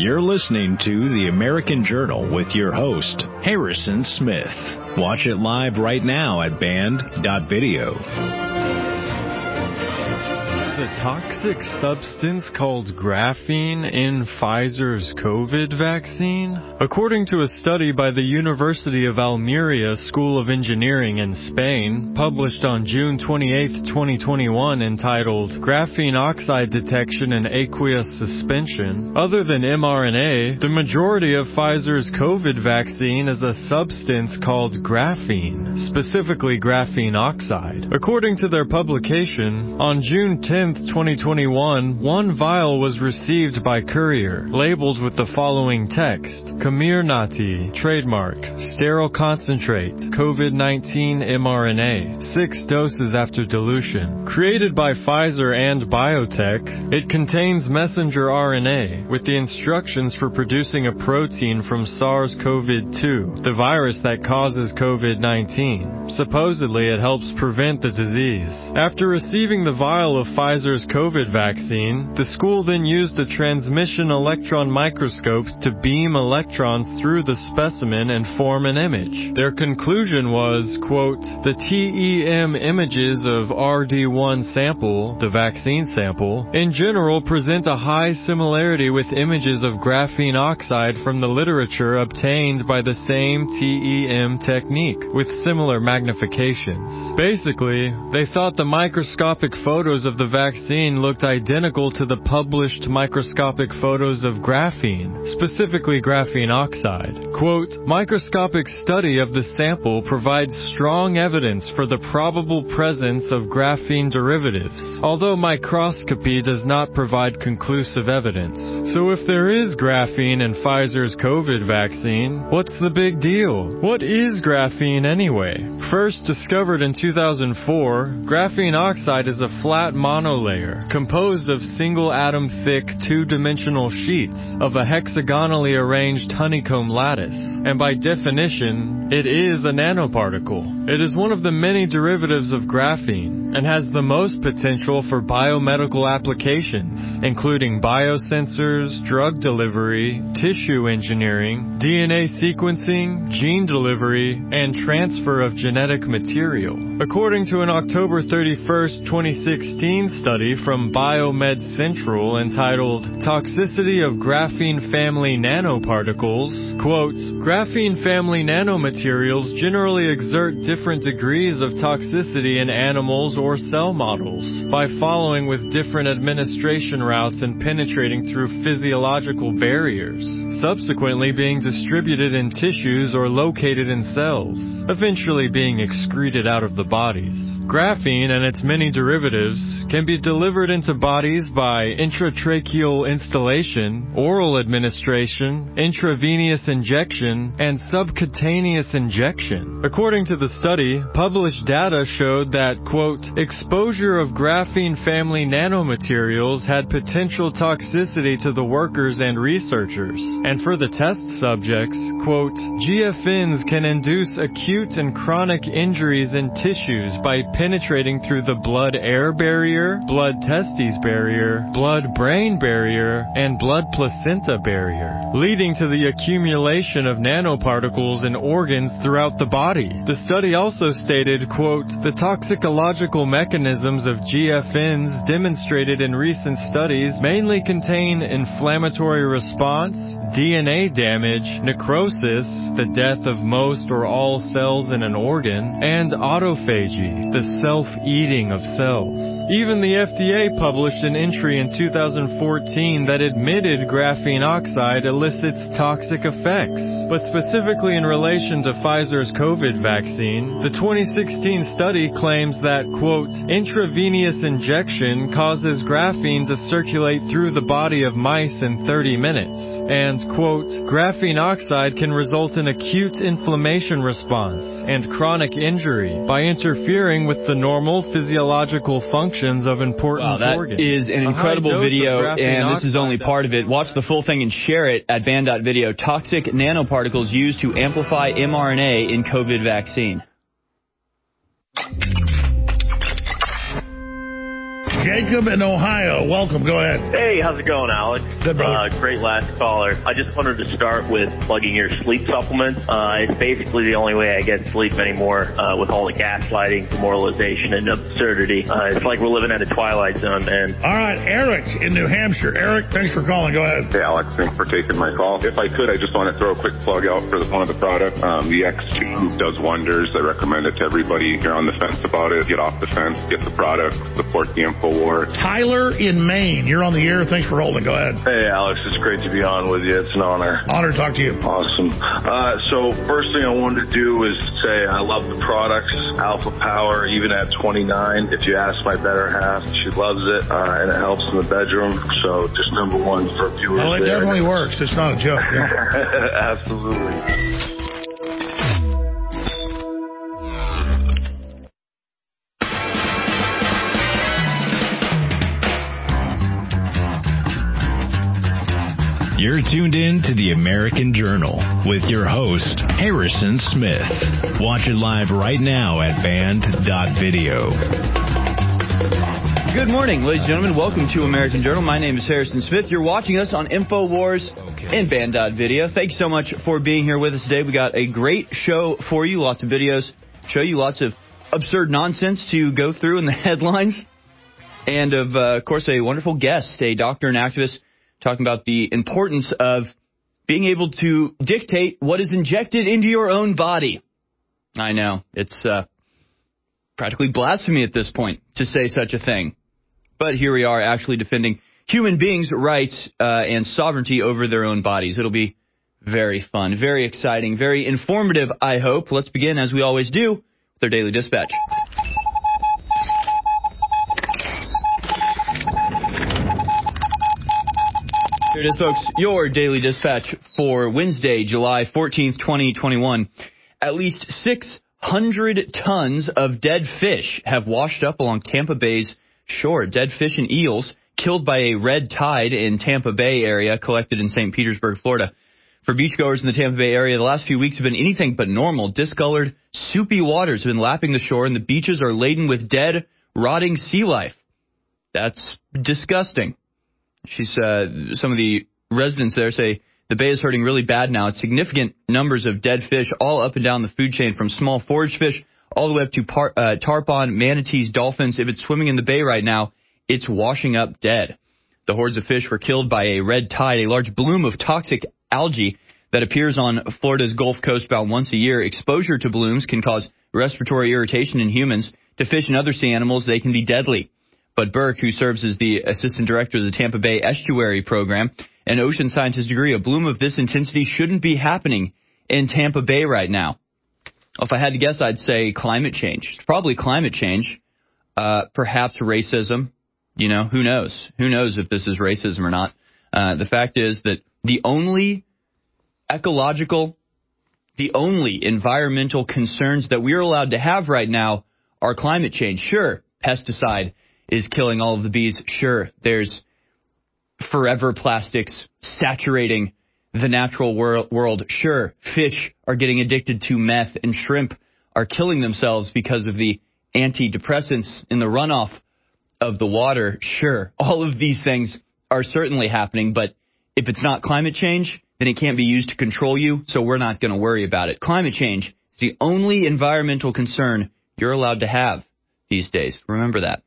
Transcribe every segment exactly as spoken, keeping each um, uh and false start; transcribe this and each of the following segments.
You're listening to The American Journal with your host, Harrison Smith. Watch it live right now at band dot video. The toxic substance called graphene in Pfizer's COVID vaccine? According to a study by the University of Almeria School of Engineering in Spain, published on June twenty-eighth, twenty twenty-one, entitled Graphene Oxide Detection in Aqueous Suspension, other than mRNA, the majority of Pfizer's COVID vaccine is a substance called graphene, specifically graphene oxide. According to their publication, on June tenth, twenty twenty-one, one vial was received by courier, labeled with the following text: Comirnaty, trademark, sterile concentrate, COVID nineteen mRNA, six doses after dilution. Created by Pfizer and BioNTech, it contains messenger R N A with the instructions for producing a protein from SARS CoV two, the virus that causes COVID nineteen. Supposedly, it helps prevent the disease. After receiving the vial of Pfizer's COVID vaccine, the school then used a transmission electron microscope to beam electrons through the specimen and form an image. Their conclusion was, quote, the T E M images of R D one sample, the vaccine sample, in general present a high similarity with images of graphene oxide from the literature obtained by the same T E M technique, with similar magnifications. Basically, they thought the microscopic photos of the vaccine looked identical to the published microscopic photos of graphene, specifically graphene oxide. Quote, microscopic study of the sample provides strong evidence for the probable presence of graphene derivatives, although microscopy does not provide conclusive evidence. So if there is graphene in Pfizer's COVID vaccine, what's the big deal? What is graphene anyway? First discovered in two thousand four, graphene oxide is a flat monolayer composed of single-atom-thick two-dimensional sheets of a hexagonally arranged honeycomb lattice, and by definition, it is a nanoparticle. It is one of the many derivatives of graphene and has the most potential for biomedical applications, including biosensors, drug delivery, tissue engineering, D N A sequencing, gene delivery, and transfer of genetic material. According to an October thirty-first, twenty sixteen study from Biomed Central entitled Toxicity of Graphene Family Nanoparticles, quote, graphene family nanomaterials generally exert different degrees of toxicity in animals or cell models by following with different administration routes and penetrating through physiological barriers, subsequently being distributed in tissues or located in cells, eventually being excreted out of the bodies. Graphene and its many derivatives can be delivered into bodies by intratracheal instillation, oral administration, intravenous injection, and subcutaneous injection. According to the study, published data showed that, quote, exposure of graphene family nanomaterials had potential toxicity to the workers and researchers, and for the test subjects, quote, G F Ns can induce acute and chronic injuries in tissues by penetrating through the blood-air barrier, blood-testes barrier, blood-brain barrier, and blood-placenta barrier, leading to the accumulation of nanoparticles in organs throughout the body. The study also stated, quote, the toxicological mechanisms of G F Ns demonstrated in recent studies mainly contain inflammatory response, D N A damage, necrosis, the death of most or all cells in an organ, and autophagy, the self-eating of cells. Even the F D A published an entry in two thousand fourteen that admitted graphene oxide elicits toxic effects. But specifically in relation to Pfizer's COVID vaccine, the twenty sixteen study claims that, quote, intravenous injection causes graphene to circulate through the body of mice in thirty minutes, and, quote, graphene oxide can result in acute inflammation response and chronic injury by interfering with the normal physiological functions of important wow, that organs. Is an incredible video, and this is only part of it. Watch the full thing and share it at band dot video. Toxic nanoparticles used to amplify mRNA in COVID vaccine. Jacob in Ohio. Welcome. Go ahead. Hey, how's it going, Alex? Good, brother. Uh, great last caller. I just wanted to start with plugging your sleep supplements. Uh, it's basically the only way I get sleep anymore uh, with all the gaslighting, demoralization, and absurdity. Uh, it's like we're living at a twilight zone, man. All right, Eric in New Hampshire. Eric, thanks for calling. Go ahead. Hey, Alex, thanks for taking my call. If I could, I just want to throw a quick plug out for the, one of the products. Um, the X two does wonders. I recommend it to everybody. If you're on the fence about it, get off the fence, get the product, support the InfoWars. Tyler in Maine. You're on the air. Thanks for holding. Go ahead. Hey, Alex. It's great to be on with you. It's an honor. Honor to talk to you. Awesome. Uh, so first thing I wanted to do is say I love the products, Alpha Power, even at twenty-nine. If you ask my better half, she loves it, uh, and it helps in the bedroom. So just number one for viewers. Oh, it there. definitely works. It's not a joke. Yeah. Absolutely. You're tuned in to the American Journal with your host, Harrison Smith. Watch it live right now at band dot video. Good morning, ladies and gentlemen. Welcome to American Journal. My name is Harrison Smith. You're watching us on InfoWars and band dot video. Thank you so much for being here with us today. We got a great show for you. Lots of videos, show you lots of absurd nonsense to go through in the headlines. And, of, uh, of course, a wonderful guest, a doctor and activist, talking about the importance of being able to dictate what is injected into your own body. I know, it's uh, practically blasphemy at this point to say such a thing. But here we are actually defending human beings' rights uh, and sovereignty over their own bodies. It'll be very fun, very exciting, very informative, I hope. Let's begin, as we always do, with our Daily Dispatch. Here it is, folks, your Daily Dispatch for Wednesday, July fourteenth, twenty twenty-one. At least six hundred tons of dead fish have washed up along Tampa Bay's shore. Dead fish and eels killed by a red tide in Tampa Bay area collected in Saint Petersburg, Florida. For beachgoers in the Tampa Bay area, the last few weeks have been anything but normal. Discolored, soupy waters have been lapping the shore, and the beaches are laden with dead, rotting sea life. That's disgusting. She's uh, some of the residents there say the bay is hurting really bad now. It's significant numbers of dead fish all up and down the food chain, from small forage fish all the way up to par, uh, tarpon, manatees, dolphins. If it's swimming in the bay right now, it's washing up dead. The hordes of fish were killed by a red tide, a large bloom of toxic algae that appears on Florida's Gulf Coast about once a year. Exposure to blooms can cause respiratory irritation in humans. To fish and other sea animals, they can be deadly. Bud Burke, who serves as the assistant director of the Tampa Bay Estuary Program, an ocean scientist, agree a bloom of this intensity shouldn't be happening in Tampa Bay right now. If I had to guess, I'd say climate change. It's probably climate change, uh, perhaps racism. You know, who knows? Who knows if this is racism or not? Uh, the fact is that the only ecological, the only environmental concerns that we're allowed to have right now are climate change. Sure, pesticide is killing all of the bees. Sure, there's forever plastics saturating the natural wor- world. Sure, fish are getting addicted to meth, and shrimp are killing themselves because of the antidepressants in the runoff of the water. Sure, all of these things are certainly happening, but if it's not climate change, then it can't be used to control you, so we're not going to worry about it. Climate change is the only environmental concern you're allowed to have these days. Remember that.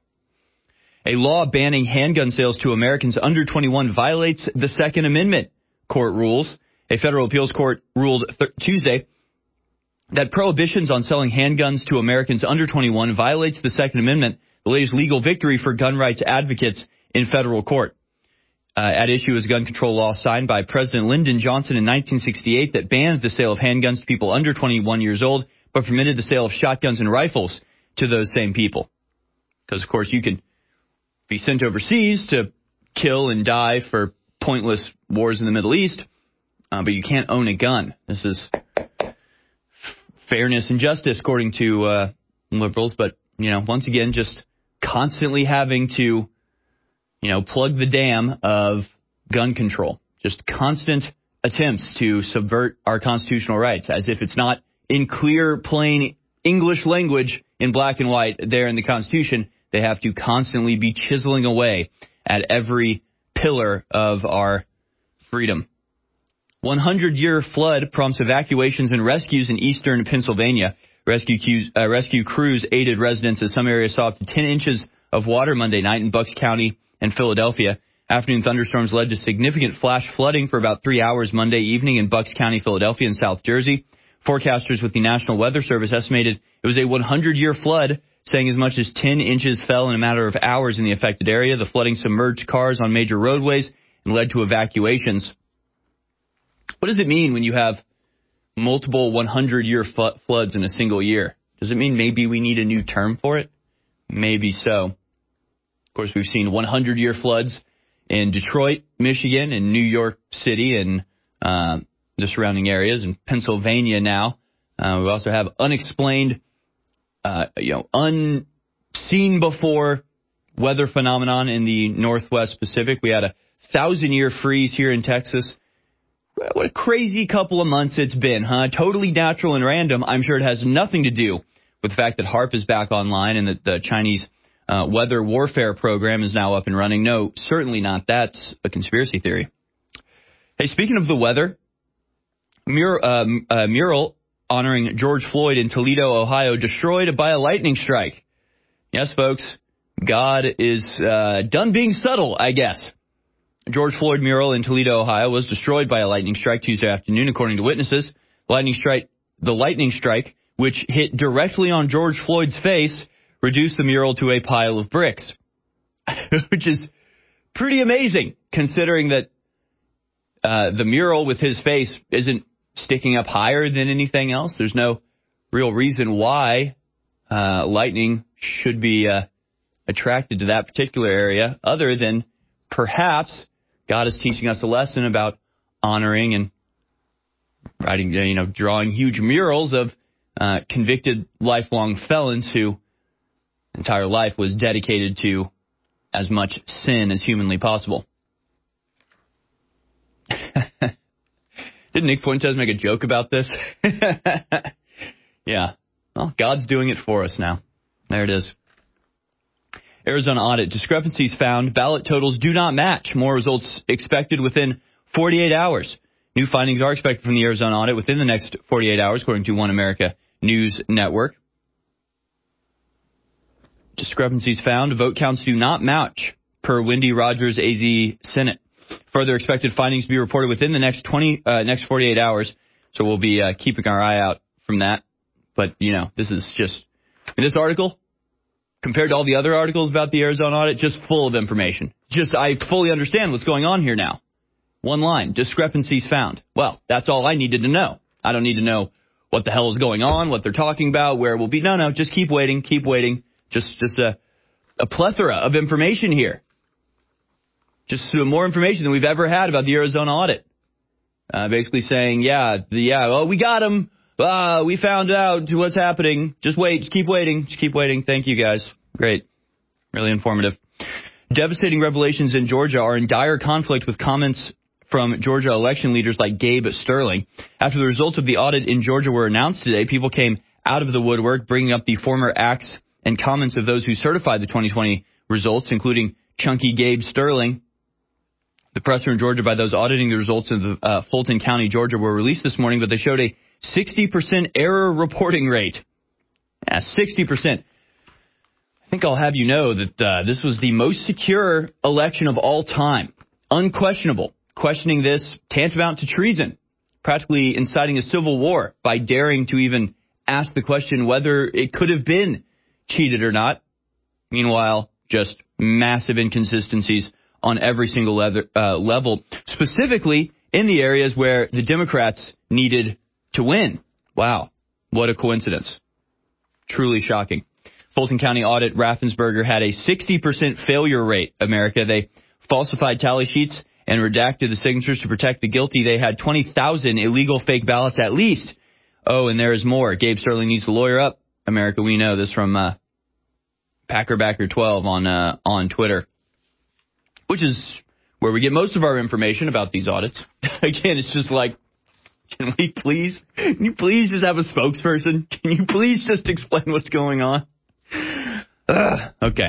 A law banning handgun sales to Americans under twenty-one violates the Second Amendment, court rules. A federal appeals court ruled th- Tuesday that prohibitions on selling handguns to Americans under twenty-one violates the Second Amendment, the latest legal victory for gun rights advocates in federal court. Uh, at issue is a gun control law signed by President Lyndon Johnson in nineteen sixty-eight that banned the sale of handguns to people under twenty-one years old, but permitted the sale of shotguns and rifles to those same people. Because, of course, you can be sent overseas to kill and die for pointless wars in the Middle East, uh, but you can't own a gun. This is f- fairness and justice, according to uh, liberals. But, you know, once again, just constantly having to, you know, plug the dam of gun control. Just constant attempts to subvert our constitutional rights, as if it's not in clear, plain English language in black and white there in the Constitution They have to constantly be chiseling away at every pillar of our freedom. one hundred year flood prompts evacuations and rescues in eastern Pennsylvania. Rescue, queues, uh, rescue crews aided residents as some areas saw up to ten inches of water Monday night in Bucks County and Philadelphia. Afternoon thunderstorms led to significant flash flooding for about three hours Monday evening in Bucks County, Philadelphia, and South Jersey. Forecasters with the National Weather Service estimated it was a one hundred year flood, saying as much as ten inches fell in a matter of hours in the affected area. The flooding submerged cars on major roadways and led to evacuations. What does it mean when you have multiple one hundred year fl- floods in a single year? Does it mean maybe we need a new term for it? Maybe so. Of course, we've seen one hundred year floods in Detroit, Michigan, and New York City and uh, the surrounding areas, and Pennsylvania now. Uh, we also have unexplained, uh, you know, unseen before weather phenomenon in the Northwest Pacific. We had a thousand year freeze here in Texas. What a crazy couple of months it's been, huh? Totally natural and random. I'm sure it has nothing to do with the fact that HAARP is back online and that the Chinese uh, weather warfare program is now up and running. No, certainly not. That's a conspiracy theory. Hey, speaking of the weather, mur- uh, uh, mural honoring George Floyd in Toledo, Ohio, destroyed by a lightning strike. Yes, folks, God is uh, done being subtle, I guess. George Floyd mural in Toledo, Ohio, was destroyed by a lightning strike Tuesday afternoon, according to witnesses. Lightning strike, the lightning strike, which hit directly on George Floyd's face, reduced the mural to a pile of bricks, which is pretty amazing, considering that uh, the mural with his face isn't sticking up higher than anything else. There's no real reason why uh, lightning should be uh, attracted to that particular area, other than perhaps God is teaching us a lesson about honoring and writing, you know, drawing huge murals of uh, convicted lifelong felons whose entire life was dedicated to as much sin as humanly possible. Didn't Nick Fuentes make a joke about this? Yeah. Well, God's doing it for us now. There it is. Arizona audit. Discrepancies found. Ballot totals do not match. More results expected within forty-eight hours. New findings are expected from the Arizona audit within the next forty-eight hours, according to One America News Network. Discrepancies found. Vote counts do not match, per Wendy Rogers, A Z Senate. Further expected findings to be reported within the next twenty, uh, next forty-eight hours. So we'll be uh, keeping our eye out from that. But, you know, this is just, in this article, compared to all the other articles about the Arizona audit, just full of information. Just, I fully understand what's going on here now. One line, discrepancies found. Well, that's all I needed to know. I don't need to know what the hell is going on, what they're talking about, where we'll be. No, no, just keep waiting, keep waiting. Just, just a, a plethora of information here. Just more information than we've ever had about the Arizona audit. Uh, basically saying, yeah, the, yeah, well, we got them. Uh, we found out what's happening. Just wait. Just keep waiting. Just keep waiting. Thank you, guys. Great. Really informative. Devastating revelations in Georgia are in dire conflict with comments from Georgia election leaders like Gabe Sterling. After the results of the audit in Georgia were announced today, people came out of the woodwork, bringing up the former acts and comments of those who certified the twenty twenty results, including Chunky Gabe Sterling. The presser in Georgia by those auditing the results of the uh, Fulton County, Georgia, were released this morning, but they showed a sixty percent error reporting rate. Yeah, sixty percent. I think I'll have you know that uh, this was the most secure election of all time. Unquestionable. Questioning this tantamount to treason, practically inciting a civil war by daring to even ask the question whether it could have been cheated or not. Meanwhile, just massive inconsistencies on every single leather, uh, level, specifically in the areas where the Democrats needed to win. Wow, what a coincidence. Truly shocking. Fulton County audit, Raffensperger had a sixty percent failure rate, America. They falsified tally sheets and redacted the signatures to protect the guilty. They had twenty thousand illegal fake ballots at least. Oh, and there is more. Gabe Sterling needs to lawyer up, America. We know this from uh, Packerbacker twelve on uh, on Twitter, which is where we get most of our information about these audits. Again, it's just like, can we please, can you please just have a spokesperson? Can you please just explain what's going on? Uh, okay.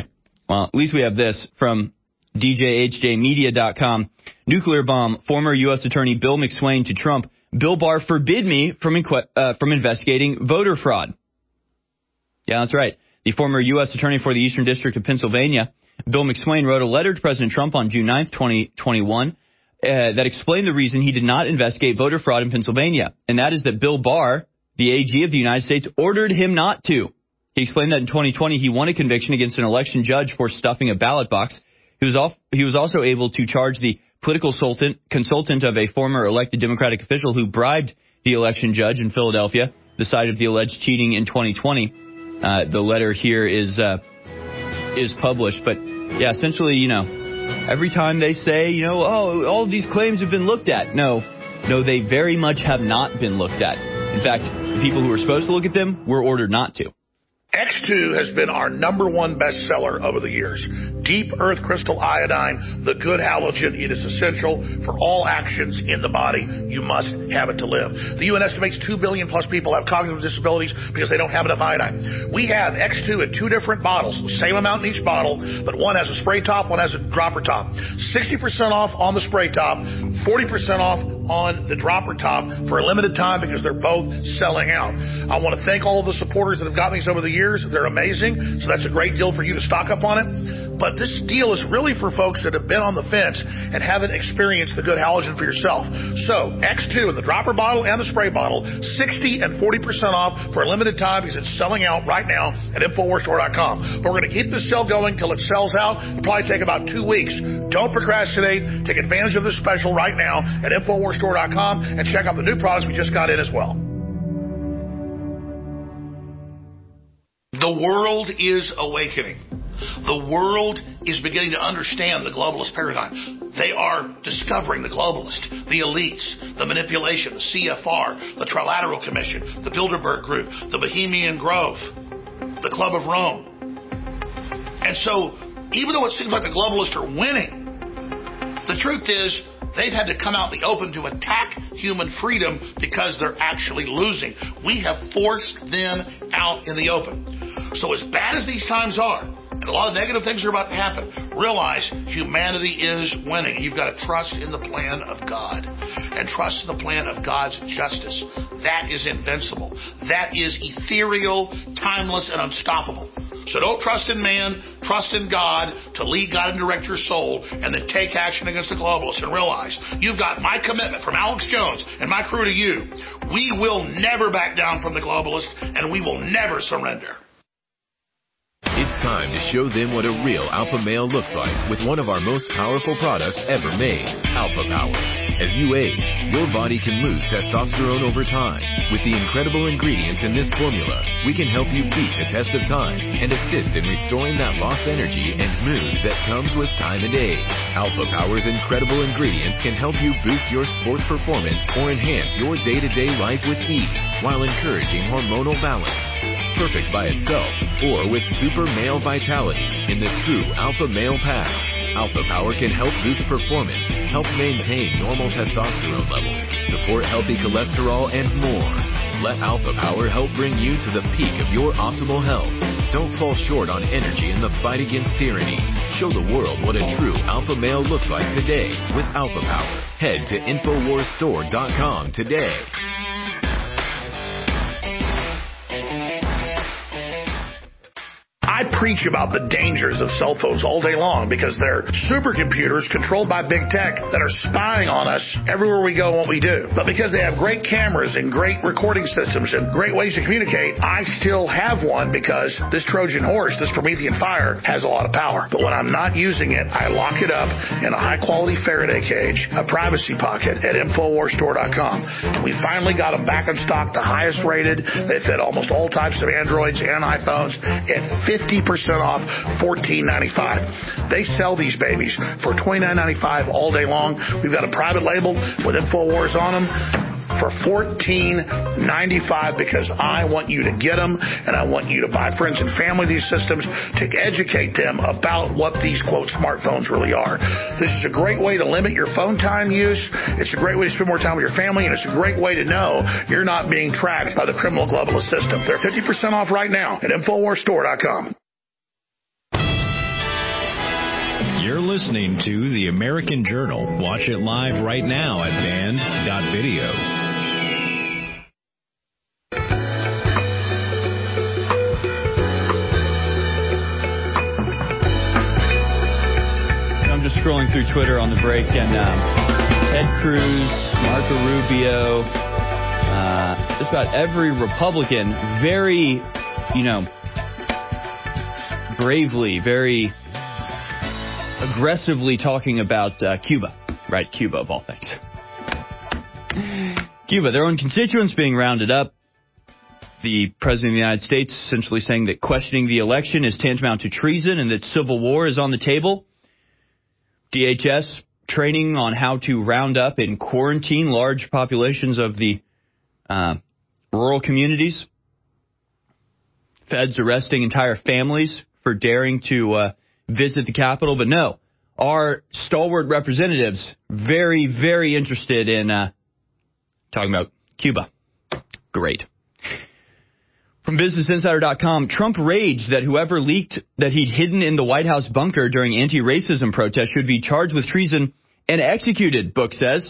Well, at least we have this from D J H J Media dot com. Nuclear bomb, former U S Attorney Bill McSwain to Trump. Bill Barr forbid me from inqu- uh, from investigating voter fraud. Yeah, that's right. The former U S Attorney for the Eastern District of Pennsylvania, Bill McSwain, wrote a letter to President Trump on June ninth, twenty twenty-one, uh, that explained the reason he did not investigate voter fraud in Pennsylvania, and that is that Bill Barr, the A G of the United States, ordered him not to. He explained that in twenty twenty he won a conviction against an election judge for stuffing a ballot box. He was, off, he was also able to charge the political consultant, consultant of a former elected Democratic official who bribed the election judge in Philadelphia, the site of the alleged cheating in twenty twenty. Uh, the letter here is uh, is published. But, yeah, essentially, you know, every time they say, you know, oh, all of these claims have been looked at. No, no, they very much have not been looked at. In fact, the people who were supposed to look at them were ordered not to. X two has been our number one bestseller over the years. Deep Earth Crystal Iodine, the good halogen. It is essential for all actions in the body. You must have it to live. The U N estimates two billion plus people have cognitive disabilities because they don't have enough iodine. We have X two in two different bottles, same amount in each bottle, but one has a spray top, one has a dropper top. sixty percent off on the spray top, forty percent off on the dropper top for a limited time because they're both selling out. I want to thank all of the supporters that have gotten these over the years. They're amazing, so that's a great deal for you to stock up on it. But this deal is really for folks that have been on the fence and haven't experienced the good halogen for yourself. So, X two in the dropper bottle and the spray bottle, sixty and forty percent off for a limited time because it's selling out right now at Infowars Store dot com. But we're going to keep this sale going till it sells out. It'll probably take about two weeks. Don't procrastinate. Take advantage of this special right now at Infowars Store dot com and check out the new products we just got in as well. The world is awakening. The world is beginning to understand the globalist paradigm. They are discovering the globalist, the elites, the manipulation, the C F R, the Trilateral Commission, the Bilderberg Group, the Bohemian Grove, the Club of Rome. And so, even though it seems like the globalists are winning, the truth is they've had to come out in the open to attack human freedom because they're actually losing. We have forced them out in the open. So as bad as these times are, and a lot of negative things are about to happen, realize humanity is winning. You've got to trust in the plan of God and trust in the plan of God's justice. That is invincible. That is ethereal, timeless, and unstoppable. So don't trust in man, trust in God to lead, guide, and direct your soul, and then take action against the globalists and realize you've got my commitment from Alex Jones and my crew to you. We will never back down from the globalists, and we will never surrender. It's time to show them what a real alpha male looks like with one of our most powerful products ever made, Alpha Power. As you age, your body can lose testosterone over time. With the incredible ingredients in this formula, we can help you beat the test of time and assist in restoring that lost energy and mood that comes with time and age. Alpha Power's incredible ingredients can help you boost your sports performance or enhance your day-to-day life with ease while encouraging hormonal balance. Perfect by itself or with super male vitality in the true Alpha Male Pack. Alpha Power can help boost performance, help maintain normal testosterone levels, support healthy cholesterol, and more. Let Alpha Power help bring you to the peak of your optimal health. Don't fall short on energy in the fight against tyranny. Show the world what a true alpha male looks like today with Alpha Power. Head to Infowars Store dot com today. I preach about the dangers of cell phones all day long because they're supercomputers controlled by big tech that are spying on us everywhere we go and what we do. But because they have great cameras and great recording systems and great ways to communicate, I still have one because this Trojan horse, this Promethean fire, has a lot of power. But when I'm not using it, I lock it up in a high-quality Faraday cage, a privacy pocket at Infowars Store dot com. We finally got them back in stock, the highest rated. They fit almost all types of Androids and iPhones at fifty percent off, fourteen ninety-five. They sell these babies for twenty-nine ninety-five all day long. We've got a private label with Infowars on them for fourteen ninety-five because I want you to get them and I want you to buy friends and family these systems to educate them about what these, quote, smartphones really are. This is a great way to limit your phone time use. It's a great way to spend more time with your family, and it's a great way to know you're not being tracked by the criminal globalist system. They're fifty percent off right now at Infowars Store dot com. You're listening to The American Journal. Watch it live right now at band dot video. I'm just scrolling through Twitter on the break, and um, Ted Cruz, Marco Rubio, uh, just about every Republican very, you know, bravely, very aggressively talking about uh, Cuba. Right, Cuba of all things. Cuba, their own constituents being rounded up. The President of the United States essentially saying that questioning the election is tantamount to treason and that civil war is on the table. D H S training on how to round up and quarantine large populations of the uh, rural communities. Feds arresting entire families for daring to uh, visit the Capitol. But no, our stalwart representatives very, very interested in uh, talking about Cuba. Great. From Business Insider dot com, Trump raged that whoever leaked that he'd hidden in the White House bunker during anti-racism protests should be charged with treason and executed, book says.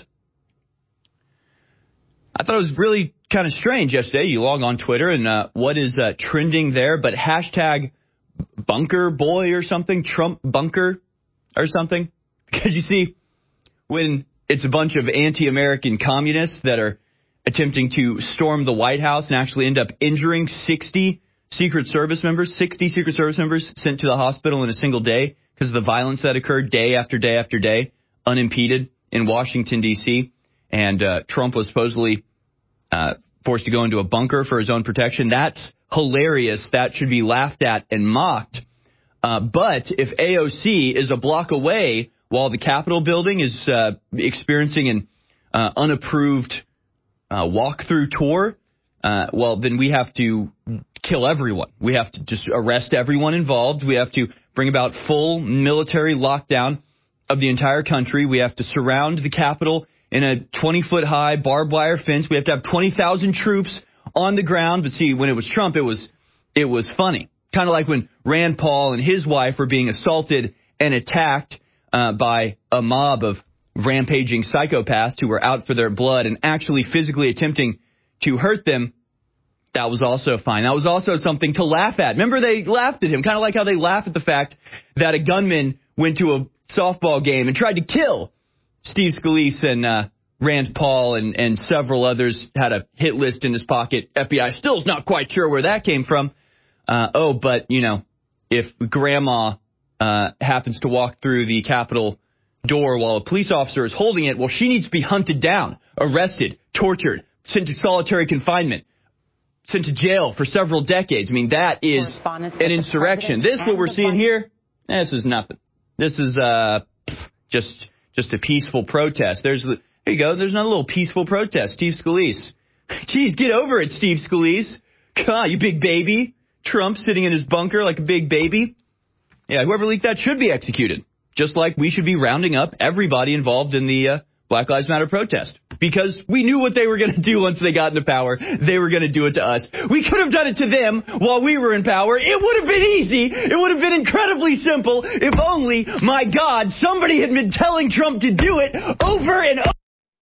I thought it was really kind of strange yesterday. You log on Twitter and uh, what is uh, trending there, but hashtag bunker boy or something, Trump bunker or something. Because you see, when it's a bunch of anti-American communists that are attempting to storm the White House and actually end up injuring sixty Secret Service members, sixty Secret Service members sent to the hospital in a single day because of the violence that occurred day after day after day, unimpeded in Washington, D C, and uh, Trump was supposedly uh, forced to go into a bunker for his own protection. That's hilarious. That should be laughed at and mocked. Uh, but if A O C is a block away while the Capitol building is uh, experiencing an uh, unapproved uh, walkthrough tour, uh, well, then we have to kill everyone. We have to just arrest everyone involved. We have to bring about full military lockdown of the entire country. We have to surround the Capitol in a twenty-foot high barbed wire fence. We have to have twenty thousand troops on the ground. But see, when it was Trump, it was it was funny. Kind of like when Rand Paul and his wife were being assaulted and attacked uh, by a mob of rampaging psychopaths who were out for their blood and actually physically attempting to hurt them. That was also fine. That was also something to laugh at. Remember, they laughed at him, kind of like how they laugh at the fact that a gunman went to a softball game and tried to kill Steve Scalise and uh, Rand Paul and, and several others, had a hit list in his pocket. F B I still is not quite sure where that came from. Uh, oh, but, you know, if grandma uh, happens to walk through the Capitol door while a police officer is holding it, well, she needs to be hunted down, arrested, tortured, sent to solitary confinement, sent to jail for several decades. I mean, that is an insurrection. This, what we're seeing here, this is nothing. This is uh, just just a peaceful protest. There's there you go. There's another little peaceful protest. Steve Scalise. Jeez, get over it, Steve Scalise. Come on, you big baby. Trump sitting in his bunker like a big baby. Yeah, whoever leaked that should be executed. Just like we should be rounding up everybody involved in the uh, Black Lives Matter protest. Because we knew what they were going to do once they got into power. They were going to do it to us. We could have done it to them while we were in power. It would have been easy. It would have been incredibly simple if only, my God, somebody had been telling Trump to do it over and over.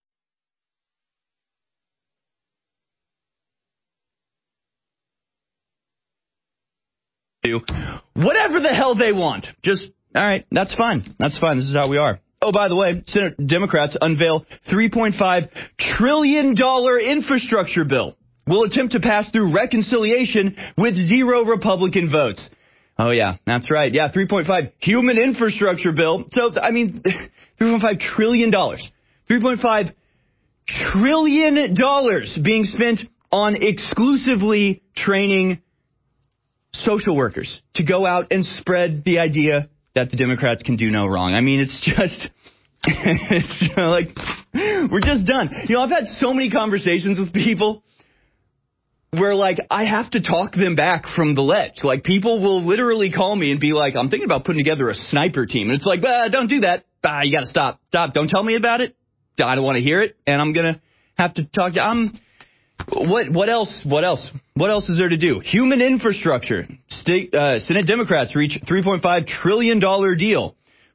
Whatever the hell they want. Just, all right, that's fine. That's fine. This is how we are. Oh, by the way, Senate Democrats unveil three point five trillion dollars infrastructure bill. Will attempt to pass through reconciliation with zero Republican votes. Oh, yeah, that's right. Yeah, three point five human infrastructure bill. So, I mean, three point five trillion dollars. three point five trillion dollars being spent on exclusively training social workers to go out and spread the idea that the Democrats can do no wrong. I mean, it's just, it's like, we're just done. You know, I've had so many conversations with people where, like, I have to talk them back from the ledge. Like, people will literally call me and be like, I'm thinking about putting together a sniper team. And it's like, ah, don't do that. Ah, you got to stop. Stop. Don't tell me about it. I don't want to hear it. And I'm going to have to talk to I'm What what else? What else? What else is there to do? Human infrastructure. State, uh, Senate Democrats reach three point five trillion dollars deal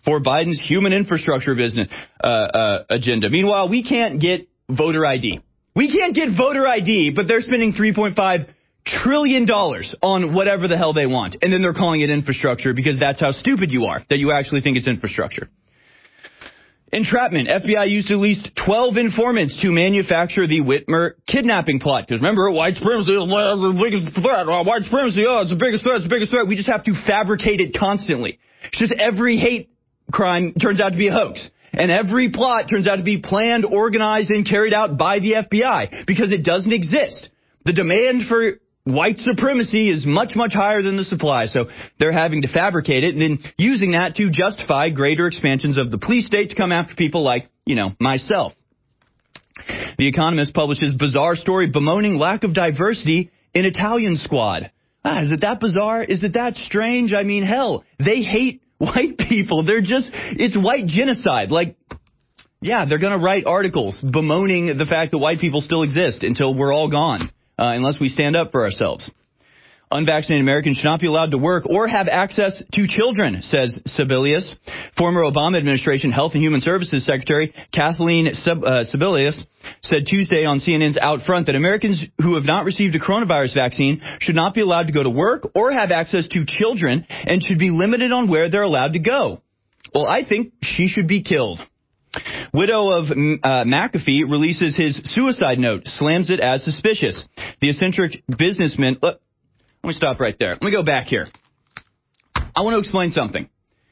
for Biden's human infrastructure business uh, uh, agenda. Meanwhile, we can't get voter I D. We can't get voter I D, but they're spending three point five trillion dollars on whatever the hell they want. And then they're calling it infrastructure because that's how stupid you are, that you actually think it's infrastructure. Entrapment. F B I used at least twelve informants to manufacture the Whitmer kidnapping plot. Because remember, white supremacy is the biggest threat. White supremacy, oh, it's the biggest threat. It's the biggest threat. We just have to fabricate it constantly. It's just every hate crime turns out to be a hoax. And every plot turns out to be planned, organized, and carried out by the F B I because it doesn't exist. The demand for white supremacy is much, much higher than the supply, so they're having to fabricate it and then using that to justify greater expansions of the police state to come after people like, you know, myself. The Economist publishes bizarre story bemoaning lack of diversity in Italian Squad. Ah, is it that bizarre? Is it that strange? I mean, hell, they hate white people. They're just, it's white genocide. Like, yeah, they're going to write articles bemoaning the fact that white people still exist until we're all gone. Uh, unless we stand up for ourselves. Unvaccinated Americans should not be allowed to work or have access to children, says Sebelius. Former Obama administration Health and Human Services Secretary Kathleen Seb- uh, Sebelius said Tuesday on C N N's Out Front that Americans who have not received a coronavirus vaccine should not be allowed to go to work or have access to children and should be limited on where they're allowed to go. Well, I think she should be killed. Widow of uh, McAfee releases his suicide note, slams it as suspicious. The eccentric businessman... Look, let me stop right there. Let me go back here. I want to explain something.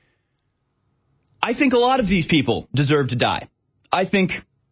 I think a lot of these people deserve to die. I think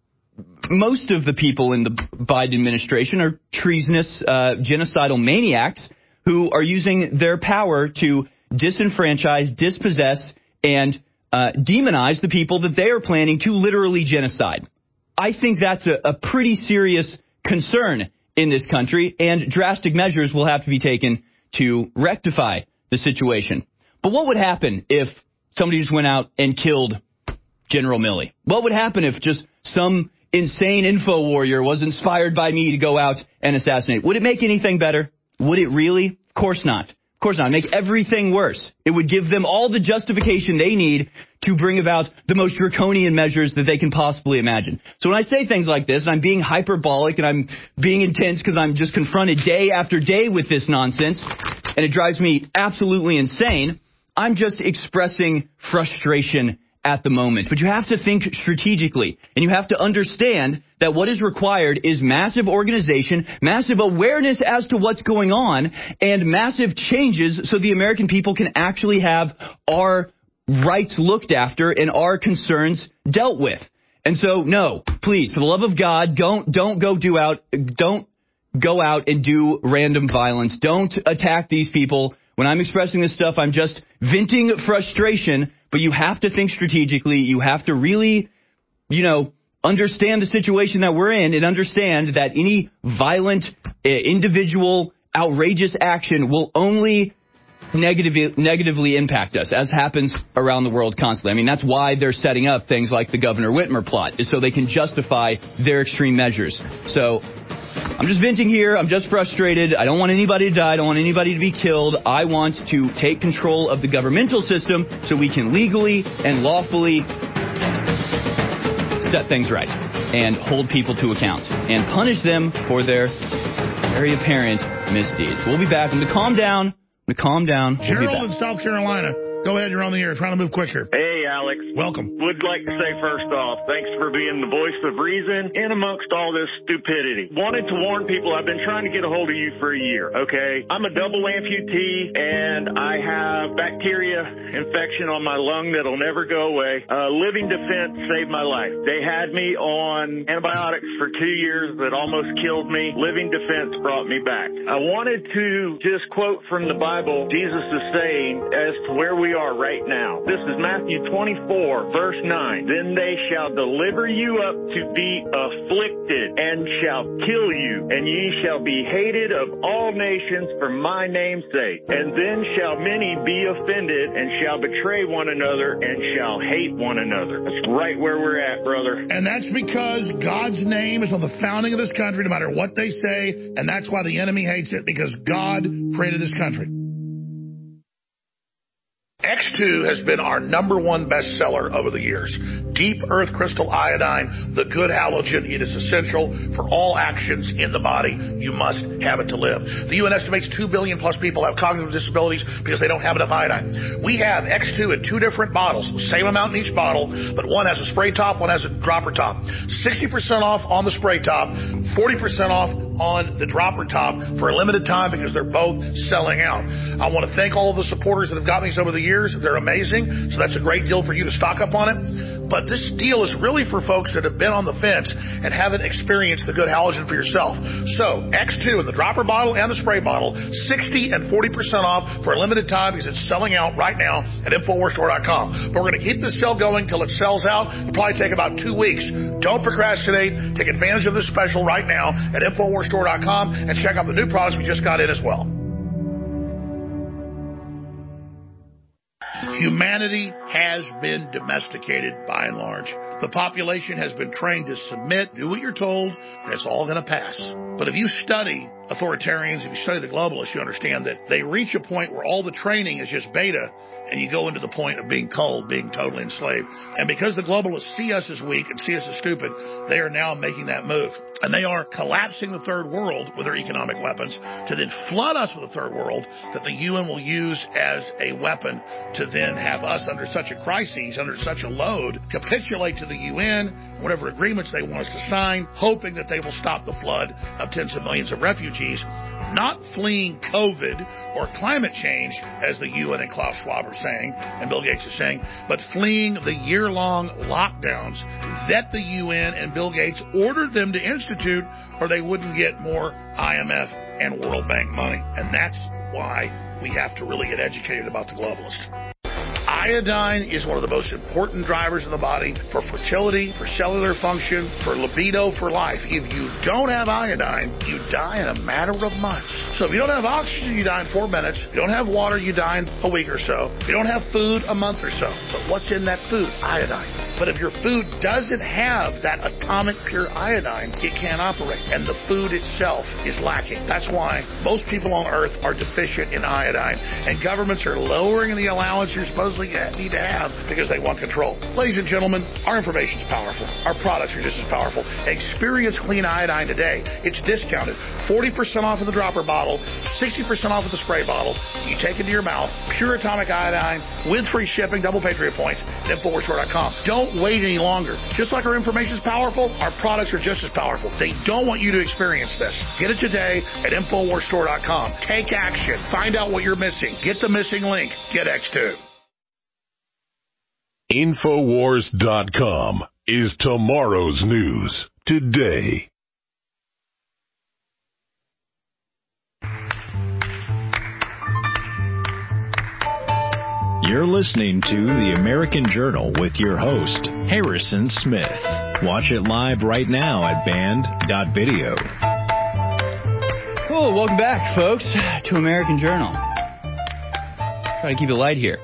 most of the people in the Biden administration are treasonous, uh, genocidal maniacs who are using their power to disenfranchise, dispossess, and... Uh, demonize the people that they are planning to literally genocide. I think that's a, a pretty serious concern in this country, and drastic measures will have to be taken to rectify the situation. But what would happen if somebody just went out and killed General Milley? What would happen if just some insane info warrior was inspired by me to go out and assassinate? Would it make anything better? Would it really? Of course not. Of course not. Make everything worse. It would give them all the justification they need to bring about the most draconian measures that they can possibly imagine. So when I say things like this, I'm being hyperbolic and I'm being intense because I'm just confronted day after day with this nonsense, and it drives me absolutely insane. I'm just expressing frustration at the moment. But you have to think strategically, and you have to understand that what is required is massive organization, massive awareness as to what's going on, and massive changes so the American people can actually have our rights looked after and our concerns dealt with. And so, no, please, for the love of God, don't don't go do out, don't go out and do random violence. Don't attack these people. When I'm expressing this stuff, I'm just venting frustration. But you have to think strategically. You have to really, you know, understand the situation that we're in and understand that any violent, uh, individual, outrageous action will only negatively, negatively impact us, as happens around the world constantly. I mean, that's why they're setting up things like the Governor Whitmer plot, is so they can justify their extreme measures. So I'm just venting here. I'm just frustrated. I don't want anybody to die. I don't want anybody to be killed. I want to take control of the governmental system so we can legally and lawfully set things right and hold people to account and punish them for their very apparent misdeeds. We'll be back. I'm going to calm down. I'm going to calm down. We'll Gerald in South Carolina. Go ahead. You're on the air. Trying to move quicker. Hey, Alex. Welcome. Would like to say first off, thanks for being the voice of reason in amongst all this stupidity. Wanted to warn people, I've been trying to get a hold of you for a year, okay? I'm a double amputee, and I have bacteria infection on my lung that'll never go away. Uh, Living Defense saved my life. They had me on antibiotics for two years that almost killed me. Living Defense brought me back. I wanted to just quote from the Bible, Jesus is saying, as to where we are right now. This is Matthew twenty-four, verse nine. Then they shall deliver you up to be afflicted and shall kill you, and ye shall be hated of all nations for my name's sake. And then shall many be offended and shall betray one another and shall hate one another. That's right where we're at, brother. And that's because God's name is on the founding of this country, no matter what they say, and that's why the enemy hates it, because God created this country. X two has been our number one bestseller over the years. Deep Earth Crystal Iodine, the good halogen. It is essential for all actions in the body. You must have it to live. The U N estimates two billion plus people have cognitive disabilities because they don't have enough iodine. We have X two in two different bottles, same amount in each bottle, but one has a spray top, one has a dropper top. sixty percent off on the spray top, forty percent off on the dropper top for a limited time because they're both selling out. I want to thank all of the supporters that have gotten these over the years. They're amazing, so that's a great deal for you to stock up on it. But this deal is really for folks that have been on the fence and haven't experienced the good halogen for yourself. So X two in the dropper bottle and the spray bottle, sixty and forty percent off for a limited time because it's selling out right now at Infowars Store dot com. But we're going to keep this sale going till it sells out. It'll probably take about two weeks. Don't procrastinate. Take advantage of this special right now at Infowars Store dot com and check out the new products we just got in as well. Humanity has been domesticated by and large. The population has been trained to submit, do what you're told, and it's all going to pass. But if you study authoritarians, if you study the globalists, you understand that they reach a point where all the training is just beta, and you go into the point of being cold, being totally enslaved. And because the globalists see us as weak and see us as stupid, they are now making that move. And they are collapsing the third world with their economic weapons to then flood us with a third world that the U N will use as a weapon to then have us under such a crisis, under such a load, capitulate to the U N, whatever agreements they want us to sign, hoping that they will stop the flood of tens of millions of refugees, not fleeing COVID or climate change, as the U N and Klaus Schwab are saying, and Bill Gates is saying, but fleeing the year-long lockdowns that the U N and Bill Gates ordered them to institute, or they wouldn't get more I M F and World Bank money. And that's why we have to really get educated about the globalists. Iodine is one of the most important drivers in the body for fertility, for cellular function, for libido, for life. If you don't have iodine, you die in a matter of months. So if you don't have oxygen, you die in four minutes. If you don't have water, you die in a week or so. If you don't have food, a month or so. But what's in that food? Iodine. But if your food doesn't have that atomic pure iodine, it can't operate. And the food itself is lacking. That's why most people on Earth are deficient in iodine. And governments are lowering the allowance you're supposed to need to have because they want control. Ladies and gentlemen, our information is powerful. Our products are just as powerful. Experience Clean Iodine today. It's discounted. forty percent off of the dropper bottle, sixty percent off of the spray bottle. You take it to your mouth. Pure atomic iodine with free shipping, double Patriot points at Infowars Store dot com. Don't wait any longer. Just like our information is powerful, our products are just as powerful. They don't want you to experience this. Get it today at Infowars Store dot com. Take action. Find out what you're missing. Get the missing link. Get X two. Infowars dot com is tomorrow's news today. You're listening to The American Journal with your host, Harrison Smith. Watch it live right now at band dot video. Cool. Welcome back, folks, to American Journal. Try to keep it light here.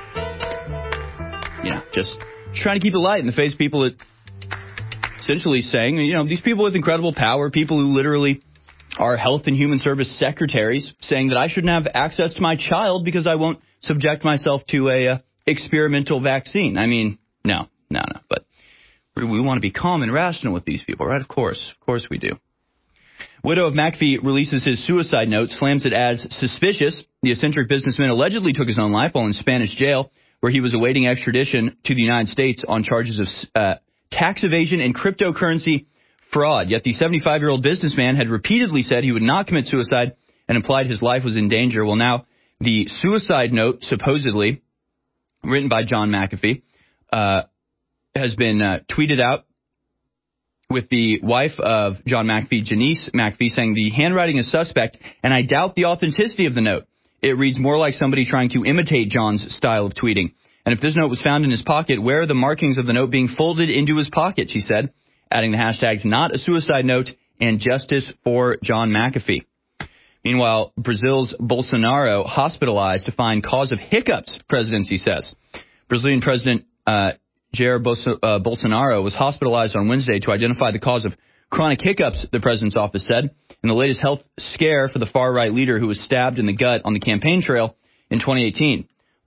You know, just trying to keep it light in the face of people that essentially saying, you know, these people with incredible power, people who literally are health and human service secretaries, saying that I shouldn't have access to my child because I won't subject myself to a uh, experimental vaccine. I mean, no, no, no. But we want to be calm and rational with these people, right? Of course. Of course we do. Widow of McAfee releases his suicide note, slams it as suspicious. The eccentric businessman allegedly took his own life while in Spanish jail, where he was awaiting extradition to the United States on charges of uh, tax evasion and cryptocurrency fraud. Yet the seventy-five-year-old businessman had repeatedly said he would not commit suicide and implied his life was in danger. Well, now the suicide note, supposedly written by John McAfee, uh, has been uh, tweeted out with the wife of John McAfee, Janice McAfee, saying the handwriting is suspect, and I doubt the authenticity of the note. It reads more like somebody trying to imitate John's style of tweeting. And if this note was found in his pocket, where are the markings of the note being folded into his pocket, she said, adding the hashtags not a suicide note and justice for John McAfee. Meanwhile, Brazil's Bolsonaro hospitalized to find cause of hiccups, presidency says. Brazilian President uh, Jair Bolso- uh, Bolsonaro was hospitalized on Wednesday to identify the cause of chronic hiccups, the president's office said, in the latest health scare for the far-right leader who was stabbed in the gut on the campaign trail in twenty eighteen.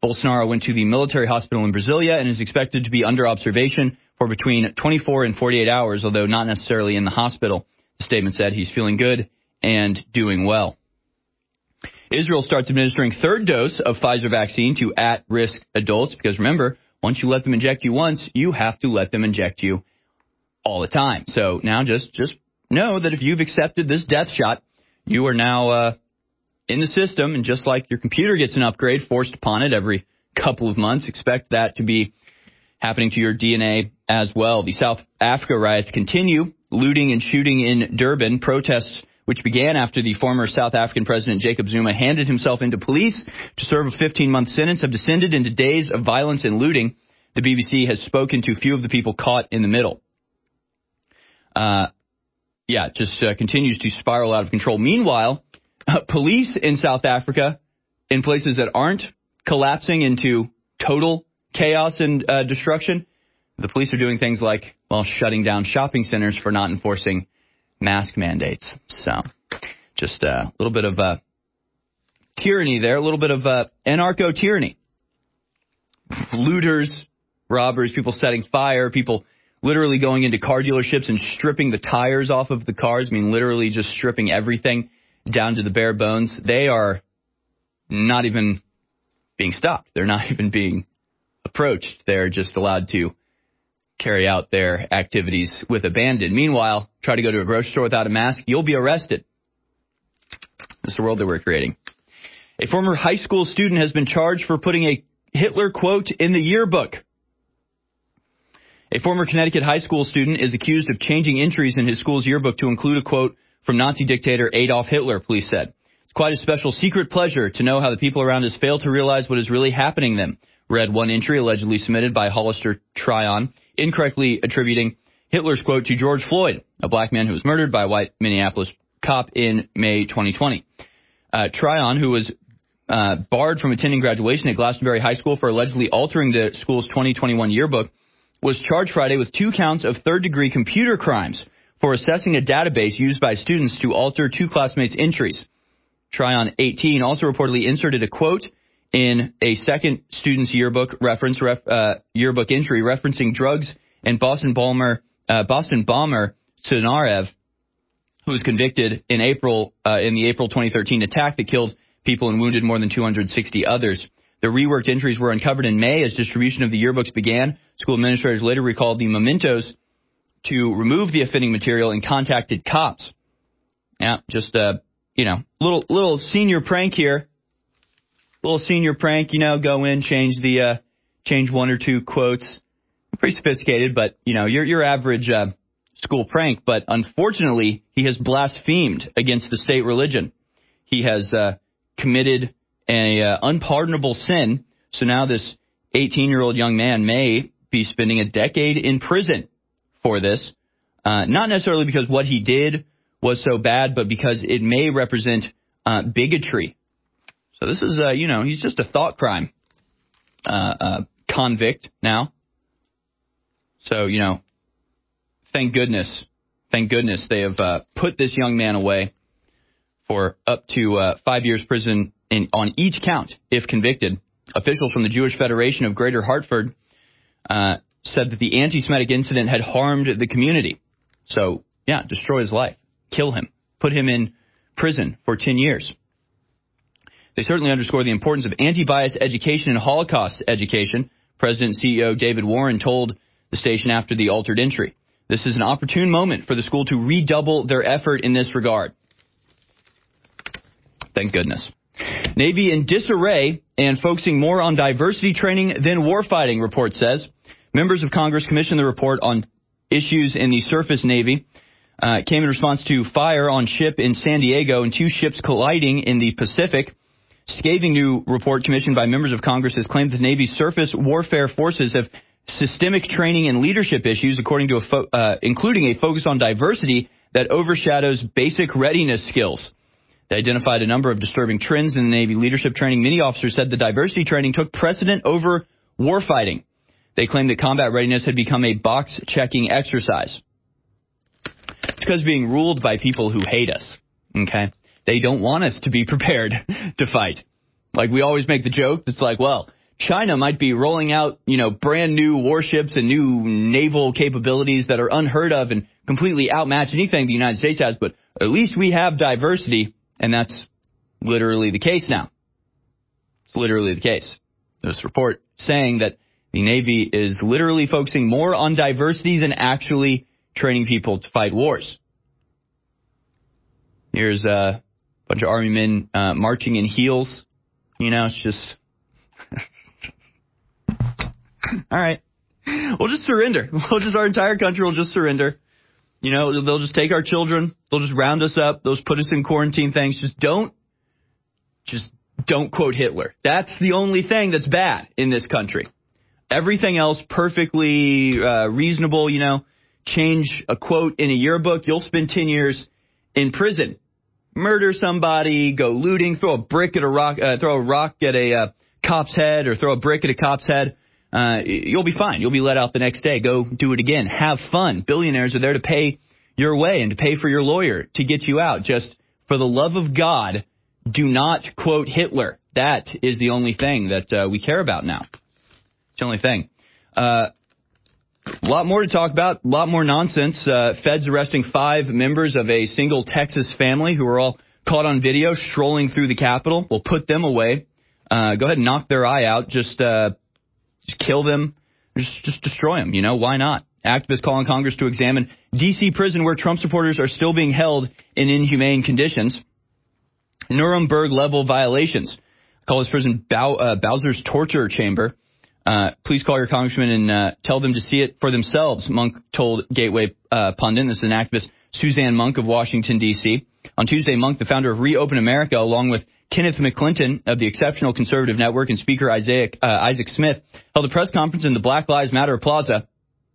Bolsonaro went to the military hospital in Brasilia and is expected to be under observation for between twenty-four and forty-eight hours, although not necessarily in the hospital. The statement said he's feeling good and doing well. Israel starts administering third dose of Pfizer vaccine to at-risk adults because, remember, once you let them inject you once, you have to let them inject you all the time. So now just, just know that if you've accepted this death shot, you are now uh, in the system, and just like your computer gets an upgrade forced upon it every couple of months, expect that to be happening to your D N A as well. The South Africa riots continue. Looting and shooting in Durban, protests which began after the former South African president Jacob Zuma handed himself into police to serve a fifteen-month sentence, have descended into days of violence and looting. The B B C has spoken to a few of the people caught in the middle. Uh, yeah, it just uh, continues to spiral out of control. Meanwhile, uh, police in South Africa, in places that aren't collapsing into total chaos and uh, destruction, the police are doing things like, well, shutting down shopping centers for not enforcing mask mandates. So just a little bit of uh, tyranny there, a little bit of uh, anarcho-tyranny. Looters, robbers, people setting fire, people literally going into car dealerships and stripping the tires off of the cars. I mean, literally just stripping everything down to the bare bones. They are not even being stopped. They're not even being approached. They're just allowed to carry out their activities with abandon. Meanwhile, try to go to a grocery store without a mask, you'll be arrested. This is the world that we're creating. A former high school student has been charged for putting a Hitler quote in the yearbook. A former Connecticut high school student is accused of changing entries in his school's yearbook to include a quote from Nazi dictator Adolf Hitler, police said. It's quite a special secret pleasure to know how the people around us fail to realize what is really happening to them, read one entry allegedly submitted by Hollister Tryon, incorrectly attributing Hitler's quote to George Floyd, a black man who was murdered by a white Minneapolis cop in May twenty twenty. Uh, Tryon, who was uh, barred from attending graduation at Glastonbury High School for allegedly altering the school's twenty twenty-one yearbook, was charged Friday with two counts of third-degree computer crimes for assessing a database used by students to alter two classmates' entries. Tryon, eighteen, also reportedly inserted a quote in a second student's yearbook reference ref, uh, yearbook entry referencing drugs and Boston bomber uh, Boston bomber Tsarnaev, who was convicted in April uh, in the April twenty thirteen attack that killed people and wounded more than two hundred sixty others. The reworked entries were uncovered in May as distribution of the yearbooks began. School administrators later recalled the mementos to remove the offending material and contacted cops. Yeah, just a, you know, little little senior prank here. Little senior prank, you know, go in, change the uh, change one or two quotes. Pretty sophisticated, but, you know, your your average uh, school prank. But unfortunately, he has blasphemed against the state religion. He has uh, committed an uh, unpardonable sin. So now this eighteen-year-old young man may be spending a decade in prison for this. Uh, not necessarily because what he did was so bad, but because it may represent uh, bigotry. So this is, uh, you know, he's just a thought crime uh, uh, convict now. So, you know, thank goodness, thank goodness they have uh, put this young man away for up to uh, five years prison in, on each count if convicted. Officials from the Jewish Federation of Greater Hartford uh, said that the anti-Semitic incident had harmed the community. So, yeah, destroy his life, kill him, put him in prison for ten years. They certainly underscore the importance of anti-bias education and Holocaust education. President and C E O David Warren told the station after the altered entry. This is an opportune moment for the school to redouble their effort in this regard. Thank goodness. Navy in disarray and focusing more on diversity training than warfighting, report says. Members of Congress commissioned the report on issues in the surface Navy. Uh, it came in response to fire on ship in San Diego and two ships colliding in the Pacific. Scathing new report commissioned by members of Congress has claimed the Navy's surface warfare forces have systemic training and leadership issues, according to a fo- uh, including a focus on diversity that overshadows basic readiness skills. They identified a number of disturbing trends in the Navy leadership training. Many officers said the diversity training took precedent over warfighting. They claimed that combat readiness had become a box-checking exercise. It's because being ruled by people who hate us, okay? They don't want us to be prepared to fight. Like, we always make the joke that's like, well, China might be rolling out, you know, brand new warships and new naval capabilities that are unheard of and completely outmatch anything the United States has, but at least we have diversity, and that's literally the case now. It's literally the case. This report saying that the Navy is literally focusing more on diversity than actually training people to fight wars. Here's a bunch of Army men uh, marching in heels. You know, it's just... All right. We'll just surrender. We'll just, our entire country will just surrender. You know, they'll just take our children. They'll just round us up. They'll just put us in quarantine things. Just don't, just don't quote Hitler. That's the only thing that's bad in this country. Everything else perfectly uh, reasonable, you know. Change a quote in a yearbook. You'll spend ten years in prison. Murder somebody, go looting, throw a brick at a rock, uh, throw a rock at a uh, cop's head, or throw a brick at a cop's head. Uh, you'll be fine. You'll be let out the next day. Go do it again. Have fun. Billionaires are there to pay your way and to pay for your lawyer to get you out. Just for the love of God, do not quote Hitler. That is the only thing that uh, we care about now. It's the only thing. Uh, a lot more to talk about. A lot more nonsense. Uh, Feds arresting five members of a single Texas family who were all caught on video strolling through the Capitol. We'll put them away. Uh, go ahead and knock their eye out. Just, uh, just kill them. Just, just destroy them. You know, why not? Activists calling Congress to examine D C prison where Trump supporters are still being held in inhumane conditions. Nuremberg-level violations. Call this prison Bow, uh, Bowser's torture chamber. Uh, please call your congressman and uh, tell them to see it for themselves, Monk told Gateway uh, pundit. This is an activist, Suzanne Monk of Washington, D C On Tuesday, Monk, the founder of Reopen America, along with Kenneth McClinton of the Exceptional Conservative Network and Speaker Isaac, uh, Isaac Smith, held a press conference in the Black Lives Matter Plaza.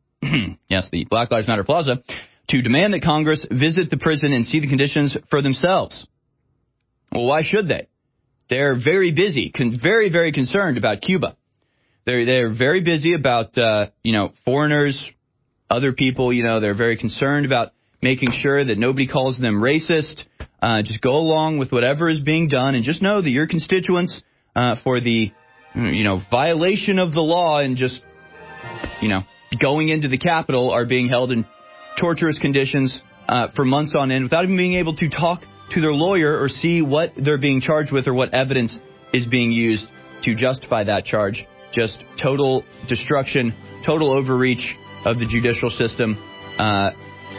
Yes, the Black Lives Matter Plaza, to demand that Congress visit the prison and see the conditions for themselves. Well, why should they? They're very busy, con- very, very concerned about Cuba. They're, they're very busy about, uh, you know, foreigners, other people, you know, they're very concerned about making sure that nobody calls them racist. Uh, just go along with whatever is being done and just know that your constituents, uh, for the, you know, violation of the law and just, you know, going into the Capitol are being held in torturous conditions, uh, for months on end without even being able to talk to their lawyer or see what they're being charged with or what evidence is being used to justify that charge. Just total destruction, total overreach of the judicial system. Uh,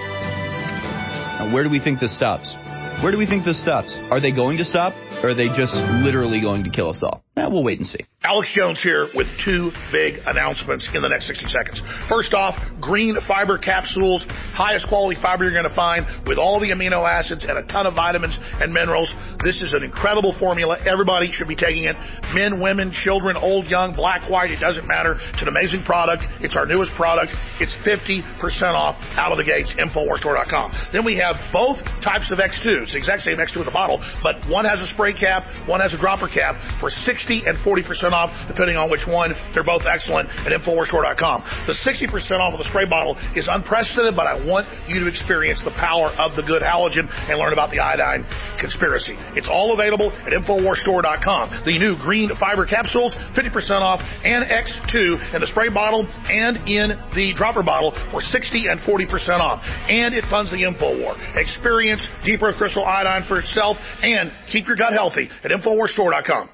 where do we think this stops? Where do we think this stops? Are they going to stop, or are they just literally going to kill us all? Eh, we'll wait and see. Alex Jones here with two big announcements in the next sixty seconds. First off, green fiber capsules, highest quality fiber you're going to find with all the amino acids and a ton of vitamins and minerals. This is an incredible formula. Everybody should be taking it. Men, women, children, old, young, black, white, it doesn't matter. It's an amazing product. It's our newest product. It's fifty percent off out of the gates, Infowars Store dot com. Then we have both types of X two. It's the exact same X two in the bottle, but one has a spray cap, one has a dropper cap for sixty and forty percent off, depending on which one. They're both excellent at Infowars Store dot com. The sixty percent off of the spray bottle is unprecedented, but I want you to experience the power of the good halogen and learn about the iodine conspiracy. It's all available at Infowars Store dot com. The new green fiber capsules, fifty percent off, and X two in the spray bottle and in the dropper bottle for sixty and forty percent off. And it funds the InfoWar. Experience Deep Earth Crystal Iodine for itself and keep your gut healthy at Infowars Store dot com.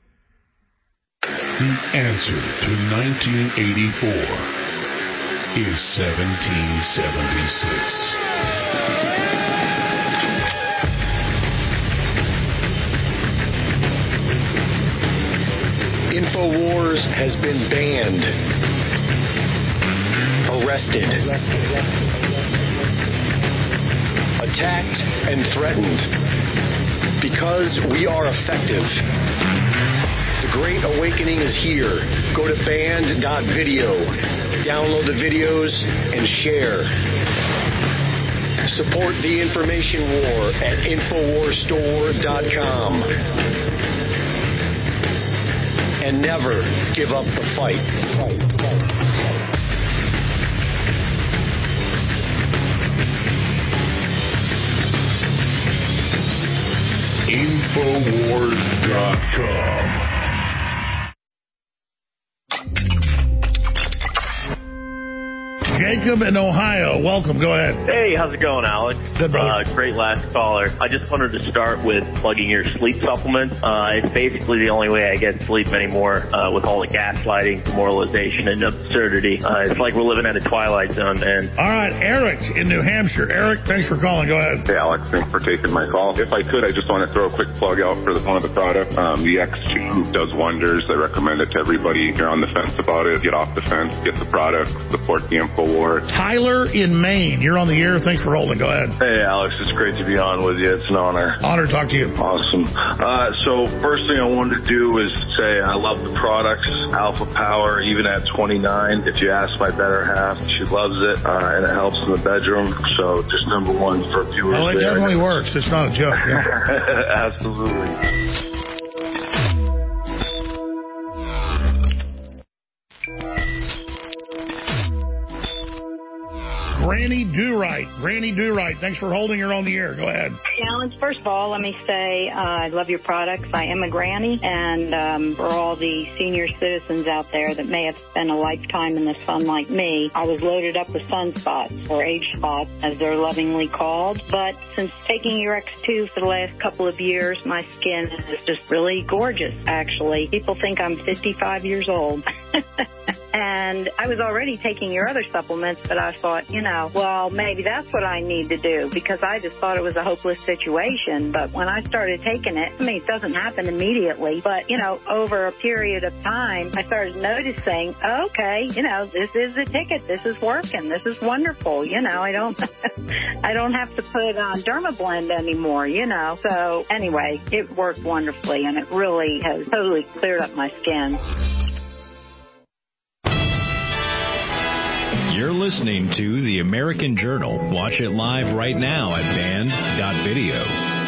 The answer to nineteen eighty-four is seventeen seventy-six. InfoWars has been banned, arrested, attacked, and threatened because we are effective. The Great Awakening is here. Go to banned dot video, download the videos, and share. Support the information war at Infowars Store dot com. And never give up the fight. Infowars dot com. Jacob in Ohio. Welcome. Go ahead. Hey, how's it going, Alex? Good, brother. Uh, great last caller. I just wanted to start with plugging your sleep supplements. Uh, it's basically the only way I get sleep anymore uh, with all the gaslighting, demoralization, and absurdity. Uh, it's like we're living at a twilight zone, man. All right, Eric in New Hampshire. Eric, thanks for calling. Go ahead. Hey, Alex, thanks for taking my call. If I could, I just want to throw a quick plug out for the, one of the products. Um, the X two does wonders. I recommend it to everybody. If you're on the fence about it, get off the fence, get the product, support the InfoWar. Tyler in Maine. You're on the air. Thanks for holding. Go ahead. Hey, Alex, it's great to be on with you. It's an honor. Honor to talk to you. Awesome. Uh, so first thing I wanted to do is say I love the products, Alpha Power, even at twenty-nine. If you ask my better half, she loves it, uh, and it helps in the bedroom. So just number one for viewers. Oh, it there. definitely works. It's not a joke. Yeah. Absolutely. Granny Do-Right. Granny Do-Right. Thanks for holding her on the air. Go ahead. Hey, Alan, first of all, let me say uh, I love your products. I am a granny, and um, for all the senior citizens out there that may have spent a lifetime in the sun like me, I was loaded up with sunspots, or age spots, as they're lovingly called. But since taking your X two for the last couple of years, my skin is just really gorgeous, actually. People think I'm fifty-five years old. And I was already taking your other supplements, but I thought, you know, well, maybe that's what I need to do, because I just thought it was a hopeless situation. But when I started taking it, I mean, it doesn't happen immediately, but, you know, over a period of time, I started noticing, okay, you know, this is the ticket. This is working. This is wonderful. You know, I don't, I don't have to put on Dermablend anymore, you know. So anyway, it worked wonderfully, and it really has totally cleared up my skin. You're listening to The American Journal. Watch it live right now at band dot video.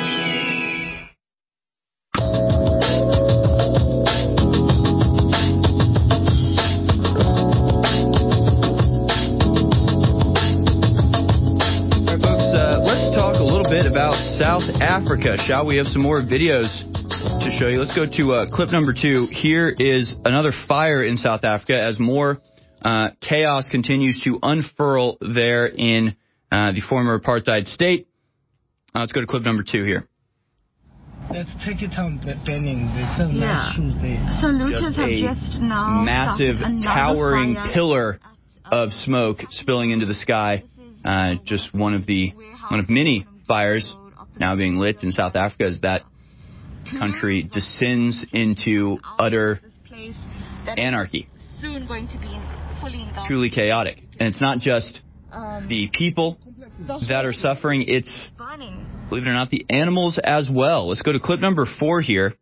All right, folks, uh, let's talk a little bit about South Africa, shall we? Have some more videos to show you. Let's go to uh, clip number two. Here is another fire in South Africa as more Uh, chaos continues to unfurl there in uh, the former apartheid state. Uh, let's go to clip number two here. Let's take it on Benning. There's some Yeah. nice shoes there. So looters have Just a just now massive, started another towering fire. pillar of smoke spilling into the sky. Uh, just one of the one of many fires now being lit in South Africa as that country descends into utter anarchy. Soon going to be fully engulfed. Truly chaotic. And it's not just Um, the people that are suffering, it's, burning. believe it or not, the animals as well. Let's go to clip number four here.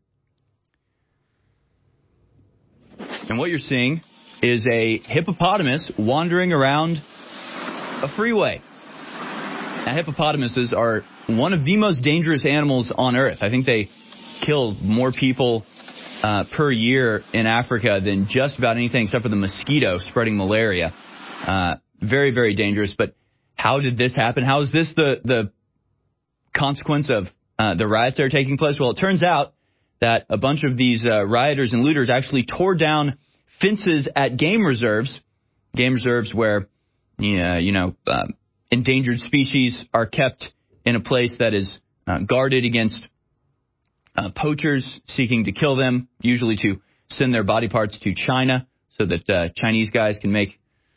And what you're seeing is a hippopotamus wandering around a freeway. Now, hippopotamuses are one of the most dangerous animals on Earth. I think they kill more people uh, per year in Africa than just about anything except for the mosquito spreading malaria. Uh, very, very dangerous. But how did this happen? How is this the, the consequence of uh, the riots that are taking place? Well, it turns out that a bunch of these uh, rioters and looters actually tore down fences at game reserves, game reserves where, yeah, you know, um, endangered species are kept in a place that is uh, guarded against uh, poachers seeking to kill them, usually to send their body parts to China so that uh, Chinese guys can make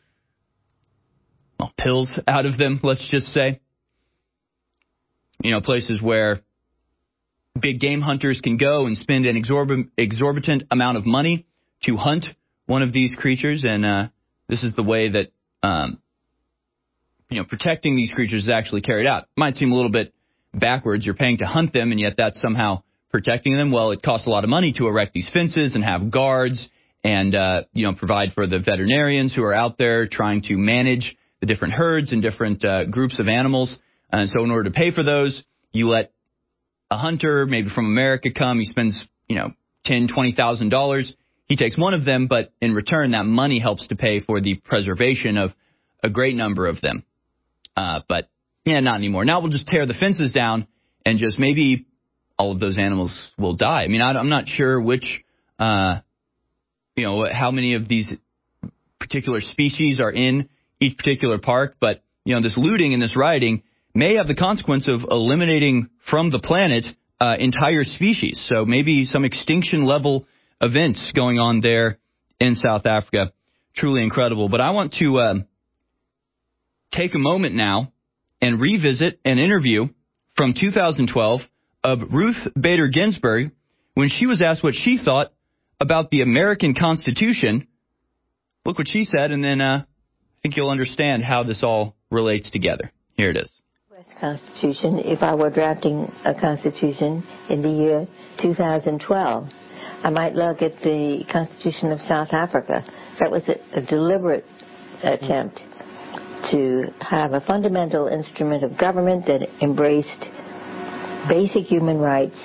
well, pills out of them, let's just say. You know, places where big game hunters can go and spend an exorbitant, exorbitant amount of money to hunt one of these creatures. And uh, this is the way that, um, you know, protecting these creatures is actually carried out. It might seem a little bit backwards. You're paying to hunt them, and yet that's somehow protecting them. Well, it costs a lot of money to erect these fences and have guards and, uh, you know, provide for the veterinarians who are out there trying to manage the different herds and different uh, groups of animals. And so in order to pay for those, you let a hunter, maybe from America, come. He spends, you know, ten thousand dollars, twenty thousand dollars. He takes one of them, but in return, that money helps to pay for the preservation of a great number of them. Uh, but, yeah, not anymore. Now we'll just tear the fences down and just maybe all of those animals will die. I mean, I, I'm not sure which, uh, you know, how many of these particular species are in each particular park. But, you know, this looting and this rioting may have the consequence of eliminating from the planet uh, entire species. So maybe some extinction-level events going on there in South Africa. Truly incredible. But I want to uh, take a moment now and revisit an interview from two thousand twelve of Ruth Bader Ginsburg when she was asked what she thought about the American Constitution. Look what she said, and then uh, I think you'll understand how this all relates together. Here it is. Constitution, if I were drafting a constitution in the year two thousand twelve, I might look at the Constitution of South Africa. That was a, a deliberate attempt to have a fundamental instrument of government that embraced basic human rights,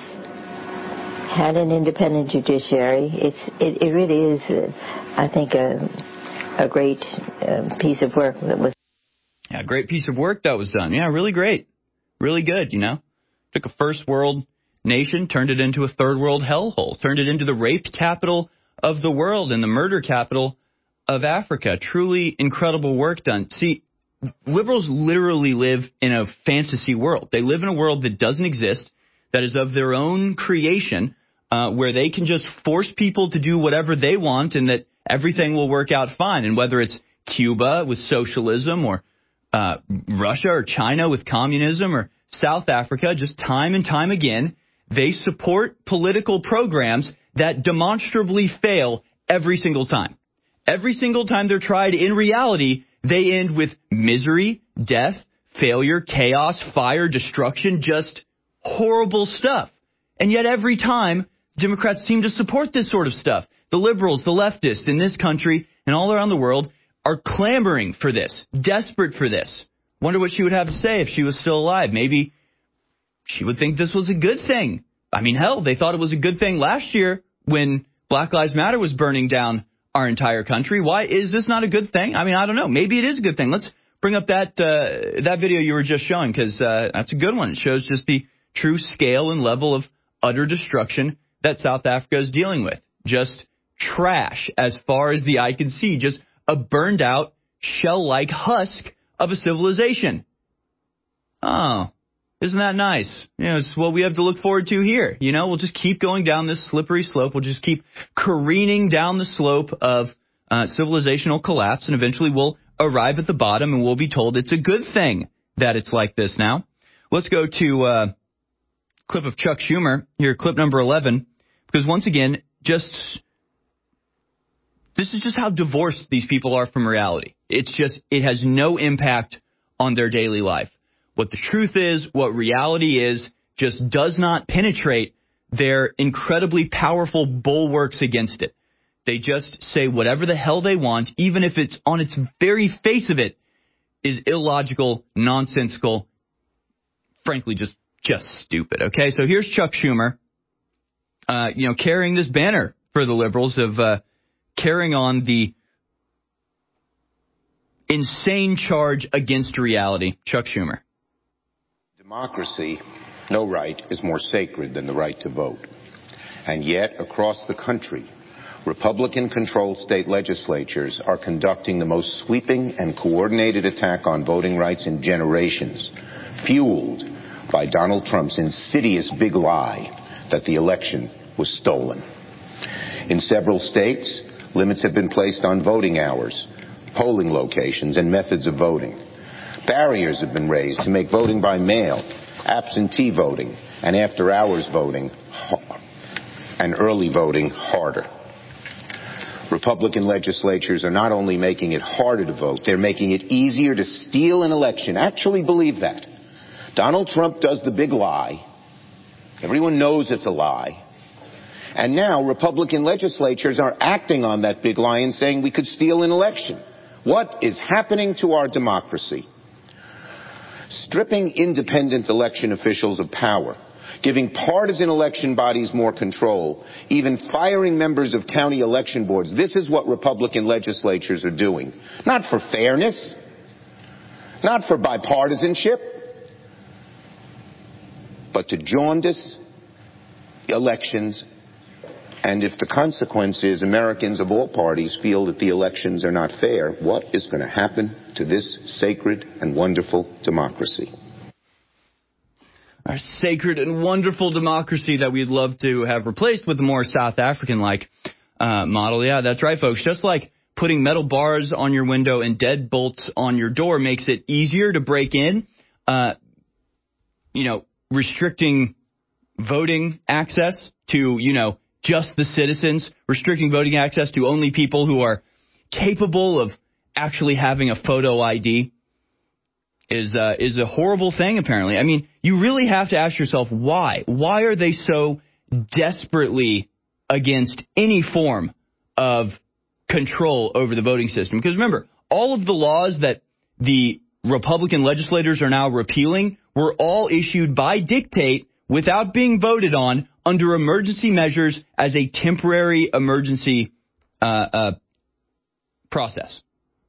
had an independent judiciary. It's it, it really is, uh, I think, a a great uh, piece of work that was. Yeah, great piece of work that was done. Yeah, really great. Really good, you know. Took a first world nation, turned it into a third world hellhole, turned it into the rape capital of the world and the murder capital of Africa. Truly incredible work done. See, liberals literally live in a fantasy world. They live in a world that doesn't exist, that is of their own creation, uh, where they can just force people to do whatever they want and that everything will work out fine. And whether it's Cuba with socialism or uh, Russia or China with communism or South Africa, just time and time again, they support political programs that demonstrably fail every single time. Every single time they're tried, in reality, they end with misery, death, failure, chaos, fire, destruction, just horrible stuff. And yet every time, Democrats seem to support this sort of stuff. The liberals, the leftists in this country and all around the world are clamoring for this, desperate for this. Wonder what she would have to say if she was still alive. Maybe she would think this was a good thing. I mean, hell, they thought it was a good thing last year when Black Lives Matter was burning down our entire country. Why is this not a good thing? I mean, I don't know. Maybe it is a good thing. Let's bring up that uh, that video you were just showing, because uh, that's a good one. It shows just the true scale and level of utter destruction that South Africa is dealing with. Just trash as far as the eye can see. Just a burned out, shell-like husk of a civilization. Oh, isn't that nice? You know, it's what we have to look forward to here. You know, we'll just keep going down this slippery slope. We'll just keep careening down the slope of uh, civilizational collapse, and eventually we'll arrive at the bottom and we'll be told it's a good thing that it's like this now. Let's go to a uh, clip of Chuck Schumer here, clip number eleven, because once again, just this is just how divorced these people are from reality. It's just, it has no impact on their daily life. What the truth is, what reality is, just does not penetrate their incredibly powerful bulwarks against it. They just say whatever the hell they want, even if it's on its very face of it is illogical, nonsensical, frankly, just just stupid. Okay, so here's Chuck Schumer, uh, you know, carrying this banner for the liberals of uh, carrying on the insane charge against reality. Chuck Schumer. Democracy, no right is more sacred than the right to vote. And yet, across the country, Republican-controlled state legislatures are conducting the most sweeping and coordinated attack on voting rights in generations, fueled by Donald Trump's insidious big lie that the election was stolen. In several states, limits have been placed on voting hours, polling locations, and methods of voting. Barriers have been raised to make voting by mail, absentee voting, and after-hours voting and early voting harder. Republican legislatures are not only making it harder to vote, they're making it easier to steal an election. Actually believe that. Donald Trump does the big lie. Everyone knows it's a lie. And now Republican legislatures are acting on that big lie and saying we could steal an election. What is happening to our democracy? Stripping independent election officials of power, giving partisan election bodies more control, even firing members of county election boards. This is what Republican legislatures are doing. Not for fairness, not for bipartisanship, but to jaundice elections And if the consequence is Americans of all parties feel that the elections are not fair, what is going to happen to this sacred and wonderful democracy? Our sacred and wonderful democracy that we'd love to have replaced with a more South African-like uh, model. Yeah, that's right, folks. Just like putting metal bars on your window and deadbolts on your door makes it easier to break in, uh, you know, restricting voting access to, you know, just the citizens, restricting voting access to only people who are capable of actually having a photo I D is uh, is a horrible thing, apparently. I mean, you really have to ask yourself why. Why are they so desperately against any form of control over the voting system? Because remember, all of the laws that the Republican legislators are now repealing were all issued by dictate without being voted on under emergency measures as a temporary emergency uh, uh, process.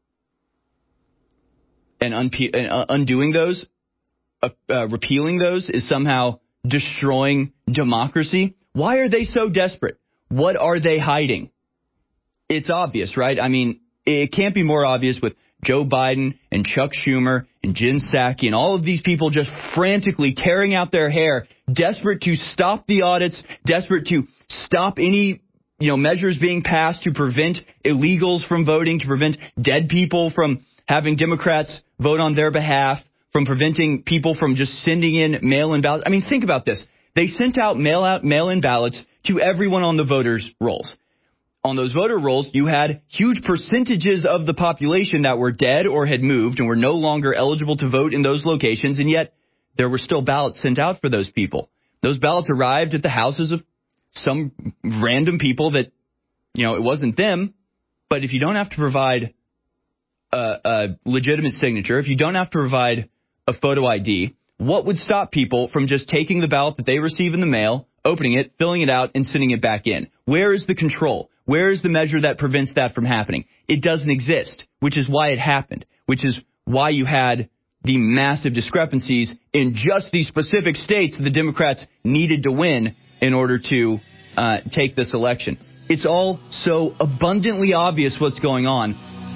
And, unpe- and uh, undoing those, uh, uh, repealing those is somehow destroying democracy. Why are they so desperate? What are they hiding? It's obvious, right? I mean, it can't be more obvious with Joe Biden and Chuck Schumer and Jen Psaki and all of these people just frantically tearing out their hair, desperate to stop the audits, desperate to stop any, you know, measures being passed to prevent illegals from voting, to prevent dead people from having Democrats vote on their behalf, from preventing people from just sending in mail-in ballots. I mean, think about this. They sent out mail-out, mail-in ballots to everyone on the voters' rolls. On those voter rolls, you had huge percentages of the population that were dead or had moved and were no longer eligible to vote in those locations, and yet there were still ballots sent out for those people. Those ballots arrived at the houses of some random people that, you know, it wasn't them, but if you don't have to provide a, a legitimate signature, if you don't have to provide a photo I D, what would stop people from just taking the ballot that they receive in the mail, opening it, filling it out, and sending it back in? Where is the control? Where is the measure that prevents that from happening? It doesn't exist, which is why it happened, which is why you had the massive discrepancies in just these specific states the Democrats needed to win in order to uh, take this election. It's all so abundantly obvious what's going on.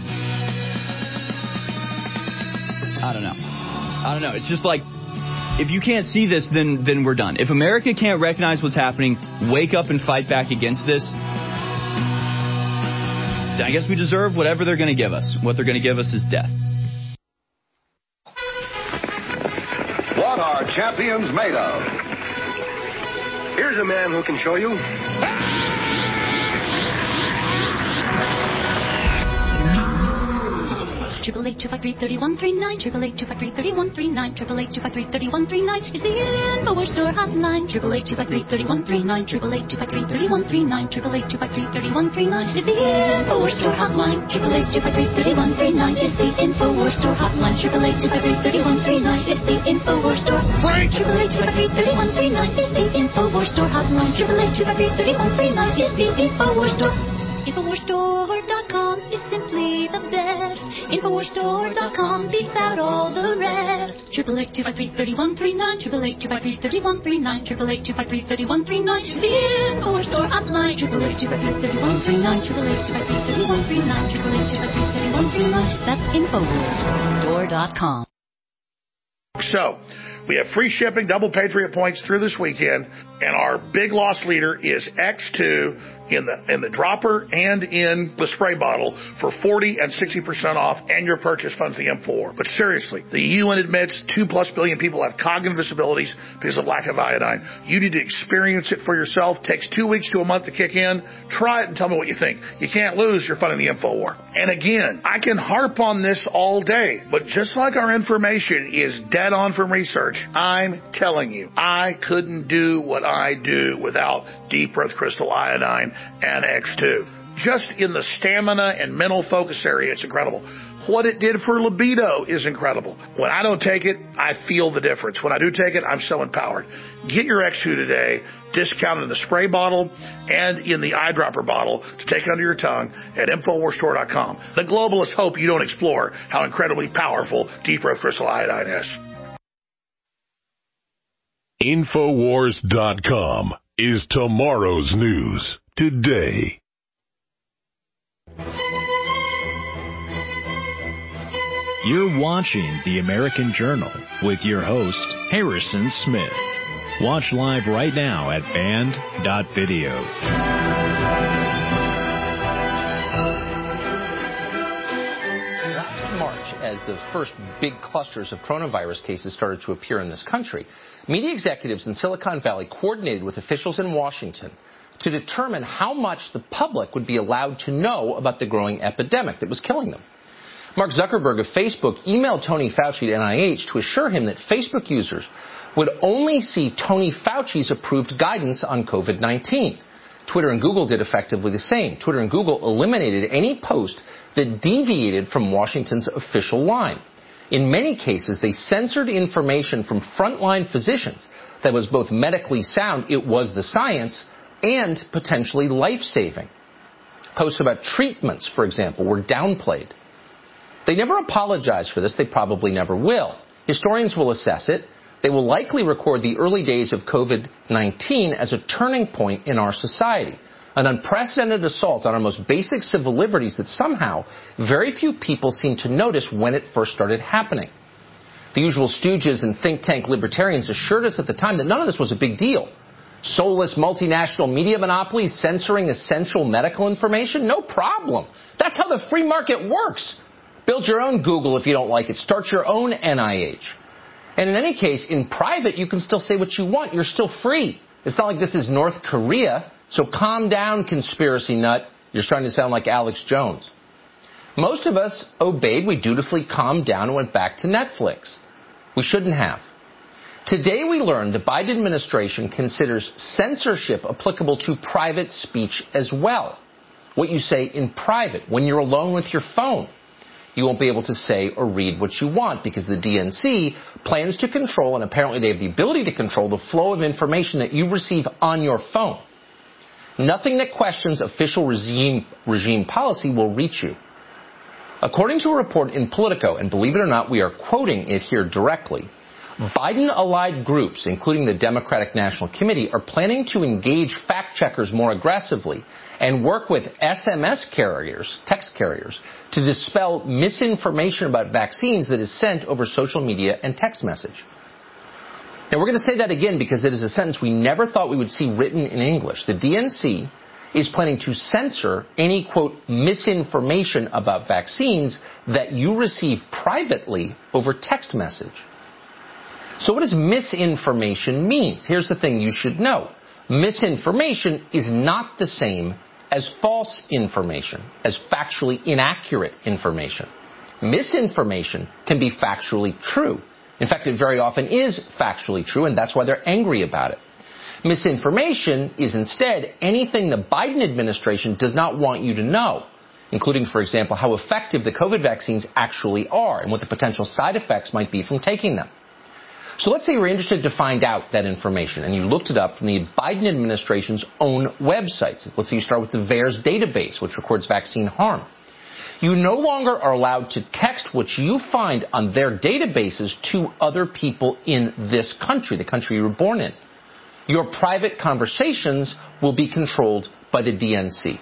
I don't know. I don't know. It's just like, if you can't see this, then then we're done. If America can't recognize what's happening, wake up and fight back against this, I guess we deserve whatever they're going to give us. What they're going to give us is death. What are champions made of? Here's a man who can show you. Triple eight two five three thirty one three nine. Triple eight two five three thirty one three nine. Triple eight two five three thirty one three nine is the InfoWars Store hotline. Triple eight two five three thirty one three nine. Triple eight two five three thirty one three nine. Triple eight two five three thirty one three nine is the InfoWars Store hotline. Triple eight two five three thirty one three nine is the InfoWars Store hotline. Triple eight two five three thirty one three nine is the InfoWars Store. Triple eight two five three thirty one three nine is the InfoWars Store hotline. Triple eight two five three thirty one three nine is the InfoWars Store. InfoWars Store dot com is simply the best. InfoWars Store dot com beats out all the rest. Triple eight two five three thirty one three nine. Triple eight two five three thirty one three nine. Triple eight two five three thirty one three nine is the InfoWars Store hotline. Triple eight two five three thirty one three nine. Triple eight two five three thirty one three nine. Triple eight two five three thirty one three nine. That's InfoWars Store dot com. So, we have free shipping, double Patriot points through this weekend, and our big loss leader is X two in the in the dropper and in the spray bottle for forty and sixty percent off, and your purchase funds the M four. But seriously, the U N admits two plus billion people have cognitive disabilities because of lack of iodine. You need to experience it for yourself. It takes two weeks to a month to kick in. Try it and tell me what you think. You can't lose your fun in the Info War. And again, I can harp on this all day, but just like our information is dead on from research, I'm telling you, I couldn't do what I do without Deep Earth Crystal Iodine and X two. Just in the stamina and mental focus area, it's incredible. What it did for libido is incredible. When I don't take it, I feel the difference. When I do take it, I'm so empowered. Get your X two today, discounted in the spray bottle and in the eyedropper bottle to take it under your tongue at InfoWars Store dot com. The globalists hope you don't explore how incredibly powerful Deep Earth Crystal Iodine is. InfoWars dot com is tomorrow's news today. You're watching The American Journal with your host, Harrison Smith. Watch live right now at band dot video. Last March, as the first big clusters of coronavirus cases started to appear in this country, media executives in Silicon Valley coordinated with officials in Washington to determine how much the public would be allowed to know about the growing epidemic that was killing them. Mark Zuckerberg of Facebook emailed Tony Fauci at N I H to assure him that Facebook users would only see Tony Fauci's approved guidance on COVID nineteen. Twitter and Google did effectively the same. Twitter and Google eliminated any post that deviated from Washington's official line. In many cases, they censored information from frontline physicians that was both medically sound, it was the science, and potentially life-saving. Posts about treatments, for example, were downplayed. They never apologized for this. They probably never will. Historians will assess it. They will likely record the early days of COVID nineteen as a turning point in our society, an unprecedented assault on our most basic civil liberties that somehow very few people seem to notice when it first started happening. The usual stooges and think tank libertarians assured us at the time that none of this was a big deal. Soulless multinational media monopolies censoring essential medical information? No problem. That's how the free market works. Build your own Google if you don't like it. Start your own N I H. And in any case, in private, you can still say what you want. You're still free. It's not like this is North Korea. So calm down, conspiracy nut. You're starting to sound like Alex Jones. Most of us obeyed. We dutifully calmed down and went back to Netflix. We shouldn't have. Today we learned the Biden administration considers censorship applicable to private speech as well. What you say in private, when you're alone with your phone. You won't be able to say or read what you want because the D N C plans to control, and apparently they have the ability to control, the flow of information that you receive on your phone. Nothing that questions official regime, regime policy will reach you. According to a report in Politico, and believe it or not, we are quoting it here directly, Biden-allied groups, including the Democratic National Committee, are planning to engage fact-checkers more aggressively and work with S M S carriers, text carriers, to dispel misinformation about vaccines that is sent over social media and text message. Now, we're going to say that again because it is a sentence we never thought we would see written in English. The D N C is planning to censor any, quote, misinformation about vaccines that you receive privately over text message. So what does misinformation mean? Here's the thing you should know. Misinformation is not the same as false information, as factually inaccurate information. Misinformation can be factually true. In fact, it very often is factually true, and that's why they're angry about it. Misinformation is instead anything the Biden administration does not want you to know, including, for example, how effective the COVID vaccines actually are and what the potential side effects might be from taking them. So let's say you're interested to find out that information, and you looked it up from the Biden administration's own websites. Let's say you start with the VAERS database, which records vaccine harm. You no longer are allowed to text what you find on their databases to other people in this country, the country you were born in. Your private conversations will be controlled by the D N C.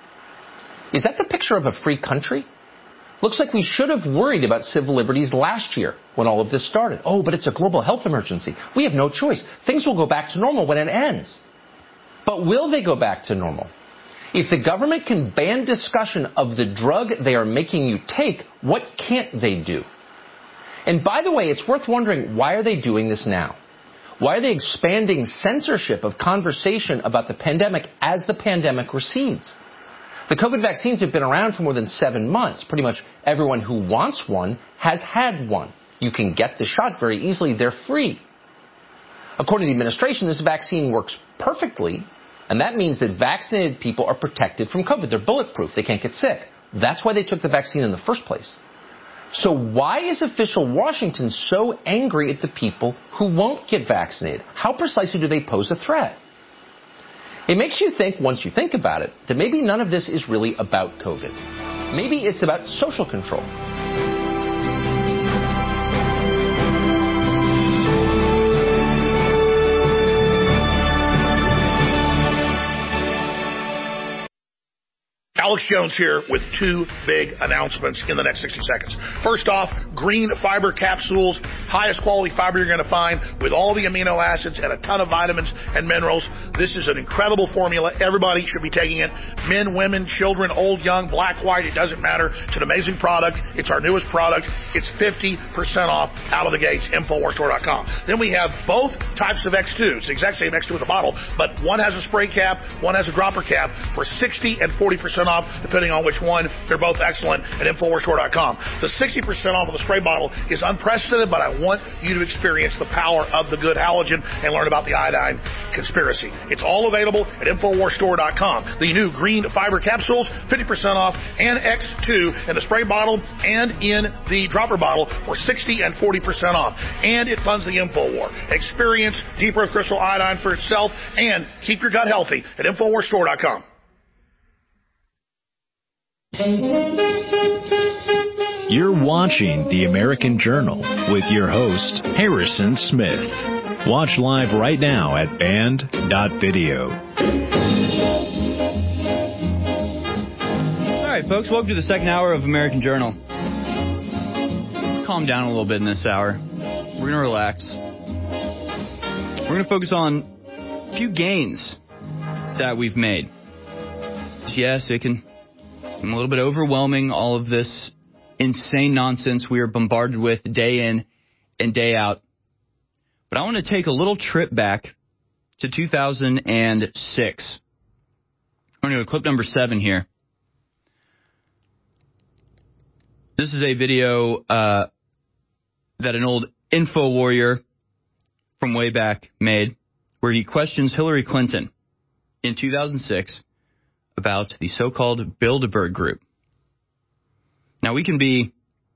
Is that the picture of a free country? Looks like we should have worried about civil liberties last year when all of this started. Oh, but it's a global health emergency. We have no choice. Things will go back to normal when it ends. But will they go back to normal? If the government can ban discussion of the drug they are making you take, what can't they do? And by the way, it's worth wondering, why are they doing this now? Why are they expanding censorship of conversation about the pandemic as the pandemic recedes? The COVID vaccines have been around for more than seven months. Pretty much everyone who wants one has had one. You can get the shot very easily. They're free. According to the administration, this vaccine works perfectly, and that means that vaccinated people are protected from COVID. They're bulletproof. They can't get sick. That's why they took the vaccine in the first place. So why is official Washington so angry at the people who won't get vaccinated? How precisely do they pose a threat? It makes you think, once you think about it, that maybe none of this is really about COVID. Maybe it's about social control. Alex Jones here with two big announcements in the next sixty seconds. First off, green fiber capsules, highest quality fiber you're going to find with all the amino acids and a ton of vitamins and minerals. This is an incredible formula. Everybody should be taking it. Men, women, children, old, young, black, white, it doesn't matter. It's an amazing product. It's our newest product. It's fifty percent off out of the gates, Infowars Store dot com. Then we have both types of X two. It's the exact same X two with a bottle, but one has a spray cap, one has a dropper cap for sixty and forty percent off, depending on which one. They're both excellent at Infowars Store dot com. The sixty percent off of the spray bottle is unprecedented, but I want you to experience the power of the good halogen and learn about the iodine conspiracy. It's all available at Infowars Store dot com. The new green fiber capsules, fifty percent off, and X two in the spray bottle and in the dropper bottle for sixty and forty percent off. And it funds the InfoWar. Experience Deep Earth Crystal Iodine for itself and keep your gut healthy at Infowars Store dot com. You're watching The American Journal with your host, Harrison Smith. Watch live right now at band dot video. All right, folks, welcome to the second hour of American Journal. Calm down a little bit in this hour. We're going to relax. We're going to focus on a few gains that we've made. Yes, it can be a little bit overwhelming, all of this insane nonsense we are bombarded with day in and day out. But I want to take a little trip back to two thousand six. I'm going to go to clip number seven here. This is a video uh, that an old info warrior from way back made, where he questions Hillary Clinton in two thousand six about the so-called Bilderberg Group. Now, we can be,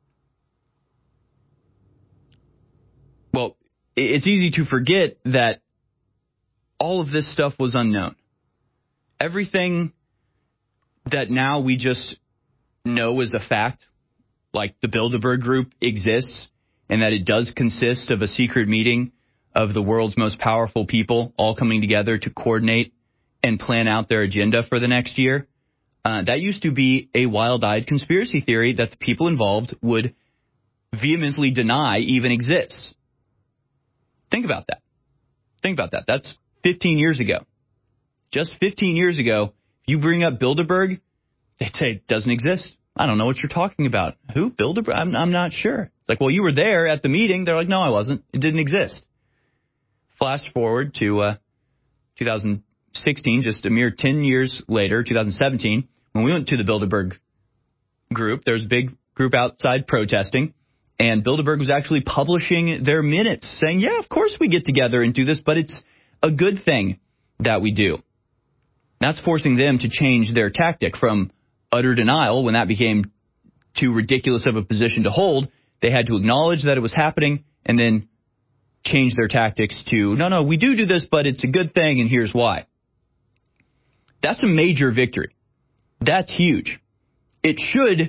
well, it's easy to forget that all of this stuff was unknown. Everything that now we just know is a fact, like the Bilderberg Group exists, and that it does consist of a secret meeting of the world's most powerful people all coming together to coordinate and plan out their agenda for the next year. Uh, that used to be a wild-eyed conspiracy theory that the people involved would vehemently deny even exists. Think about that. Think about that. That's fifteen years ago. Just fifteen years ago, if you bring up Bilderberg, they'd say it doesn't exist. I don't know what you're talking about. Who? Bilderberg? I'm, I'm not sure. It's like, well, you were there at the meeting. They're like, no, I wasn't. It didn't exist. Flash forward to uh, two thousand sixteen, just a mere ten years later, two thousand seventeen, when we went to the Bilderberg Group. There was a big group outside protesting, and Bilderberg was actually publishing their minutes saying, yeah, of course we get together and do this, but it's a good thing that we do. That's forcing them to change their tactic from utter denial. When that became too ridiculous of a position to hold, they had to acknowledge that it was happening and then change their tactics to, no, no, we do do this, but it's a good thing, and here's why. That's a major victory. That's huge. It should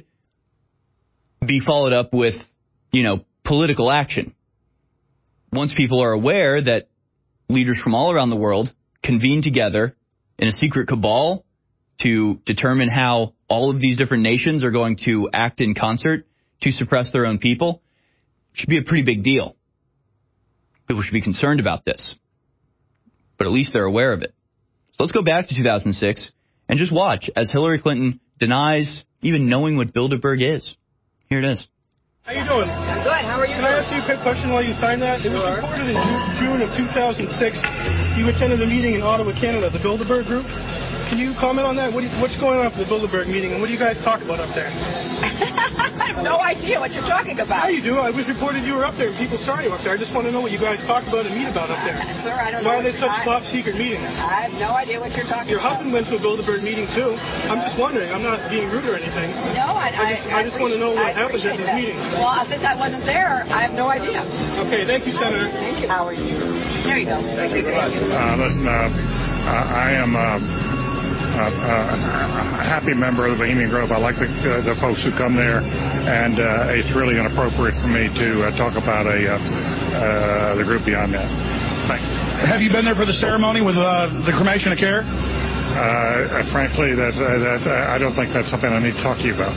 be followed up with, you know, political action. Once people are aware that leaders from all around the world convene together in a secret cabal to determine how all of these different nations are going to act in concert to suppress their own people, it should be a pretty big deal. People should be concerned about this. But at least they're aware of it. So let's go back to two thousand six and just watch as Hillary Clinton denies even knowing what Bilderberg is. Here it is. How you doing? Good. How are you? Can I ask you a quick question while you sign that? It was reported in Ju- June of two thousand six you attended a meeting in Ottawa, Canada, the Bilderberg Group. Can you comment on that? What do you, what's going on for the Bilderberg meeting, and what do you guys talk about up there? I have no idea what you're talking about. Yeah, you do. I was reported you were up there, and people saw you up there. I just want to know what you guys talk about and meet about up there. Sir, I don't Why know. Why are they such top secret meetings? I have no idea what you're talking Your about. husband went to a Bilderberg meeting, too. I'm just wondering. I'm not being rude or anything. No, I, I just, I, I just want to know what happens at these that. meetings. Well, since I wasn't there, I have no idea. Okay, thank you, Senator. Thank you. How are you? There you go. Thank you very much. Uh, listen, uh, I am uh, uh, uh, a happy member of the Bohemian Grove. I like the, uh, the folks who come there, and uh, it's really inappropriate for me to uh, talk about a uh, uh, the group beyond that. Thank you. Have you been there for the ceremony with uh, the cremation of care? Uh, frankly, that's, uh, that's, uh, I don't think that's something I need to talk to you about.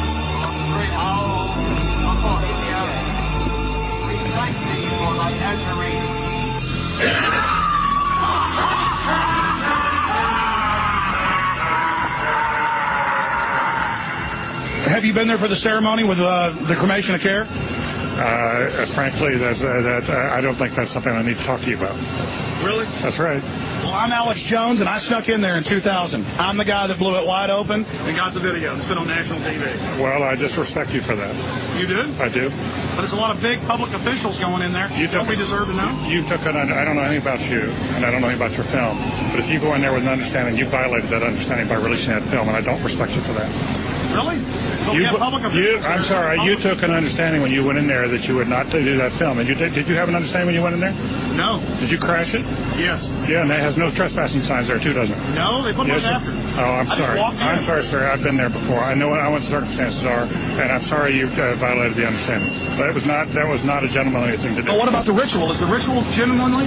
Have you been there for the ceremony with uh, the cremation of care? Uh, frankly, that's, uh, that, uh, I don't think that's something I need to talk to you about. Really? That's right. Well, I'm Alex Jones, and I snuck in there in two thousand. I'm the guy that blew it wide open and got the video. It's been on national T V. Well, I just respect you for that. You do? I do. But there's a lot of big public officials going in there. You don't took, we deserve to know? You took an, I don't know anything about you, and I don't know anything about your film. But if you go in there with an understanding, you violated that understanding by releasing that film, and I don't respect you for that. Really? But You, we have public you, officials I'm there. sorry, you Public- took an understanding when you went in there that you would not do that film. And you did, did you have an understanding when you went in there? No. Did you crash it? Yes. Yeah, and that has no trespassing signs there, too, doesn't it? No, they put Yes, one sir. after. Oh, I'm I just sorry. walked in. I'm sorry, sir. I've been there before. I know what, I know what the circumstances are, and I'm sorry you uh, violated the understanding. But it was not, that was not a gentlemanly thing to do. But what about the ritual? Is the ritual gentlemanly?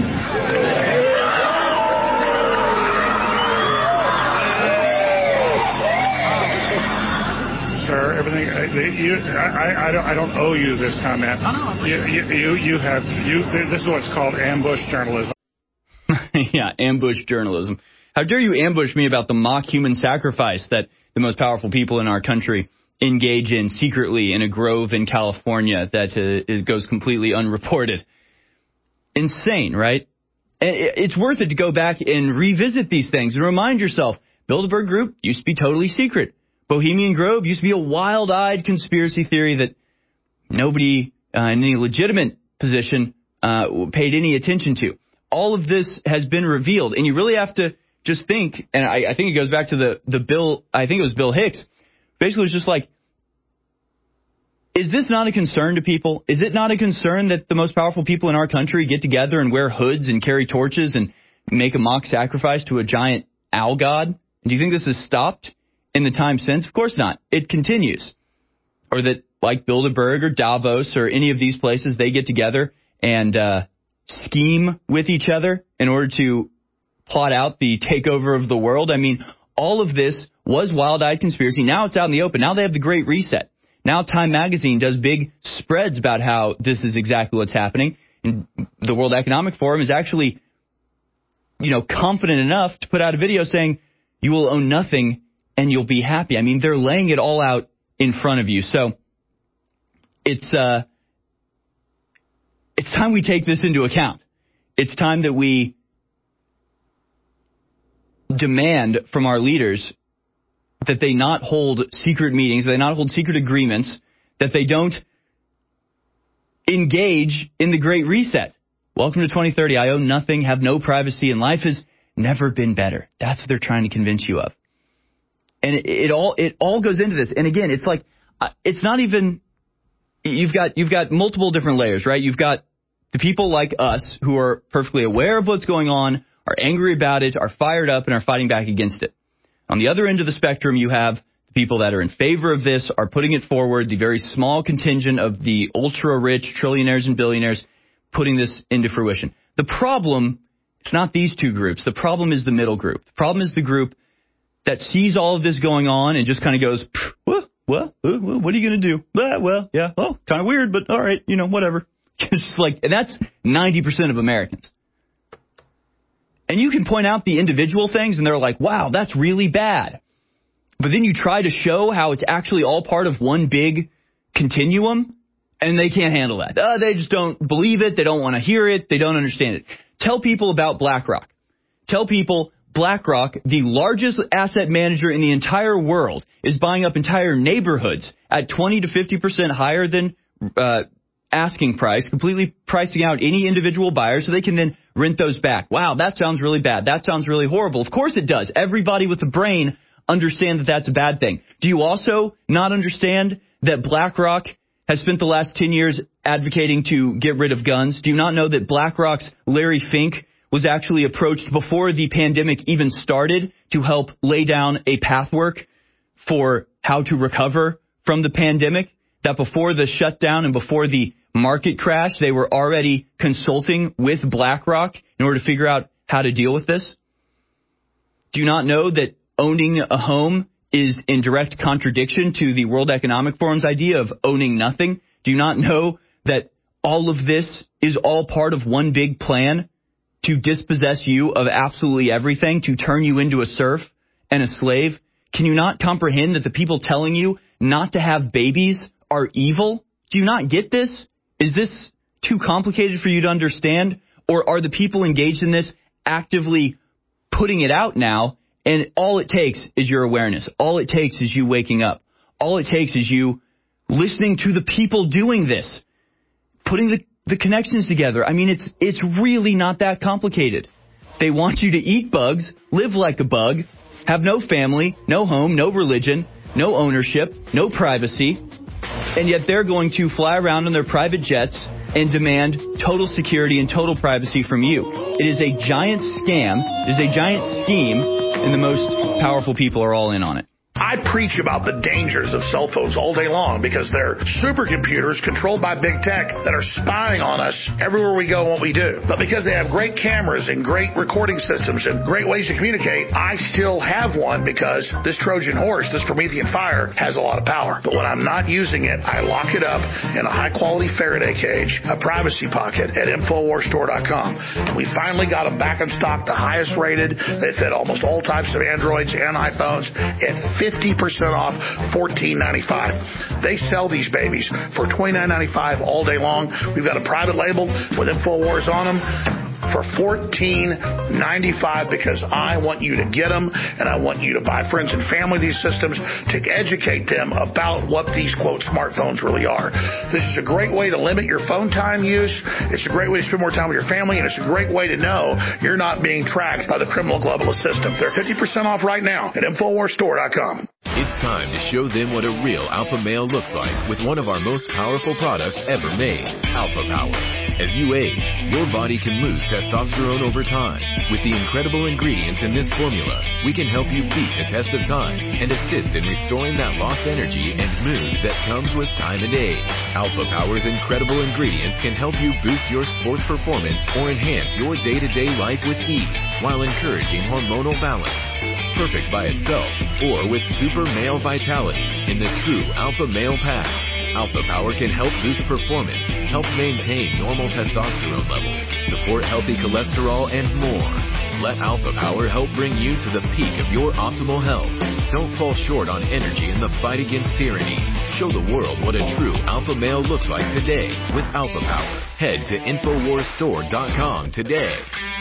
Sir, everything. Uh, you, I, I, don't, I don't owe you this comment. I know. You, you, you, you have. You. This is what's called ambush journalism. Yeah, ambush journalism. How dare you ambush me about the mock human sacrifice that the most powerful people in our country engage in secretly in a grove in California that uh, is, goes completely unreported. Insane, right? And it's worth it to go back and revisit these things and remind yourself, Bilderberg Group used to be totally secret. Bohemian Grove used to be a wild-eyed conspiracy theory that nobody uh, in any legitimate position uh, paid any attention to. All of this has been revealed, and you really have to just think, and I, I think it goes back to the, the Bill, I think it was Bill Hicks, basically it's just like, is this not a concern to people? Is it not a concern that the most powerful people in our country get together and wear hoods and carry torches and make a mock sacrifice to a giant owl god? And do you think this has stopped in the time since? Of course not. It continues. Or that, like Bilderberg or Davos or any of these places, they get together and uh, scheme with each other in order to plot out the takeover of the world. I mean, all of this was wild-eyed conspiracy. Now it's out in the open. Now they have the Great Reset. Now Time Magazine does big spreads about how this is exactly what's happening. And the World Economic Forum is actually, you know, confident enough to put out a video saying you will own nothing and you'll be happy. I mean, they're laying it all out in front of you. So it's uh, it's time we take this into account. It's time that we demand from our leaders that they not hold secret meetings, that they not hold secret agreements, that they don't engage in the Great Reset. Welcome to twenty thirty. I own nothing, have no privacy, and life has never been better. That's what they're trying to convince you of. And it, it all it all goes into this. And again, it's like uh, it's not even you've got you've got multiple different layers, right? You've got the people like us who are perfectly aware of what's going on, are angry about it, are fired up, and are fighting back against it. On the other end of the spectrum, you have the people that are in favor of this, are putting it forward, the very small contingent of the ultra-rich trillionaires and billionaires putting this into fruition. The problem, it's not these two groups. The problem is the middle group. The problem is the group that sees all of this going on and just kind of goes, what, what, what, what are you going to do? Ah, well, yeah, oh, kind of weird, but all right, you know, whatever. Just like, and that's ninety percent of Americans. And you can point out the individual things, and they're like, wow, that's really bad. But then you try to show how it's actually all part of one big continuum, and they can't handle that. Uh, they just don't believe it. They don't want to hear it. They don't understand it. Tell people about BlackRock. Tell people BlackRock, the largest asset manager in the entire world, is buying up entire neighborhoods at twenty to fifty percent higher than uh, asking price, completely pricing out any individual buyer so they can then rent those back. Wow, that sounds really bad. That sounds really horrible. Of course it does. Everybody with a brain understands that that's a bad thing. Do you also not understand that BlackRock has spent the last ten years advocating to get rid of guns? Do you not know that BlackRock's Larry Fink was actually approached before the pandemic even started to help lay down a pathwork for how to recover from the pandemic? That before the shutdown and before the market crash, they were already consulting with BlackRock in order to figure out how to deal with this? Do you not know that owning a home is in direct contradiction to the World Economic Forum's idea of owning nothing? Do you not know that all of this is all part of one big plan to dispossess you of absolutely everything, to turn you into a serf and a slave? Can you not comprehend that the people telling you not to have babies are evil? Do you not get this? Is this too complicated for you to understand? Or are the people engaged in this actively putting it out now, and all it takes is your awareness? All it takes is you waking up. All it takes is you listening to the people doing this, putting the, the connections together. I mean, it's it's really not that complicated. They want you to eat bugs, live like a bug, have no family, no home, no religion, no ownership, no privacy, and yet they're going to fly around in their private jets and demand total security and total privacy from you. It is a giant scam. It is a giant scheme, and the most powerful people are all in on it. I preach about the dangers of cell phones all day long because they're supercomputers controlled by big tech that are spying on us everywhere we go and what we do. But because they have great cameras and great recording systems and great ways to communicate, I still have one because this Trojan horse, this Promethean fire, has a lot of power. But when I'm not using it, I lock it up in a high-quality Faraday cage, a privacy pocket at Infowars Store dot com. We finally got them back in stock, the highest rated. They fit almost all types of Androids and iPhones at fifty percent off, fourteen ninety-five. They sell these babies for twenty-nine ninety-five all day long. We've got a private label with InfoWars on them for fourteen ninety-five because I want you to get them, and I want you to buy friends and family these systems to educate them about what these, quote, smartphones really are. This is a great way to limit your phone time use. It's a great way to spend more time with your family, and it's a great way to know you're not being tracked by the criminal globalist system. They're fifty percent off right now at Infowars Store dot com. It's time to show them what a real alpha male looks like with one of our most powerful products ever made, Alpha Power. As you age, your body can lose testosterone over time. With the incredible ingredients in this formula, we can help you beat the test of time and assist in restoring that lost energy and mood that comes with time and age. Alpha Power's incredible ingredients can help you boost your sports performance or enhance your day-to-day life with ease while encouraging hormonal balance. Perfect by itself or with super male vitality in the true Alpha Male Pack. Alpha Power can help boost performance, help maintain normal testosterone levels, support healthy cholesterol, and more. Let Alpha Power help bring you to the peak of your optimal health. Don't fall short on energy in the fight against tyranny. Show the world what a true alpha male looks like today with Alpha Power. Head to Infowars Store dot com today.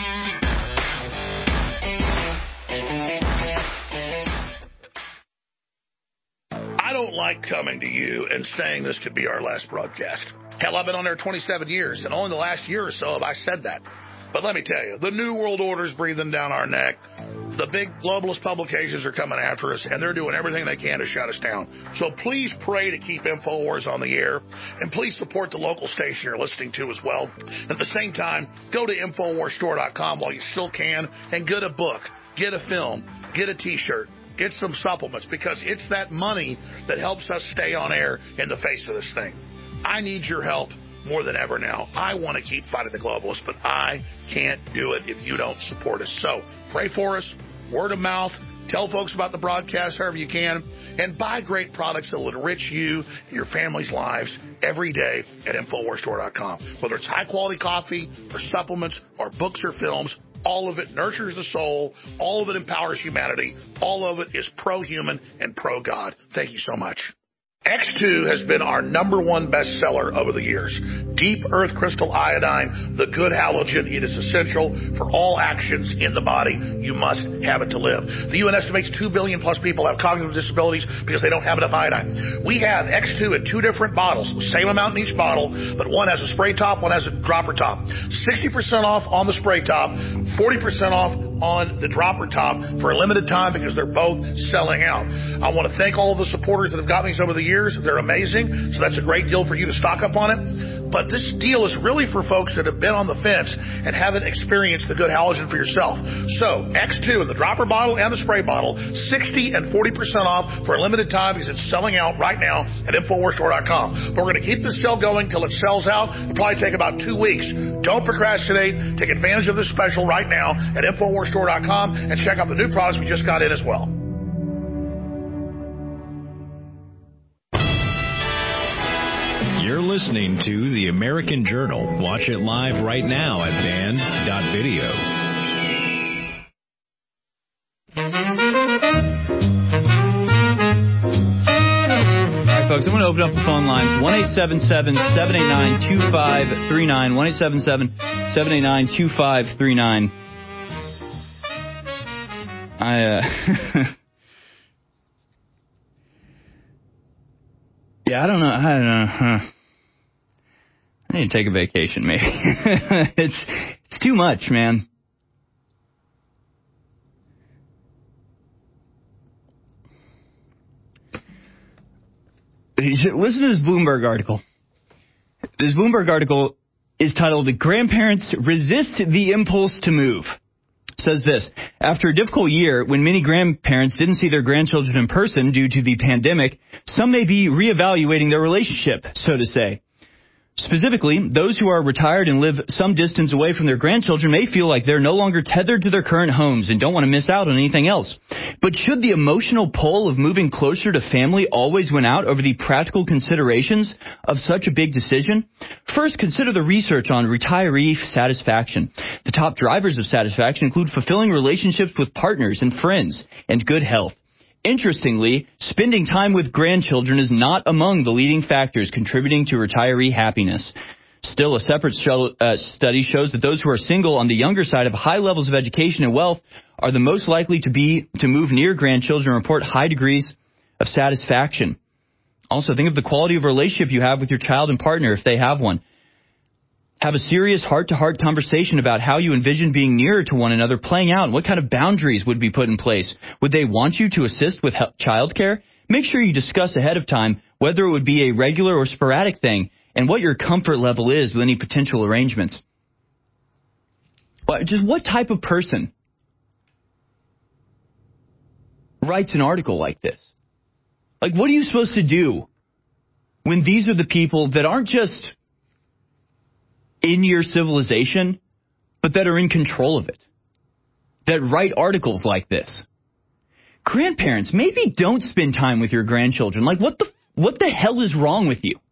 I don't like coming to you and saying this could be our last broadcast. Hell, I've been on there twenty-seven years, and only the last year or so have I said that. But let me tell you, the New World Order's breathing down our neck. The big globalist publications are coming after us, and they're doing everything they can to shut us down. So please pray to keep InfoWars on the air, and please support the local station you're listening to as well. At the same time, go to Infowars Store dot com while you still can, and get a book, get a film, get a T-shirt. Get some supplements, because it's that money that helps us stay on air in the face of this thing. I need your help more than ever now. I want to keep fighting the globalists, but I can't do it if you don't support us. So pray for us, word of mouth, tell folks about the broadcast however you can, and buy great products that will enrich you and your family's lives every day at Infowars Store dot com. Whether it's high-quality coffee or supplements or books or films, all of it nurtures the soul. All of it empowers humanity. All of it is pro-human and pro-God. Thank you so much. X two has been our number one bestseller over the years. Deep Earth Crystal Iodine, the good halogen. It is essential for all actions in the body. You must have it to live. The U N estimates two billion plus people have cognitive disabilities because they don't have enough iodine. We have X two in two different bottles, same amount in each bottle, but one has a spray top, one has a dropper top. sixty percent off on the spray top, forty percent off on the dropper top for a limited time because they're both selling out. I want to thank all of the supporters that have gotten these over the years. They're amazing, so that's a great deal for you to stock up on it. But this deal is really for folks that have been on the fence and haven't experienced the good halogen for yourself. So X two in the dropper bottle and the spray bottle, sixty and forty percent off for a limited time because it's selling out right now at Infowars Store dot com. But we're going to keep this sale going till it sells out. It'll probably take about two weeks. Don't procrastinate. Take advantage of this special right now at Infowars Store dot com and check out the new products we just got in as well. You're listening to The American Journal. Watch it live right now at band dot video. All right, folks, I'm going to open up the phone lines. one eight seven seven, seven eight nine, two five three nine. one eight seven seven, seven eight nine, two five three nine. I, uh... yeah, I don't know. I don't know. Huh. I need to take a vacation, maybe. it's it's too much, man. Listen to this Bloomberg article. This Bloomberg article is titled, "Grandparents Resist the Impulse to Move." It says this: after a difficult year when many grandparents didn't see their grandchildren in person due to the pandemic, some may be reevaluating their relationship, so to say. Specifically, those who are retired and live some distance away from their grandchildren may feel like they're no longer tethered to their current homes and don't want to miss out on anything else. But should the emotional pull of moving closer to family always win out over the practical considerations of such a big decision? First, consider the research on retiree satisfaction. The top drivers of satisfaction include fulfilling relationships with partners and friends and good health. Interestingly, spending time with grandchildren is not among the leading factors contributing to retiree happiness. Still, a separate show, uh, study shows that those who are single on the younger side of high levels of education and wealth are the most likely to be to move near grandchildren and report high degrees of satisfaction. Also, think of the quality of relationship you have with your child and partner if they have one. Have a serious heart-to-heart conversation about how you envision being nearer to one another playing out and what kind of boundaries would be put in place. Would they want you to assist with child care? Make sure you discuss ahead of time whether it would be a regular or sporadic thing and what your comfort level is with any potential arrangements. But just what type of person writes an article like this? Like, what are you supposed to do when these are the people that aren't just in your civilization, but that are in control of it, that write articles like this? Grandparents, maybe don't spend time with your grandchildren. Like, what the what the hell is wrong with you?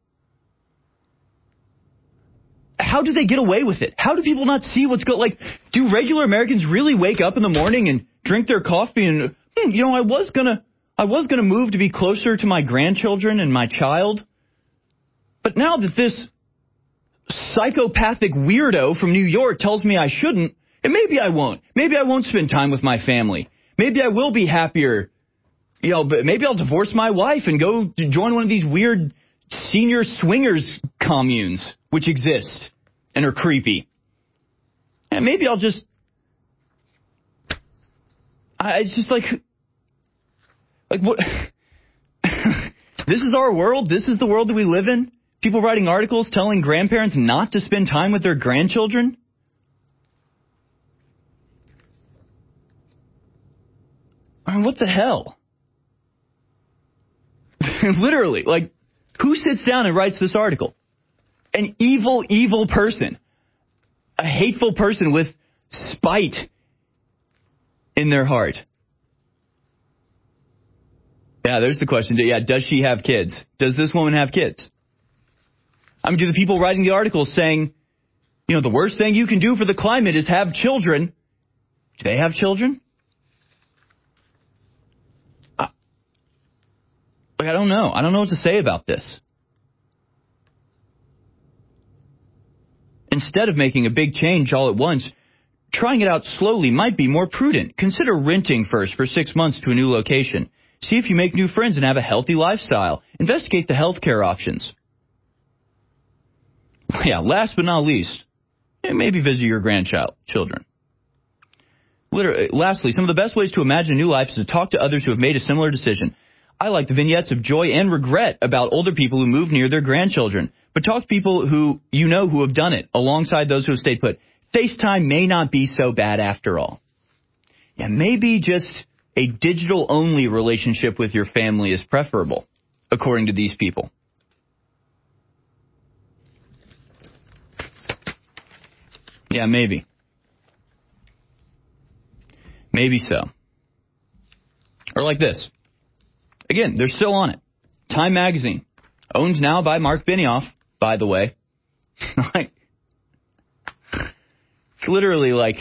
How do they get away with it? How do people not see what's going? Like, do regular Americans really wake up in the morning and drink their coffee and, hmm, you know, I was gonna, I was gonna move to be closer to my grandchildren and my child, but now that this psychopathic weirdo from New York tells me I shouldn't, and maybe I won't. Maybe I won't spend time with my family. Maybe I will be happier. You know, but maybe I'll divorce my wife and go to join one of these weird senior swingers communes which exist and are creepy. And maybe I'll just, I, it's just like, like what? This is our world. This is the world that we live in. People writing articles telling grandparents not to spend time with their grandchildren. I mean, what the hell? Literally, like, who sits down and writes this article? An evil, evil person. A hateful person with spite in their heart. Yeah, there's the question. Yeah, does she have kids? Does this woman have kids? I mean, do the people writing the articles saying, you know, the worst thing you can do for the climate is have children? Do they have children? I, I don't know. I don't know what to say about this. Instead of making a big change all at once, trying it out slowly might be more prudent. Consider renting first for six months to a new location. See if you make new friends and have a healthy lifestyle. Investigate the healthcare options. Yeah, last but not least, maybe visit your grandchildren. Literally, lastly, some of the best ways to imagine a new life is to talk to others who have made a similar decision. I like the vignettes of joy and regret about older people who move near their grandchildren. But talk to people who you know who have done it alongside those who have stayed put. FaceTime may not be so bad after all. Yeah, maybe just a digital-only relationship with your family is preferable, according to these people. Yeah, maybe. Maybe so. Or like this. Again, they're still on it. Time Magazine, owned now by Mark Benioff, by the way. Like, it's literally like,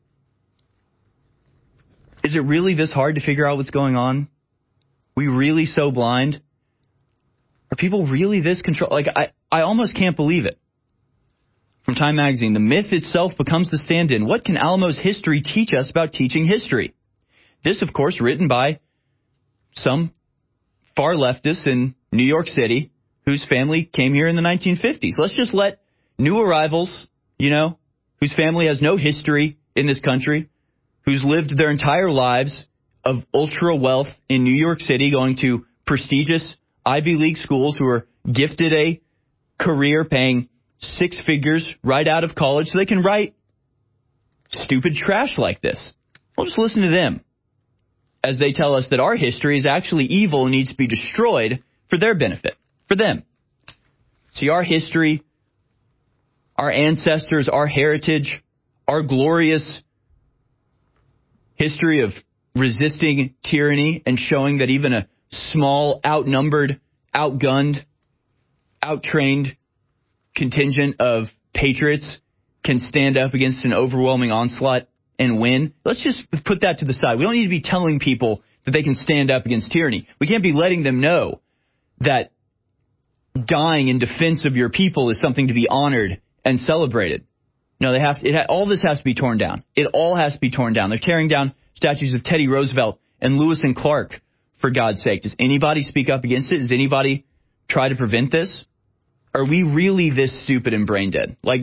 is it really this hard to figure out what's going on? We really so blind? Are people really this control? Like, I, I almost can't believe it. From Time Magazine, the myth itself becomes the stand-in. What can Alamo's history teach us about teaching history? This, of course, written by some far leftists in New York City whose family came here in the nineteen fifties. Let's just let new arrivals, you know, whose family has no history in this country, who's lived their entire lives of ultra wealth in New York City, going to prestigious Ivy League schools, who are gifted a career paying six figures right out of college so they can write stupid trash like this. We'll just listen to them as they tell us that our history is actually evil and needs to be destroyed for their benefit, for them. See, our history, our ancestors, our heritage, our glorious history of resisting tyranny and showing that even a small, outnumbered, outgunned, outtrained contingent of patriots can stand up against an overwhelming onslaught and win. Let's just put that to the side. We don't need to be telling people that they can stand up against tyranny. We can't be letting them know that dying in defense of your people is something to be honored and celebrated. No, they have to, it ha, all this has to be torn down. It all has to be torn down. They're tearing down statues of Teddy Roosevelt and Lewis and Clark, for God's sake. Does anybody speak up against it? Does anybody try to prevent this? Are we really this stupid and brain dead? Like,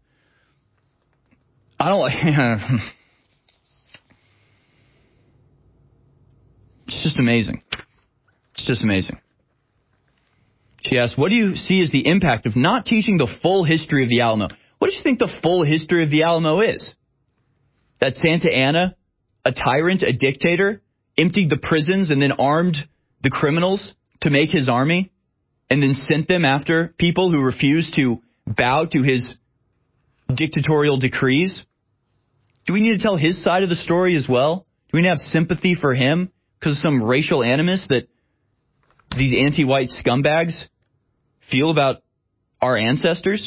I don't... It's just amazing. It's just amazing. She asked, what do you see as the impact of not teaching the full history of the Alamo? What do you think the full history of the Alamo is? That Santa Anna, a tyrant, a dictator, emptied the prisons and then armed the criminals to make his army and then sent them after people who refused to bow to his dictatorial decrees? Do we need to tell his side of the story as well? Do we need to have sympathy for him because of some racial animus that these anti-white scumbags feel about our ancestors?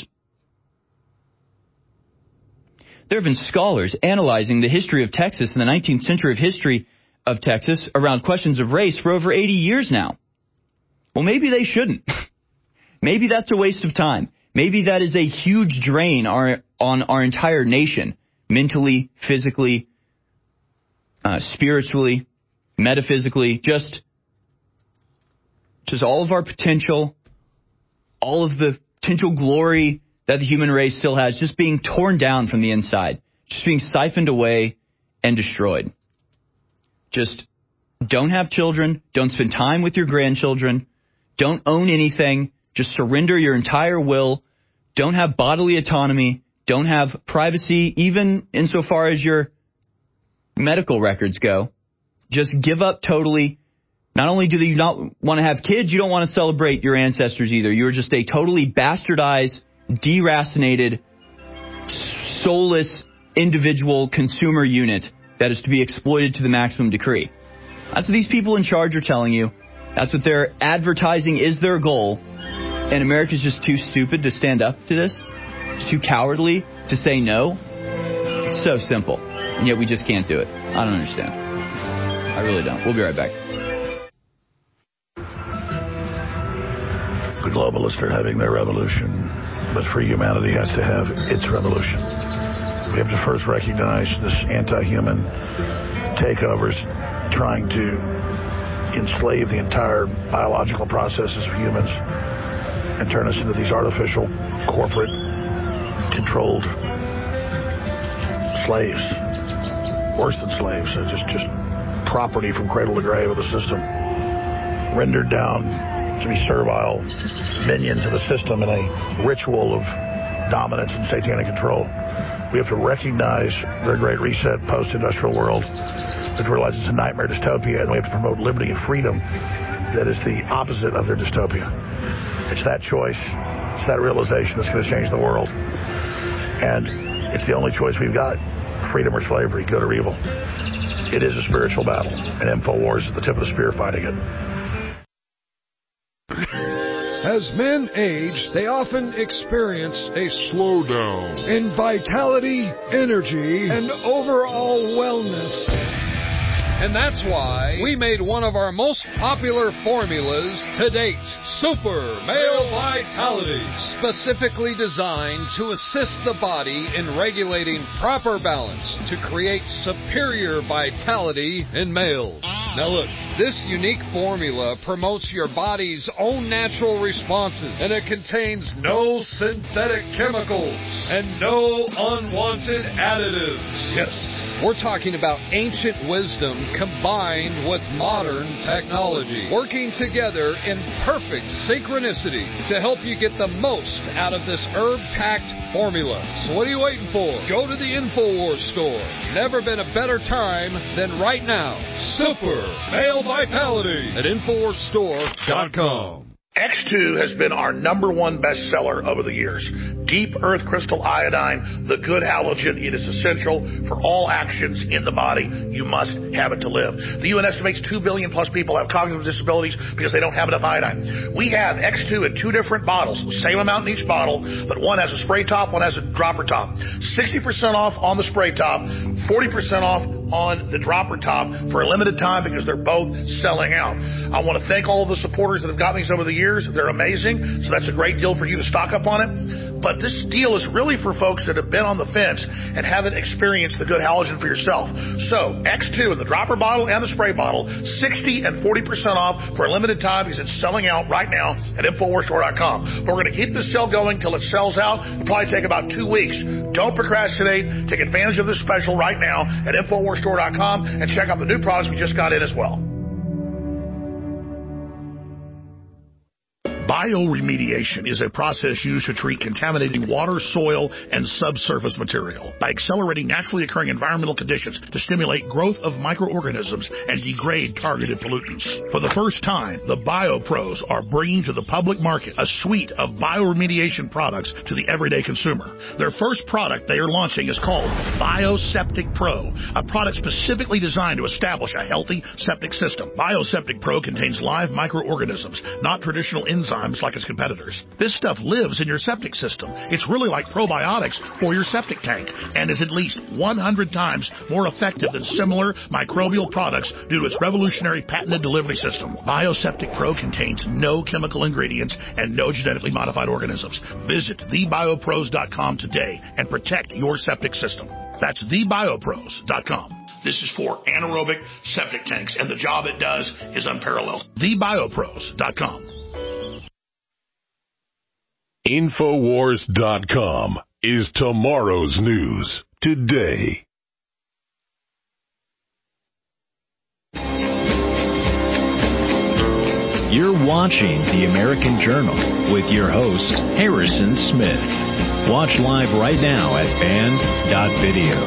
There have been scholars analyzing the history of Texas in the nineteenth century of history of Texas around questions of race for over eighty years now. Well, maybe they shouldn't. Maybe that's a waste of time. Maybe that is a huge drain our, on our entire nation, mentally, physically, uh, spiritually, metaphysically, just, just all of our potential, all of the potential glory that the human race still has, just being torn down from the inside, just being siphoned away and destroyed. Just don't have children. Don't spend time with your grandchildren. Don't own anything. Just surrender your entire will. Don't have bodily autonomy. Don't have privacy, even insofar as your medical records go. Just give up totally. Not only do you not want to have kids, you don't want to celebrate your ancestors either. You're just a totally bastardized, deracinated, soulless individual consumer unit that is to be exploited to the maximum degree. That's what these people in charge are telling you. That's what they're advertising is their goal. And America's just too stupid to stand up to this. It's too cowardly to say no. It's so simple. And yet we just can't do it. I don't understand. I really don't. We'll be right back. The globalists are having their revolution, but free humanity has to have its revolution. We have to first recognize this anti-human takeovers trying to enslave the entire biological processes of humans and turn us into these artificial, corporate, controlled slaves. Worse than slaves. They're just, just property from cradle to grave of the system. rendered down to be servile minions of the system in a ritual of dominance and satanic control. We have to recognize their great reset post-industrial world, but realize it's a nightmare dystopia, and we have to promote liberty and freedom that is the opposite of their dystopia. It's that choice, it's that realization that's going to change the world. And it's the only choice we've got, freedom or slavery, good or evil. It is a spiritual battle, and InfoWars is at the tip of the spear fighting it. As men age, they often experience a slowdown in vitality, energy, and overall wellness. And that's why we made one of our most popular formulas to date, Super Male Vitality, specifically designed to assist the body in regulating proper balance to create superior vitality in males. Now look, this unique formula promotes your body's own natural responses, and it contains no synthetic chemicals and no unwanted additives. Yes, we're talking about ancient wisdom combined with modern technology, working together in perfect synchronicity to help you get the most out of this herb-packed formula. So what are you waiting for? Go to the InfoWars store. Never been a better time than right now. Super Male Vitality at InfoWars Store dot com. X two has been our number one bestseller over the years. Deep Earth Crystal Iodine, the good halogen. It is essential for all actions in the body. You must have it to live. The U N estimates two billion plus people have cognitive disabilities because they don't have enough iodine. We have X two in two different bottles, same amount in each bottle, but one has a spray top, one has a dropper top. sixty percent off on the spray top, forty percent off on the dropper top for a limited time because they're both selling out. I want to thank all of the supporters that have gotten these over the years. They're amazing, so that's a great deal for you to stock up on it. But this deal is really for folks that have been on the fence and haven't experienced the good halogen for yourself. So X two in the dropper bottle and the spray bottle, sixty and forty percent off for a limited time because it's selling out right now at InfoWars Store dot com. But we're going to keep this sale going till it sells out. It'll probably take about two weeks. Don't procrastinate. Take advantage of this special right now at InfoWars Store dot com and check out the new products we just got in as well. Bioremediation is a process used to treat contaminating water, soil, and subsurface material by accelerating naturally occurring environmental conditions to stimulate growth of microorganisms and degrade targeted pollutants. For the first time, the BioPros are bringing to the public market a suite of bioremediation products to the everyday consumer. Their first product they are launching is called Bioseptic Pro, a product specifically designed to establish a healthy septic system. Bioseptic Pro contains live microorganisms, not traditional enzymes like its competitors. This stuff lives in your septic system. It's really like probiotics for your septic tank and is at least one hundred times more effective than similar microbial products due to its revolutionary patented delivery system. Bioseptic Pro contains no chemical ingredients and no genetically modified organisms. Visit the bio pros dot com today and protect your septic system. That's the bio pros dot com. This is for anaerobic septic tanks, and the job it does is unparalleled. the bio pros dot com. InfoWars dot com is tomorrow's news today. You're watching The American Journal with your host, Harrison Smith. Watch live right now at band dot video.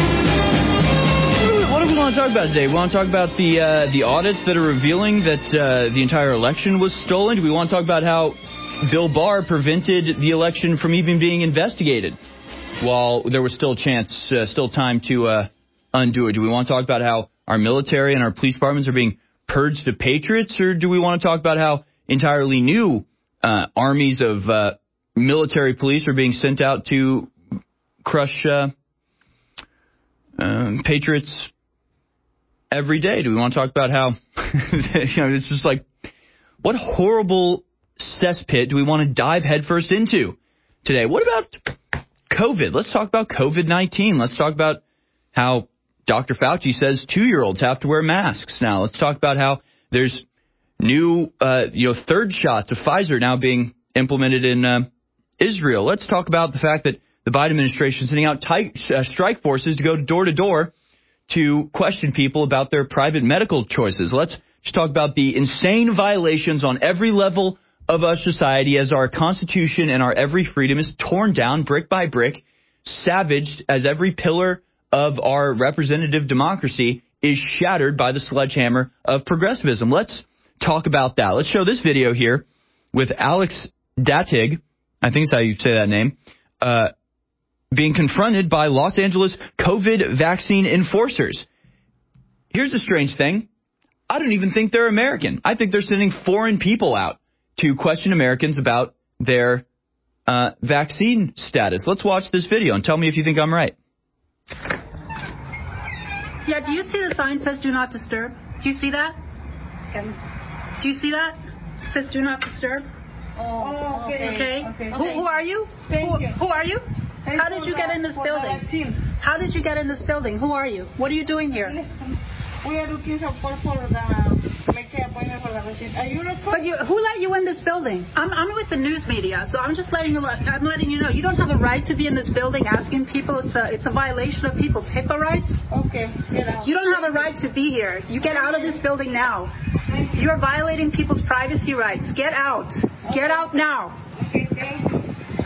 What do we want to talk about today? We want to talk about the uh, the audits that are revealing that uh, the entire election was stolen. Do we want to talk about how Bill Barr prevented the election from even being investigated while there was still a chance, uh, still time to uh, undo it? Do we want to talk about how our military and our police departments are being purged of patriots, or do we want to talk about how entirely new uh, armies of uh, military police are being sent out to crush uh, um, patriots every day? Do we want to talk about how you know, it's just like, what horrible cesspit do we want to dive headfirst into today? What about COVID? Let's talk about COVID nineteen. Let's talk about how Doctor Fauci says two-year-olds have to wear masks now. Let's talk about how there's new, uh, you know, third shots of Pfizer now being implemented in uh, Israel. Let's talk about the fact that the Biden administration is sending out tight, uh, strike forces to go door to door to question people about their private medical choices. Let's She talked about the insane violations on every level of our society as our Constitution and our every freedom is torn down brick by brick, savaged as every pillar of our representative democracy is shattered by the sledgehammer of progressivism. Let's talk about that. Let's show this video here with Alex Datig, I think is how you say that name, uh, being confronted by Los Angeles COVID vaccine enforcers. Here's the strange thing. I don't even think they're American. I think they're sending foreign people out to question Americans about their uh, vaccine status. Let's watch this video and tell me if you think I'm right. Yeah, do you see the sign says do not disturb? Do you see that? Do you see that? It says do not disturb. Oh, okay. Okay. okay. Who, who are you? Thank who, you. Who are you? Thanks How did you get in this the, building? How did you get in this building? Who are you? What are you doing here? We are looking for for the make an appointment for the vaccine. Are you not? But you, who let you in this building? I'm, I'm with the news media, so I'm just letting you. I'm letting you know you don't have a right to be in this building asking people. It's a it's a violation of people's HIPAA rights. Okay, get out. You don't have a right to be here. You get out of this building now. You're violating people's privacy rights. Get out. Get out now. Okay, thank you.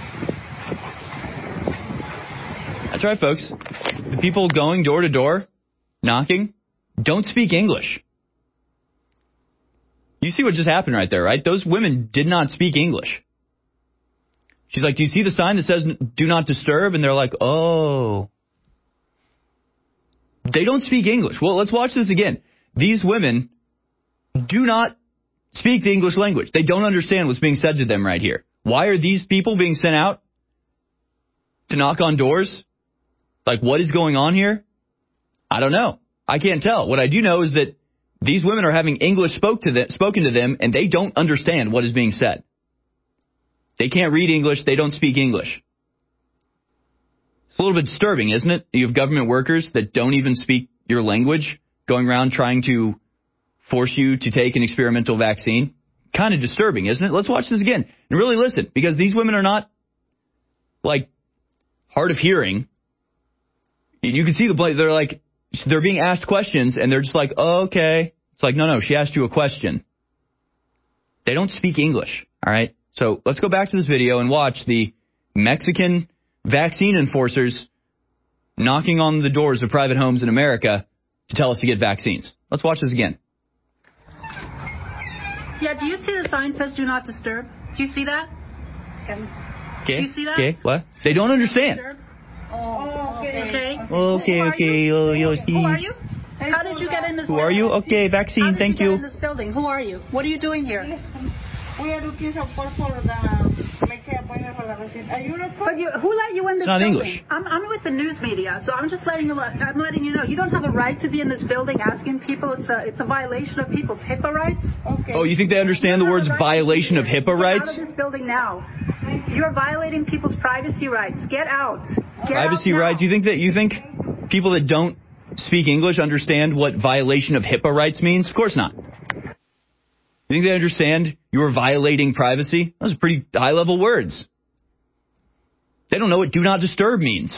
That's right, folks. The people going door to door, knocking, don't speak English. You see what just happened right there, right? Those women did not speak English. She's like, do you see the sign that says do not disturb? And they're like, oh. They don't speak English. Well, let's watch this again. These women do not speak the English language. They don't understand what's being said to them right here. Why are these people being sent out to knock on doors? Like, what is going on here? I don't know. I can't tell. What I do know is that these women are having English spoke to them, spoken to them, and they don't understand what is being said. They can't read English. They don't speak English. It's a little bit disturbing, isn't it? You have government workers that don't even speak your language going around trying to force you to take an experimental vaccine. Kind of disturbing, isn't it? Let's watch this again and really listen, because these women are not, like, hard of hearing. You can see the play. They're like, they're being asked questions, and they're just like, oh, okay. It's like, no, no, she asked you a question. They don't speak English, all right? So let's go back to this video and watch the Mexican vaccine enforcers knocking on the doors of private homes in America to tell us to get vaccines. Let's watch this again. Yeah, do you see the sign says do not disturb? Do you see that? Okay. Do you see that? Okay, what? They don't understand. Oh, okay. Okay. Okay, okay. Oh, yo, see. Who are you? How did you get in this Who building? are you? Okay, vaccine, How did thank you. you. Get in this building? Who are you? What are you doing here? We are looking for for the make an appointment for the vaccine. Are you not? But you, who let you in this It's not building? English. I'm, I'm with the news media, so I'm just letting you. I'm letting you know you don't have a right to be in this building asking people. It's a it's a violation of people's HIPAA rights. Okay. Oh, you think they understand the words violation of HIPAA rights? Get out of this building now. You're violating people's privacy rights. Get out. Get Privacy out now. rights? You think that you think people that don't speak English understand what violation of HIPAA rights means? Of course not. You think they understand you're violating privacy? Those are pretty high-level words. They don't know what do not disturb means.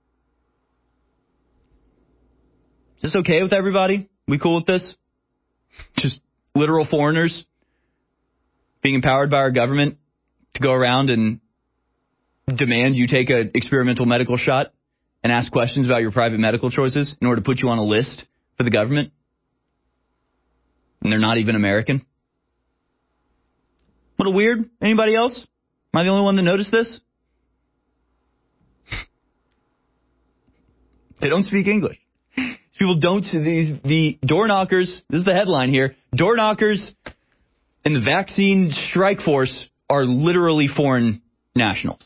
Is this okay with everybody? We cool with this? Just literal foreigners being empowered by our government to go around and demand you take an experimental medical shot and ask questions about your private medical choices in order to put you on a list for the government? And they're not even American? A little weird. Anybody else? Am I the only one that noticed this? They don't speak English. These people don't. These the door knockers. This is the headline here. Door knockers and the vaccine strike force are literally foreign nationals.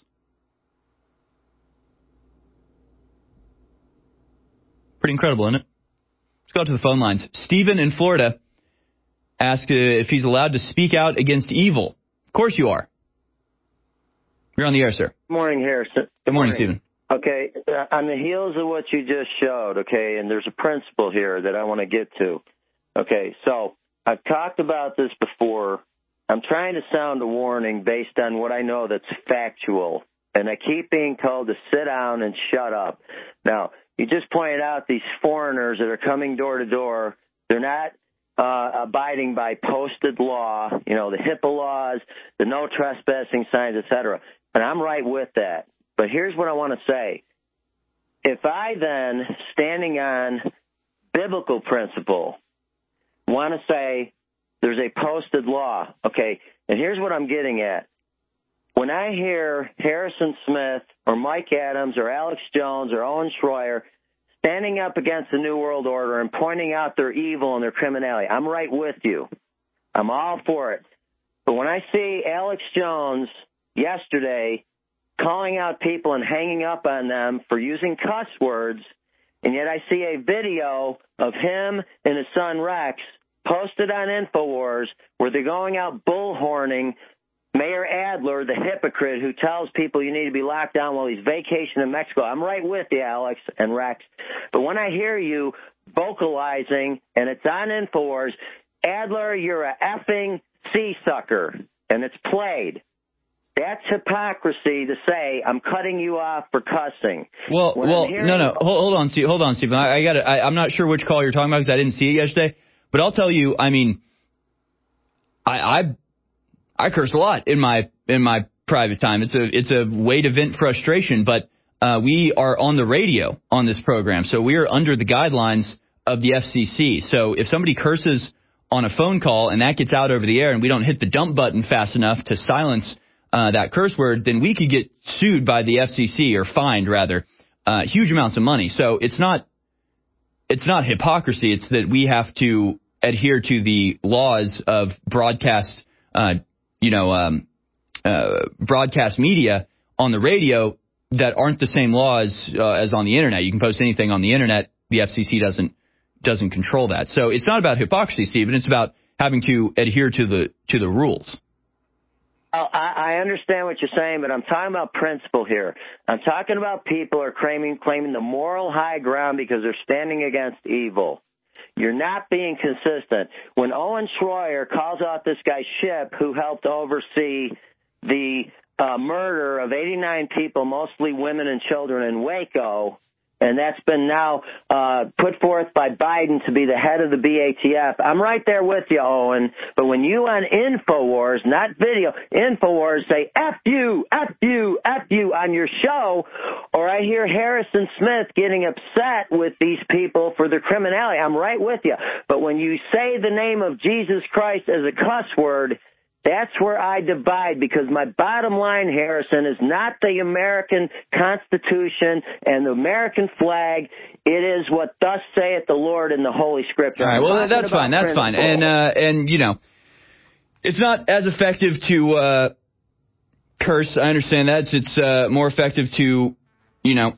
Pretty incredible, isn't it? Let's go out to the phone lines. Stephen in Florida asked uh, if he's allowed to speak out against evil. Of course you are. You're on the air, sir. Good morning, Harrison. Good, Good morning, Stephen. Okay, uh, on the heels of what you just showed, okay, and there's a principle here that I want to get to. Okay, so I've talked about this before. I'm trying to sound a warning based on what I know that's factual, and I keep being told to sit down and shut up. Now, you just pointed out these foreigners that are coming door to door. They're not uh, abiding by posted law, you know, the HIPAA laws, the no trespassing signs, et cetera. And I'm right with that. But here's what I want to say. If I then, standing on biblical principle, want to say there's a posted law, okay, and here's what I'm getting at. When I hear Harrison Smith or Mike Adams or Alex Jones or Owen Schroyer standing up against the New World Order and pointing out their evil and their criminality, I'm right with you. I'm all for it. But when I see Alex Jones yesterday calling out people and hanging up on them for using cuss words, and yet I see a video of him and his son Rex posted on InfoWars where they're going out bullhorning Mayor Adler, the hypocrite who tells people you need to be locked down while he's vacationing in Mexico. I'm right with you, Alex and Rex. But when I hear you vocalizing, and it's on InfoWars, Adler, you're a effing sea sucker, and it's played. That's hypocrisy to say I'm cutting you off for cussing. Well, when well, hearing, no, no, hold, hold on, Steve, hold on, Stephen. I, I got it. I'm not sure which call you're talking about because I didn't see it yesterday. But I'll tell you, I mean, I, I, I curse a lot in my in my private time. It's a it's a way to vent frustration. But uh, we are on the radio on this program, so we are under the guidelines of the F C C. So if somebody curses on a phone call and that gets out over the air, and we don't hit the dump button fast enough to silence Uh, that curse word, then we could get sued by the F C C or fined, rather, uh, huge amounts of money. So it's not it's not hypocrisy. It's that we have to adhere to the laws of broadcast, uh, you know, um, uh, broadcast media on the radio that aren't the same laws uh, as on the internet. You can post anything on the internet. The F C C doesn't doesn't control that. So it's not about hypocrisy, Stephen. It's about having to adhere to the to the rules. I understand what you're saying, but I'm talking about principle here. I'm talking about people are claiming, claiming the moral high ground because they're standing against evil. You're not being consistent. When Owen Schroyer calls out this guy Ship, who helped oversee the uh, murder of eighty-nine people, mostly women and children in Waco, and that's been now uh, put forth by Biden to be the head of the B A T F. I'm right there with you, Owen. But when you on InfoWars, not video, InfoWars say F you, F you, F you on your show, or I hear Harrison Smith getting upset with these people for their criminality, I'm right with you. But when you say the name of Jesus Christ as a cuss word, that's where I divide, because my bottom line, Harrison, is not the American Constitution and the American flag. It is what thus saith the Lord in the Holy Scripture. All right, well, that's fine. That's fine. And, uh, and you know, it's not as effective to uh, curse. I understand that. It's, it's uh, more effective to, you know,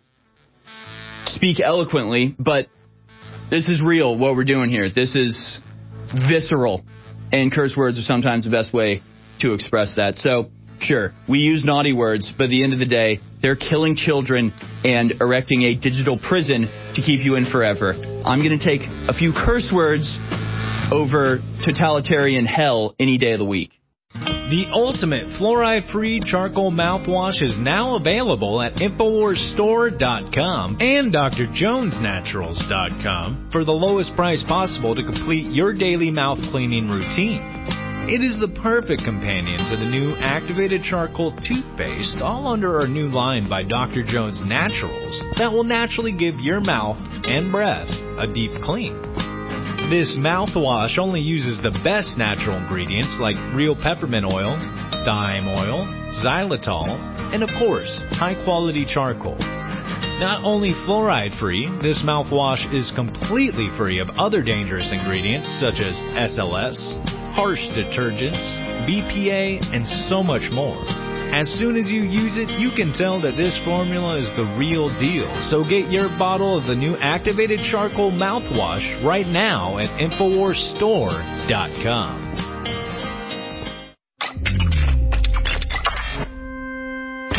speak eloquently. But this is real, what we're doing here. This is visceral. And curse words are sometimes the best way to express that. So, sure, we use naughty words, but at the end of the day, they're killing children and erecting a digital prison to keep you in forever. I'm going to take a few curse words over totalitarian hell any day of the week. The ultimate fluoride-free charcoal mouthwash is now available at Infowars Store dot com and D R Jones Naturals dot com for the lowest price possible to complete your daily mouth cleaning routine. It is the perfect companion to the new activated charcoal toothpaste, all under our new line by D R Jones Naturals, that will naturally give your mouth and breath a deep clean. This mouthwash only uses the best natural ingredients like real peppermint oil, thyme oil, xylitol, and of course, high-quality charcoal. Not only fluoride-free, this mouthwash is completely free of other dangerous ingredients such as S L S, harsh detergents, B P A, and so much more. As soon as you use it, you can tell that this formula is the real deal. So get your bottle of the new activated charcoal mouthwash right now at Infowars Store dot com.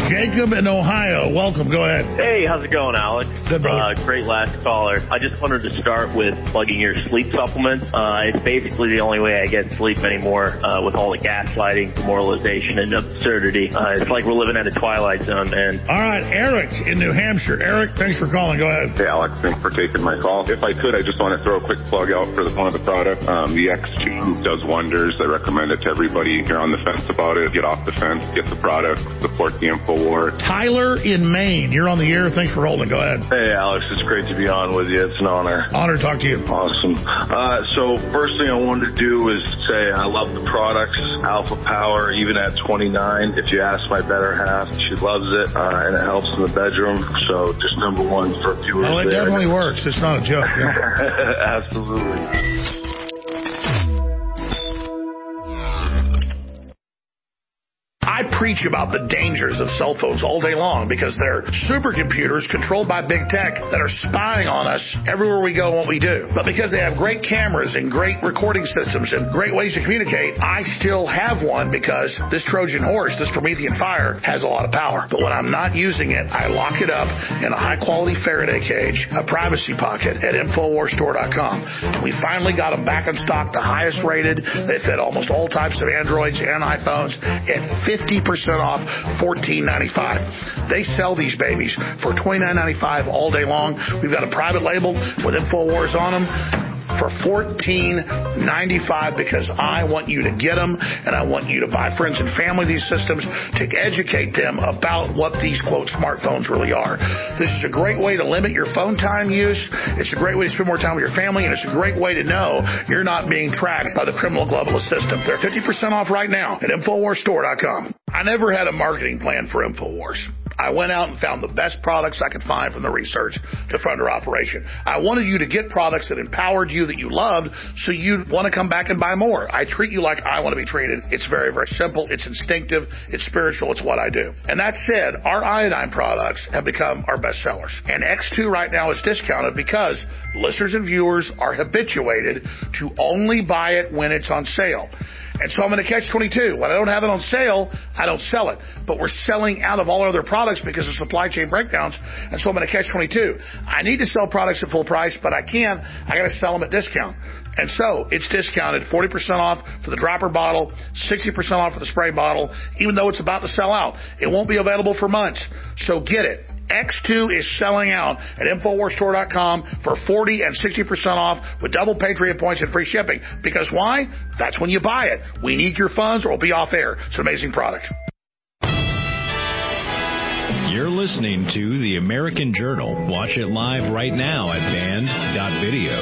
Jacob in Ohio. Welcome. Go ahead. Hey, how's it going, Alex? Good, brother. Uh, great last caller. I just wanted to start with plugging your sleep supplements. Uh, it's basically the only way I get sleep anymore uh, with all the gaslighting, demoralization, and absurdity. Uh, it's like we're living at a twilight zone, man. All right, Eric in New Hampshire. Eric, thanks for calling. Go ahead. Hey, Alex, thanks for taking my call. If I could, I just want to throw a quick plug out for the, one of the products. Um, the X two does wonders. I recommend it to everybody. If you're on the fence about it, get off the fence, get the product, support the InfoWars. Tyler in Maine. You're on the air. Thanks for holding. Go ahead. Hey, Alex. It's great to be on with you. It's an honor. Honor to talk to you. Awesome. Uh, so first thing I wanted to do is say I love the products, Alpha Power, even at twenty-nine. If you ask my better half, she loves it, uh, and it helps in the bedroom. So just number one for viewers. Oh, it there. definitely works. It's not a joke. Yeah. Absolutely. I preach about the dangers of cell phones all day long because they're supercomputers controlled by big tech that are spying on us everywhere we go and what we do. But because they have great cameras and great recording systems and great ways to communicate, I still have one because this Trojan horse, this Promethean fire, has a lot of power. But when I'm not using it, I lock it up in a high-quality Faraday cage, a privacy pocket at Infowars Store dot com. We finally got them back in stock, the highest rated. They fit almost all types of Androids and iPhones at fifty percent off, fourteen ninety-five. They sell these babies for twenty-nine ninety-five all day long. We've got a private label with InfoWars on them for fourteen ninety-five because I want you to get them and I want you to buy friends and family these systems to educate them about what these, quote, smartphones really are. This is a great way to limit your phone time use. It's a great way to spend more time with your family, and it's a great way to know you're not being tracked by the criminal globalist system. They're fifty percent off right now at Infowars Store dot com. I never had a marketing plan for InfoWars. I went out and found the best products I could find from the research to fund our operation. I wanted you to get products that empowered you, that you loved, so you'd want to come back and buy more. I treat you like I want to be treated. It's very, very simple. It's instinctive. It's spiritual. It's what I do. And that said, our iodine products have become our best sellers. And X two right now is discounted because listeners and viewers are habituated to only buy it when it's on sale. And so I'm going to catch twenty-two. When I don't have it on sale, I don't sell it. But we're selling out of all our other products because of supply chain breakdowns. And so I'm going to catch twenty-two. I need to sell products at full price, but I can't. I got to sell them at discount. And so it's discounted, forty percent off for the dropper bottle, sixty percent off for the spray bottle, even though it's about to sell out. It won't be available for months. So get it. X two is selling out at Infowars Store dot com for forty and sixty percent off with double Patriot points and free shipping. Because why? That's when you buy it. We need your funds or we'll be off air. It's an amazing product. You're listening to The American Journal. Watch it live right now at band dot video.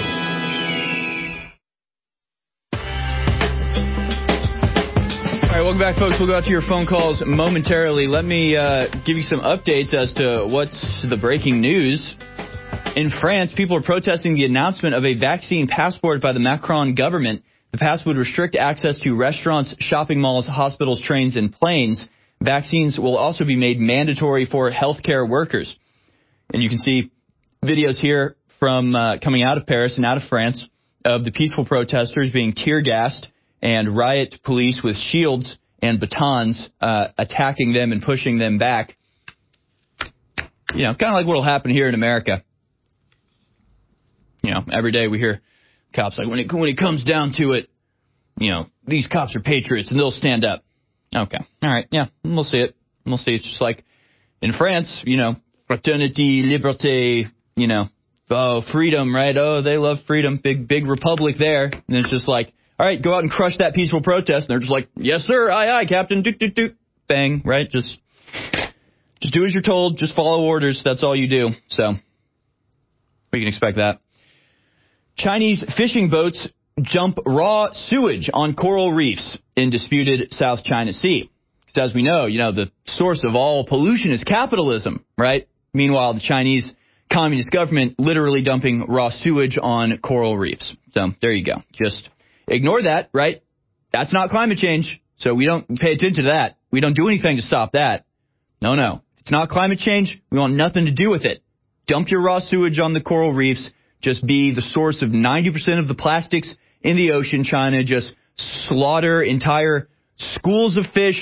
All right, welcome back, folks. We'll go out to your phone calls momentarily. Let me uh, give you some updates as to what's the breaking news. In France, people are protesting the announcement of a vaccine passport by the Macron government. The pass would restrict access to restaurants, shopping malls, hospitals, trains, and planes. Vaccines will also be made mandatory for healthcare workers. And you can see videos here from uh, coming out of Paris and out of France of the peaceful protesters being tear-gassed and riot police with shields and batons uh, attacking them and pushing them back. You know, kind of like what will happen here in America. You know, every day we hear cops like, when it, when it comes down to it, you know, these cops are patriots and they'll stand up. Okay. All right. Yeah, we'll see it. We'll see. It's just like in France, you know, fraternity, liberté, you know, oh, freedom, right? Oh, they love freedom. Big, big republic there. And it's just like, all right, go out and crush that peaceful protest. And they're just like, yes, sir. Aye, aye, Captain. Doot, doot, doot. Bang, right? Just, just do as you're told. Just follow orders. That's all you do. So we can expect that. Chinese fishing boats jump raw sewage on coral reefs in disputed South China Sea. Because as we know, you know, the source of all pollution is capitalism, right? Meanwhile, the Chinese Communist government literally dumping raw sewage on coral reefs. So there you go. Just ignore that, right? That's not climate change. So we don't pay attention to that. We don't do anything to stop that. No, no. It's not climate change. We want nothing to do with it. Dump your raw sewage on the coral reefs. Just be the source of ninety percent of the plastics in the ocean. China just slaughter entire schools of fish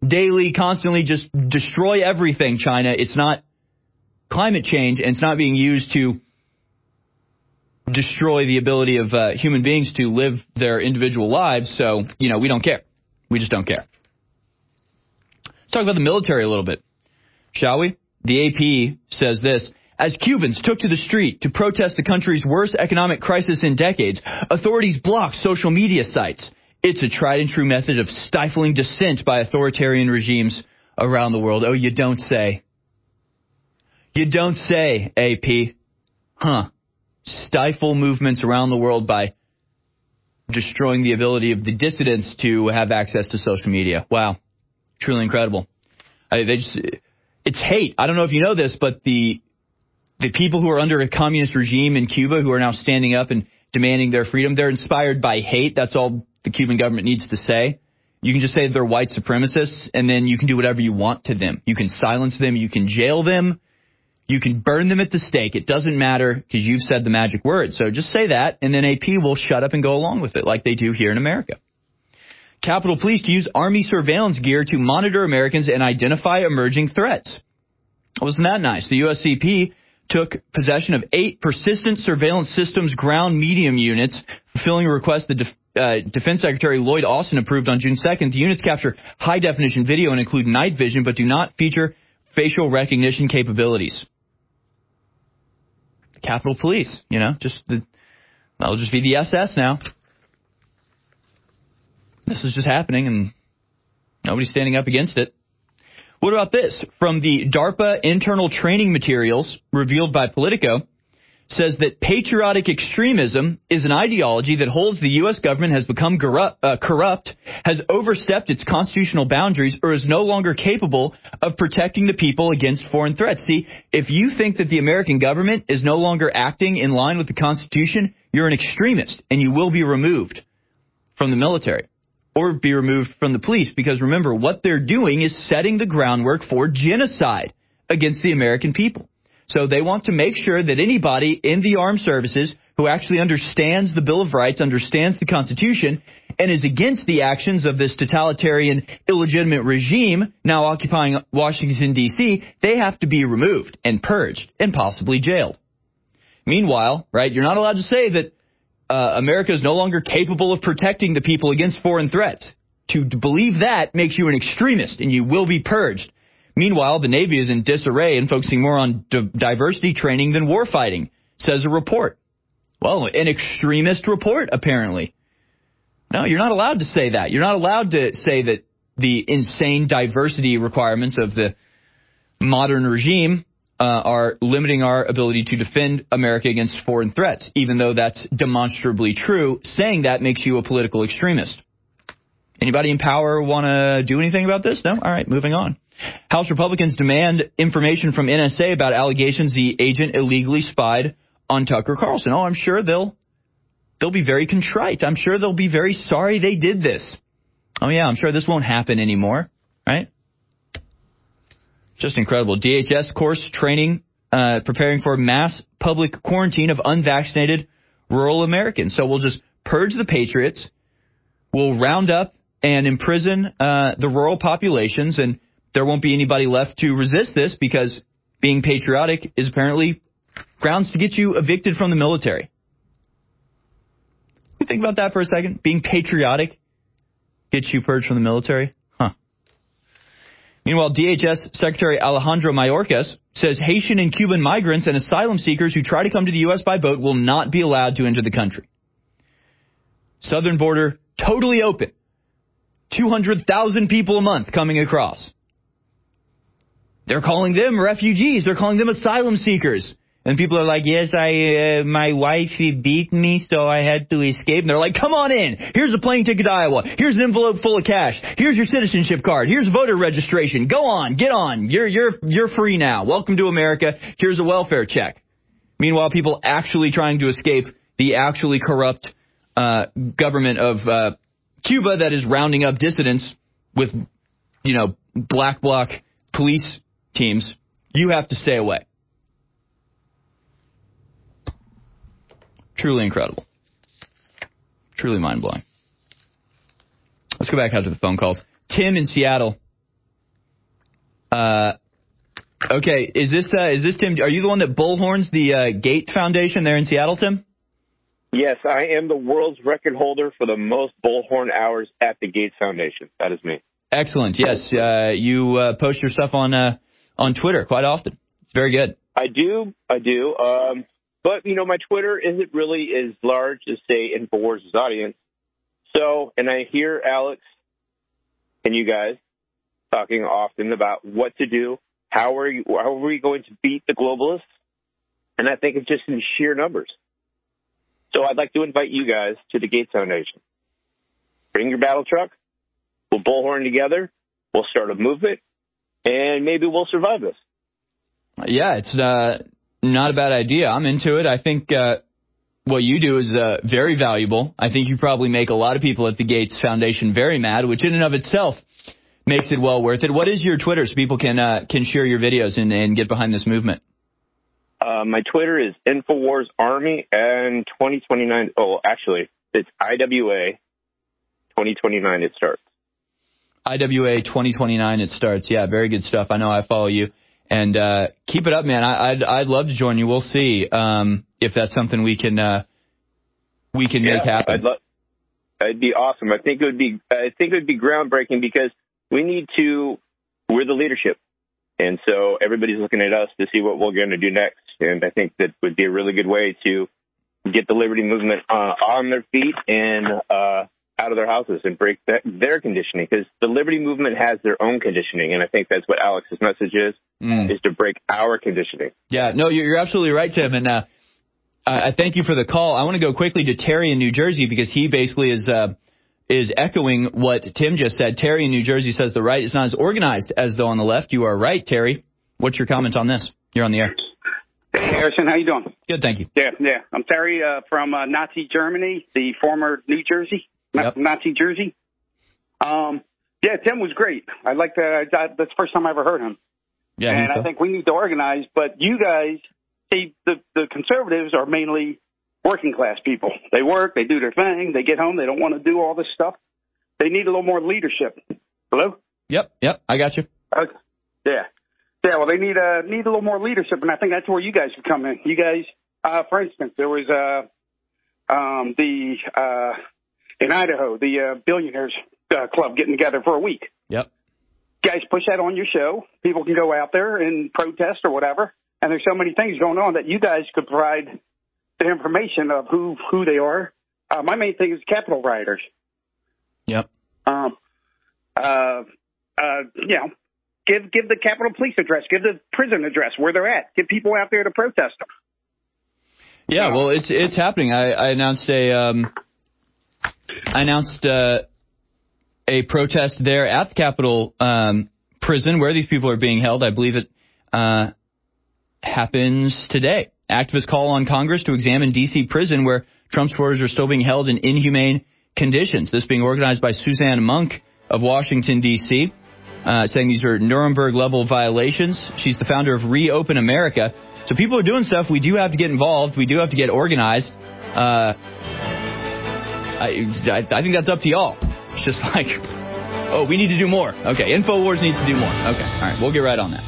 daily, constantly just destroy everything, China. It's not climate change, and it's not being used to destroy the ability of uh, human beings to live their individual lives. So, you know, we don't care. We just don't care. Let's talk about the military a little bit, shall we? The A P says this. As Cubans took to the street to protest the country's worst economic crisis in decades, authorities blocked social media sites. It's a tried and true method of stifling dissent by authoritarian regimes around the world. Oh, you don't say. You don't say, A P. Huh. Stifle movements around the world by destroying the ability of the dissidents to have access to social media. Wow. Truly incredible. I, they just, it's hate. I don't know if you know this, but the the people who are under a communist regime in Cuba who are now standing up and demanding their freedom, they're inspired by hate. That's all the Cuban government needs to say. You can just say they're white supremacists, and then you can do whatever you want to them. You can silence them. You can jail them. You can burn them at the stake. It doesn't matter because you've said the magic word. So just say that, and then A P will shut up and go along with it like they do here in America. Capitol Police to use Army surveillance gear to monitor Americans and identify emerging threats. Wasn't that nice? The U S C P took possession of eight persistent surveillance systems ground medium units, fulfilling a request the Def- uh, Defense Secretary Lloyd Austin approved on June second. The units capture high-definition video and include night vision, but do not feature facial recognition capabilities. The Capitol Police, you know, just the, that'll just be the S S now. This is just happening, and nobody's standing up against it. What about this? From the DARPA internal training materials revealed by Politico, says that patriotic extremism is an ideology that holds the U S government has become corrupt, uh, corrupt, has overstepped its constitutional boundaries, or is no longer capable of protecting the people against foreign threats. See, if you think that the American government is no longer acting in line with the Constitution, you're an extremist, and you will be removed from the military. Or be removed from the police, because remember, what they're doing is setting the groundwork for genocide against the American people. So they want to make sure that anybody in the armed services who actually understands the Bill of Rights, understands the Constitution, and is against the actions of this totalitarian, illegitimate regime now occupying Washington, D C, they have to be removed and purged and possibly jailed. Meanwhile, right, you're not allowed to say that Uh, America is no longer capable of protecting the people against foreign threats. To believe that makes you an extremist, and you will be purged. Meanwhile, the Navy is in disarray and focusing more on di- diversity training than warfighting, says a report. Well, an extremist report, apparently. No, you're not allowed to say that. You're not allowed to say that the insane diversity requirements of the modern regime Uh, are limiting our ability to defend America against foreign threats, even though that's demonstrably true. Saying that makes you a political extremist. Anybody in power want to do anything about this? No? All right, moving on. House Republicans demand information from N S A about allegations the agent illegally spied on Tucker Carlson. Oh, I'm sure they'll they'll be very contrite. I'm sure they'll be very sorry they did this. Oh, yeah, I'm sure this won't happen anymore, right? Just incredible. D H S course training, uh, preparing for mass public quarantine of unvaccinated rural Americans. So we'll just purge the patriots. We'll round up and imprison uh, the rural populations, and there won't be anybody left to resist this because being patriotic is apparently grounds to get you evicted from the military. You think about that for a second? Being patriotic gets you purged from the military? Meanwhile, D H S Secretary Alejandro Mayorkas says Haitian and Cuban migrants and asylum seekers who try to come to the U S by boat will not be allowed to enter the country. Southern border totally open. two hundred thousand people a month coming across. They're calling them refugees. They're calling them asylum seekers. And people are like, yes, I, uh, my wife, she beat me, so I had to escape. And they're like, come on in. Here's a plane ticket to Iowa. Here's an envelope full of cash. Here's your citizenship card. Here's voter registration. Go on. Get on. You're, you're, you're free now. Welcome to America. Here's a welfare check. Meanwhile, people actually trying to escape the actually corrupt, uh, government of, uh, Cuba that is rounding up dissidents with, you know, black bloc police teams. You have to stay away. Truly incredible. Truly mind-blowing. Let's go back out to the phone calls. Tim in Seattle Uh, okay, is this uh, is this Tim? Are you the one that bullhorns the uh, Gate Foundation there in Seattle, Tim? Yes, I am the world's record holder for the most bullhorn hours at the Gates Foundation. That is me. Excellent. Yes, uh, you uh, post your stuff on uh, on Twitter quite often. It's very good. I do, I do. Um, but, you know, my Twitter isn't really as large as, say, InfoWars' audience. So, and I hear Alex and you guys talking often about what to do, how are you, how are we going to beat the globalists? And I think it's just in sheer numbers. So I'd like to invite you guys to the Gates Foundation. Bring your battle truck. We'll bullhorn together. We'll start a movement, and maybe we'll survive this. Yeah, it's uh, not a bad idea. I'm into it. I think uh, what you do is uh, very valuable. I think you probably make a lot of people at the Gates Foundation very mad, which in and of itself makes it well worth it. What is your Twitter so people can uh, can share your videos and, and get behind this movement? Uh, my Twitter is InfoWars Army, and twenty twenty-nine, oh, actually, it's I W A twenty twenty-nine it starts. I W A twenty twenty-nine it starts. Yeah, very good stuff. I know I follow you. And uh, keep it up, man. I, I'd I'd love to join you. We'll see um, if that's something we can uh, we can yeah, make happen. I'd lo- it'd be awesome. I think it would be I think it would be groundbreaking because we need to. We're the leadership. And so everybody's looking at us to see what we're going to do next. And I think that would be a really good way to get the Liberty Movement uh, on their feet and uh, out of their houses and break that, their conditioning. Because the Liberty Movement has their own conditioning. And I think that's what Alex's message is, mm. is to break our conditioning. Yeah, no, you're absolutely right, Tim. And uh, I thank you for the call. I want to go quickly to Terry in New Jersey because he basically is uh, is echoing what Tim just said. Terry in New Jersey says the right is not as organized as though on the left. You are right, Terry. What's your comment on this? You're on the air. Hey, Harrison, how you doing? Good, thank you. Yeah, yeah. I'm Terry uh, from uh, Nazi Germany, the former New Jersey, yep. Nazi Jersey. Um, yeah, Tim was great. I like that. That's the first time I ever heard him. Yeah, and I so. think we need to organize. But you guys, see, the the conservatives are mainly working class people. They work, they do their thing, they get home, they don't want to do all this stuff. They need a little more leadership. Hello? Yep, yep, I got you. Okay. Yeah. Yeah, well, they need a, need a little more leadership, and I think that's where you guys would come in. You guys, uh, for instance, there was uh, um, the, uh, in Idaho, the uh, Billionaires uh, Club getting together for a week. Yep. You guys push that on your show. People can go out there and protest or whatever, and there's so many things going on that you guys could provide the information of who who they are. Uh, my main thing is Capitol rioters. Yep. Um. Uh. Uh. You know, give give the Capitol Police address, give the prison address where they're at. Get people out there to protest them. Yeah. Well, it's it's happening. I, I announced a um. I announced uh, a protest there at the Capitol um, prison where these people are being held. I believe it uh, happens today. Activists call on Congress to examine D C prison where Trump supporters are still being held in inhumane conditions. This being organized by Suzanne Monk of Washington, D C, uh, saying these are Nuremberg-level violations. She's the founder of Reopen America. So people are doing stuff. We do have to get involved. We do have to get organized. Uh, I, I think that's up to y'all. It's just like, oh, we need to do more. Okay, InfoWars needs to do more. Okay, all right, we'll get right on that.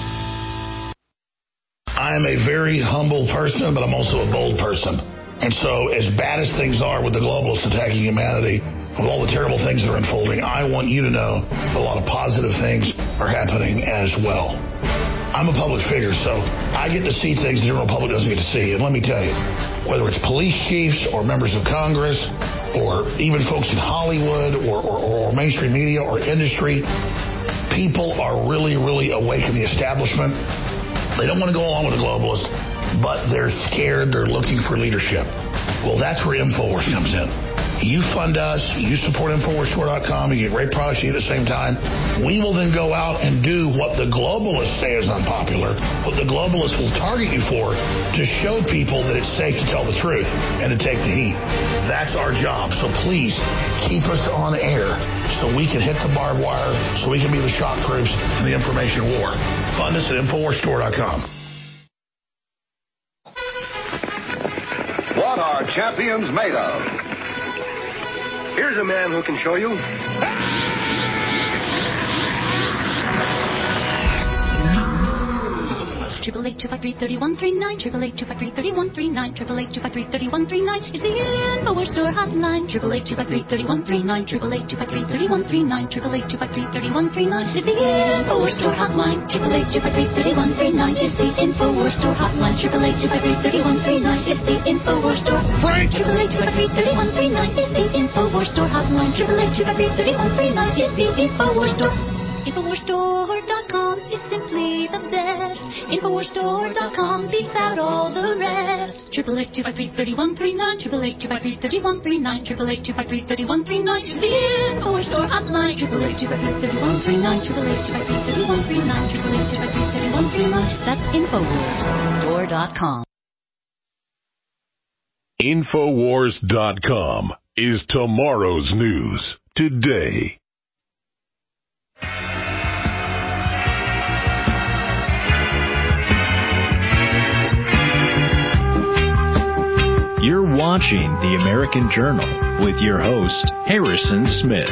I'm a very humble person, but I'm also a bold person. And so as bad as things are with the globalists attacking humanity, with all the terrible things that are unfolding, I want you to know that a lot of positive things are happening as well. I'm a public figure, so I get to see things the general public doesn't get to see. And let me tell you, whether it's police chiefs or members of Congress or even folks in Hollywood or, or, or mainstream media or industry, people are really, really awake in the establishment. They don't want to go along with the globalists, but they're scared. They're looking for leadership. Well, that's where InfoWars comes in. You fund us. You support InfoWars Store dot com. You get great products at the same time. We will then go out and do what the globalists say is unpopular, what the globalists will target you for, to show people that it's safe to tell the truth and to take the heat. That's our job. So please keep us on air so we can hit the barbed wire, so we can be the shock troops in the information war. Fund us at InfoWars Store dot com. What are champions made of? Here's a man who can show you. triple eight two five three three one three nine, triple eight two five three three one three nine, triple eight two five three three one three nine is the InfoWars Store hotline. Triple eight two five three three one three nine, triple eight two five three three one three nine, triple eight two five three three one three nine is the InfoWars Store hotline. Triple eight two five three three one three nine is the InfoWars Store hotline. Triple eight two five three three one three nine is the InfoWars Store. Frank. Triple eight two five three three one three nine is the InfoWars Store hotline. Triple eight two five three three one three nine is the InfoWars Store. InfoWars Store dot com is simply the best. InfoWars Store dot com beats out all the rest. Triple eight two five three three one three nine, triple eight two five three three one three nine, triple eight two five three three one three nine is the InfoWars Store hotline. Triple eight two five three three one three nine, triple eight two five three three one three nine, triple eight two five three three one three nine. That's InfoWars Store dot com. InfoWars dot com is tomorrow's news today. You're watching The American Journal with your host, Harrison Smith.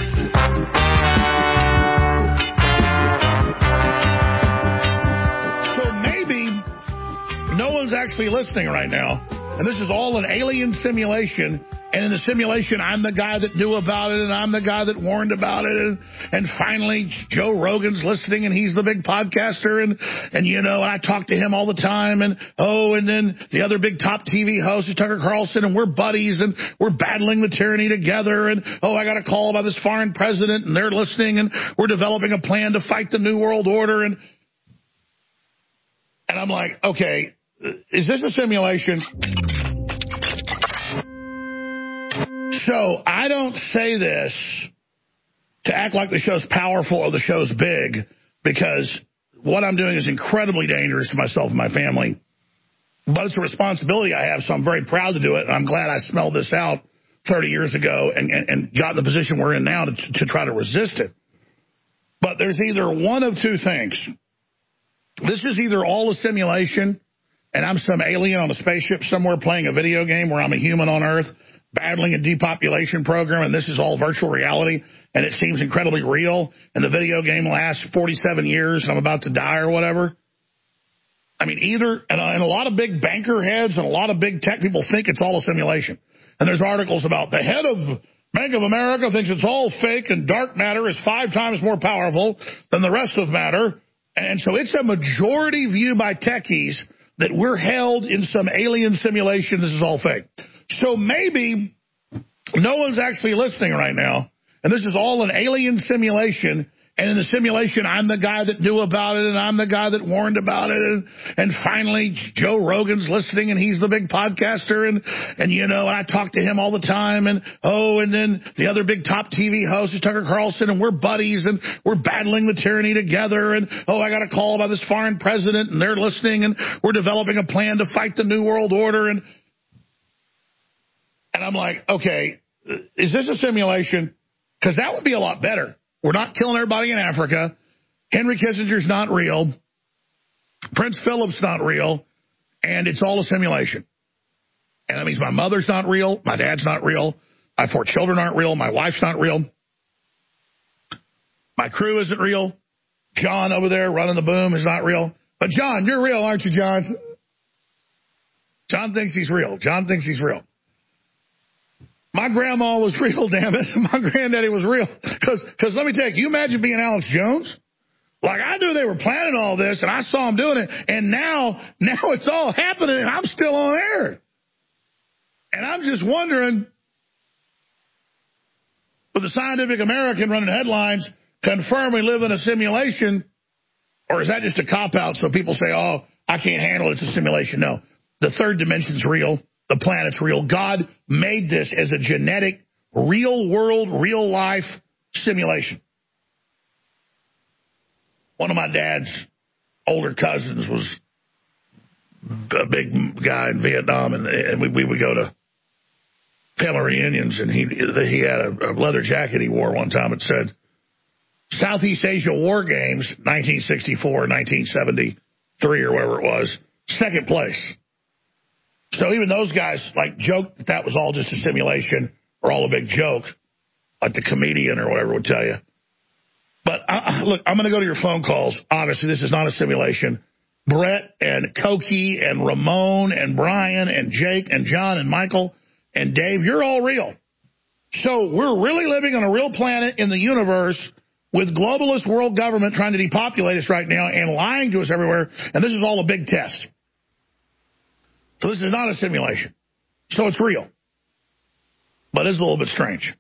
So maybe no one's actually listening right now, and this is all an alien simulation. And in the simulation, I'm the guy that knew about it, and I'm the guy that warned about it. And, and finally, Joe Rogan's listening, and he's the big podcaster. And, and, you know, and I talk to him all the time. And, oh, and then the other big top T V host is Tucker Carlson, and we're buddies, and we're battling the tyranny together. And, oh, I got a call by this foreign president, and they're listening, and we're developing a plan to fight the New World Order. And, and I'm like, okay, is this a simulation? So I don't say this to act like the show's powerful or the show's big, because what I'm doing is incredibly dangerous to myself and my family. But it's a responsibility I have, so I'm very proud to do it. And I'm glad I smelled this out thirty years ago and, and, and got in the position we're in now to, to try to resist it. But there's either one of two things. This is either all a simulation, and I'm some alien on a spaceship somewhere playing a video game where I'm a human on Earth, battling a depopulation program, and this is all virtual reality, and it seems incredibly real, and the video game lasts forty-seven years, and I'm about to die or whatever. I mean, either, and a, and a lot of big banker heads and a lot of big tech people think it's all a simulation. And there's articles about the head of Bank of America thinks it's all fake, and dark matter is five times more powerful than the rest of matter. And so it's a majority view by techies that we're held in some alien simulation. This is all fake. So maybe no one's actually listening right now, and this is all an alien simulation, and in the simulation, I'm the guy that knew about it, and I'm the guy that warned about it, and, and finally, Joe Rogan's listening, and he's the big podcaster, and, and, you know, and I talk to him all the time, and, oh, and then the other big top T V host is Tucker Carlson, and we're buddies, and we're battling the tyranny together, and, oh, I got a call by this foreign president, and they're listening, and we're developing a plan to fight the New World Order, and And I'm like, okay, is this a simulation? Because that would be a lot better. We're not killing everybody in Africa. Henry Kissinger's not real. Prince Philip's not real. And it's all a simulation. And that means my mother's not real. My dad's not real. My four children aren't real. My wife's not real. My crew isn't real. John over there running the boom is not real. But John, you're real, aren't you, John? John thinks he's real. John thinks he's real. My grandma was real, damn it. My granddaddy was real. Because let me tell you, can you imagine being Alex Jones? Like, I knew they were planning all this, and I saw them doing it, and now, now it's all happening, and I'm still on air. And I'm just wondering, with the Scientific American running headlines, confirm we live in a simulation, or is that just a cop-out so people say, oh, I can't handle it, it's a simulation? No. The third dimension's real. The planet's real. God made this as a genetic, real-world, real-life simulation. One of my dad's older cousins was a big guy in Vietnam, and, and we, we would go to family reunions, and he he had a, a leather jacket he wore one time. It said, Southeast Asia War Games, nineteen sixty-four, nineteen seventy-three, or whatever it was, second place. So even those guys, like, joked that that was all just a simulation or all a big joke, like the comedian or whatever would tell you. But, uh, look, I'm going to go to your phone calls. Obviously, this is not a simulation. Brett and Cokie and Ramon and Brian and Jake and John and Michael and Dave, you're all real. So we're really living on a real planet in the universe with globalist world government trying to depopulate us right now and lying to us everywhere, and this is all a big test. So this is not a simulation. So it's real. But it's a little bit strange.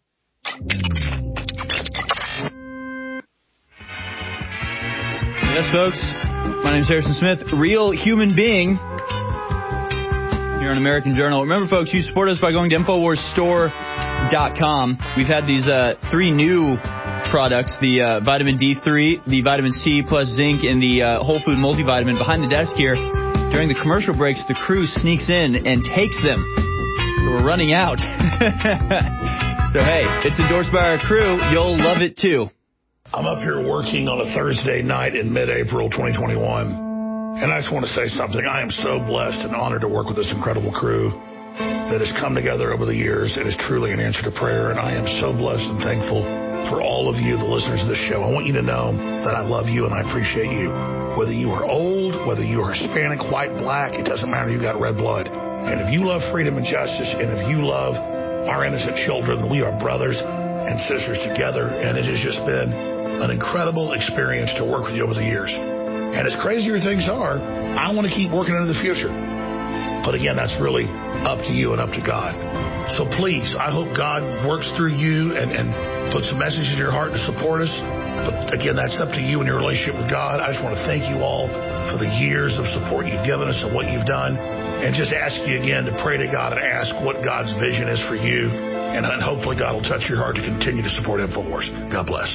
Yes, folks. My name is Harrison Smith, real human being here on American Journal. Remember, folks, you support us by going to Infowars Store dot com. We've had these uh, three new products, the uh, vitamin D three, the vitamin C plus zinc, and the uh, whole food multivitamin behind the desk here. During the commercial breaks, the crew sneaks in and takes them. So we're running out. So, hey, it's endorsed by our crew. You'll love it, too. I'm up here working on a Thursday night in mid-April twenty twenty-one, and I just want to say something. I am so blessed and honored to work with this incredible crew that has come together over the years. It is truly an answer to prayer, and I am so blessed and thankful for all of you, the listeners of this show. I want you to know that I love you and I appreciate you. Whether you are old, whether you are Hispanic, white, black, it doesn't matter. You've got red blood. And if you love freedom and justice, and if you love our innocent children, we are brothers and sisters together, and it has just been an incredible experience to work with you over the years. And as crazier things are, I want to keep working into the future. But again, that's really up to you and up to God. So please, I hope God works through you and, and puts a message in your heart to support us. But again, that's up to you and your relationship with God. I just want to thank you all for the years of support you've given us and what you've done. And just ask you again to pray to God and ask what God's vision is for you. And, and hopefully God will touch your heart to continue to support InfoWars. God bless.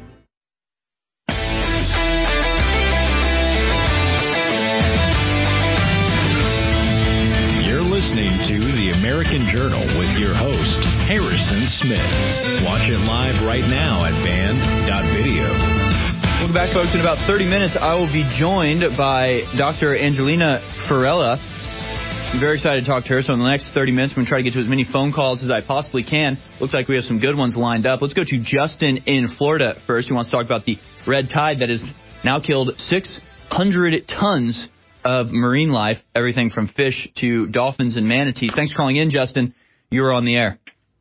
Listening to The American Journal with your host, Harrison Smith. Watch it live right now at band dot video. Welcome back, folks. In about thirty minutes, I will be joined by Doctor Angelina Farella. I'm very excited to talk to her. So in the next thirty minutes, I'm going to try to get to as many phone calls as I possibly can. Looks like we have some good ones lined up. Let's go to Justin in Florida first. He wants to talk about the red tide that has now killed six hundred tons of marine life, everything from fish to dolphins and manatees. Thanks for calling in, Justin. You're on the air.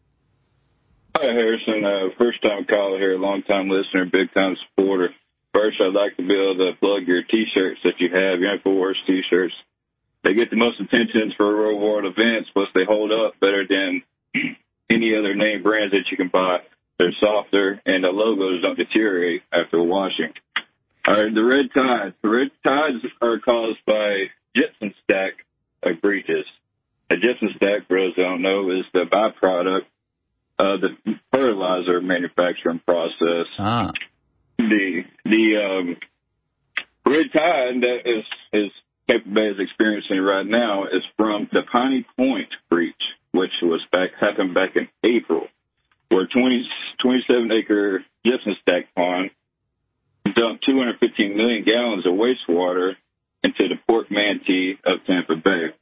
Hi, Harrison. Uh, first-time caller here, long-time listener, big-time supporter. First, I'd like to be able to plug your T-shirts that you have, your InfoWars T-shirts. They get the most attention for real-world events, plus they hold up better than any other name brands that you can buy. They're softer, and the logos don't deteriorate after washing. All right, the red tides. The red tides are caused by gypsum stack like breaches. A gypsum stack, for those who don't know, is the byproduct of the fertilizer manufacturing process. Ah. The the um, red tide that is is Tampa Bay is experiencing right now is from the Piney Point breach, which was back happened back in April, where twenty, twenty-seven acre gypsum stack pond dumped two hundred fifteen million gallons of wastewater into the Port Manatee of Tampa Bay.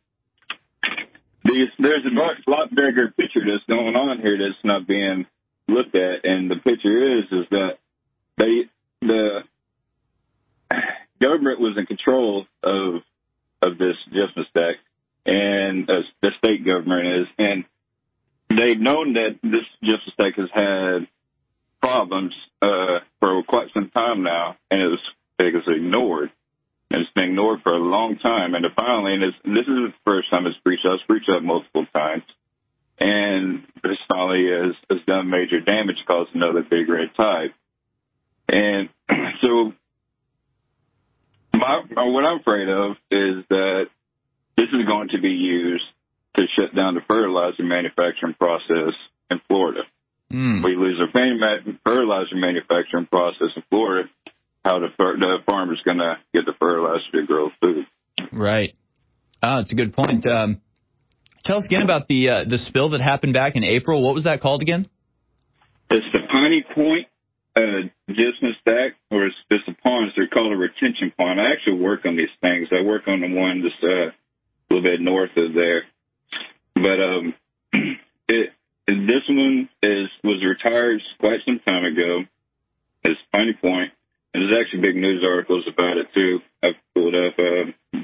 These, there's a lot, lot bigger picture that's going on here that's not being looked at, and the picture is is that they the government was in control of of this gypsum stack, and uh, the state government is, and they've known that this gypsum stack has had problems uh, for quite some time now, and it was it was ignored. And it's been ignored for a long time, and finally, and this, this is the first time it's breached up. It's breached up multiple times, and this finally has, has done major damage, caused another big red tide. And so, my, what I'm afraid of is that this is going to be used to shut down the fertilizer manufacturing process in Florida. Mm. We lose our fertilizer manufacturing process in Florida. How the, the farmer's going to get the fertilizer to grow food. Right. Oh, it's a good point. Um, tell us again about the uh, the spill that happened back in April. What was that called again? It's the Piney Point uh, gypsum stack, or it's, it's a pond. They're called a retention pond. I actually work on these things. I work on the one that's uh, a little bit north of there. But um, it this one is was retired quite some time ago. It's Piney Point. And there's actually big news articles about it, too. I've pulled up. Uh,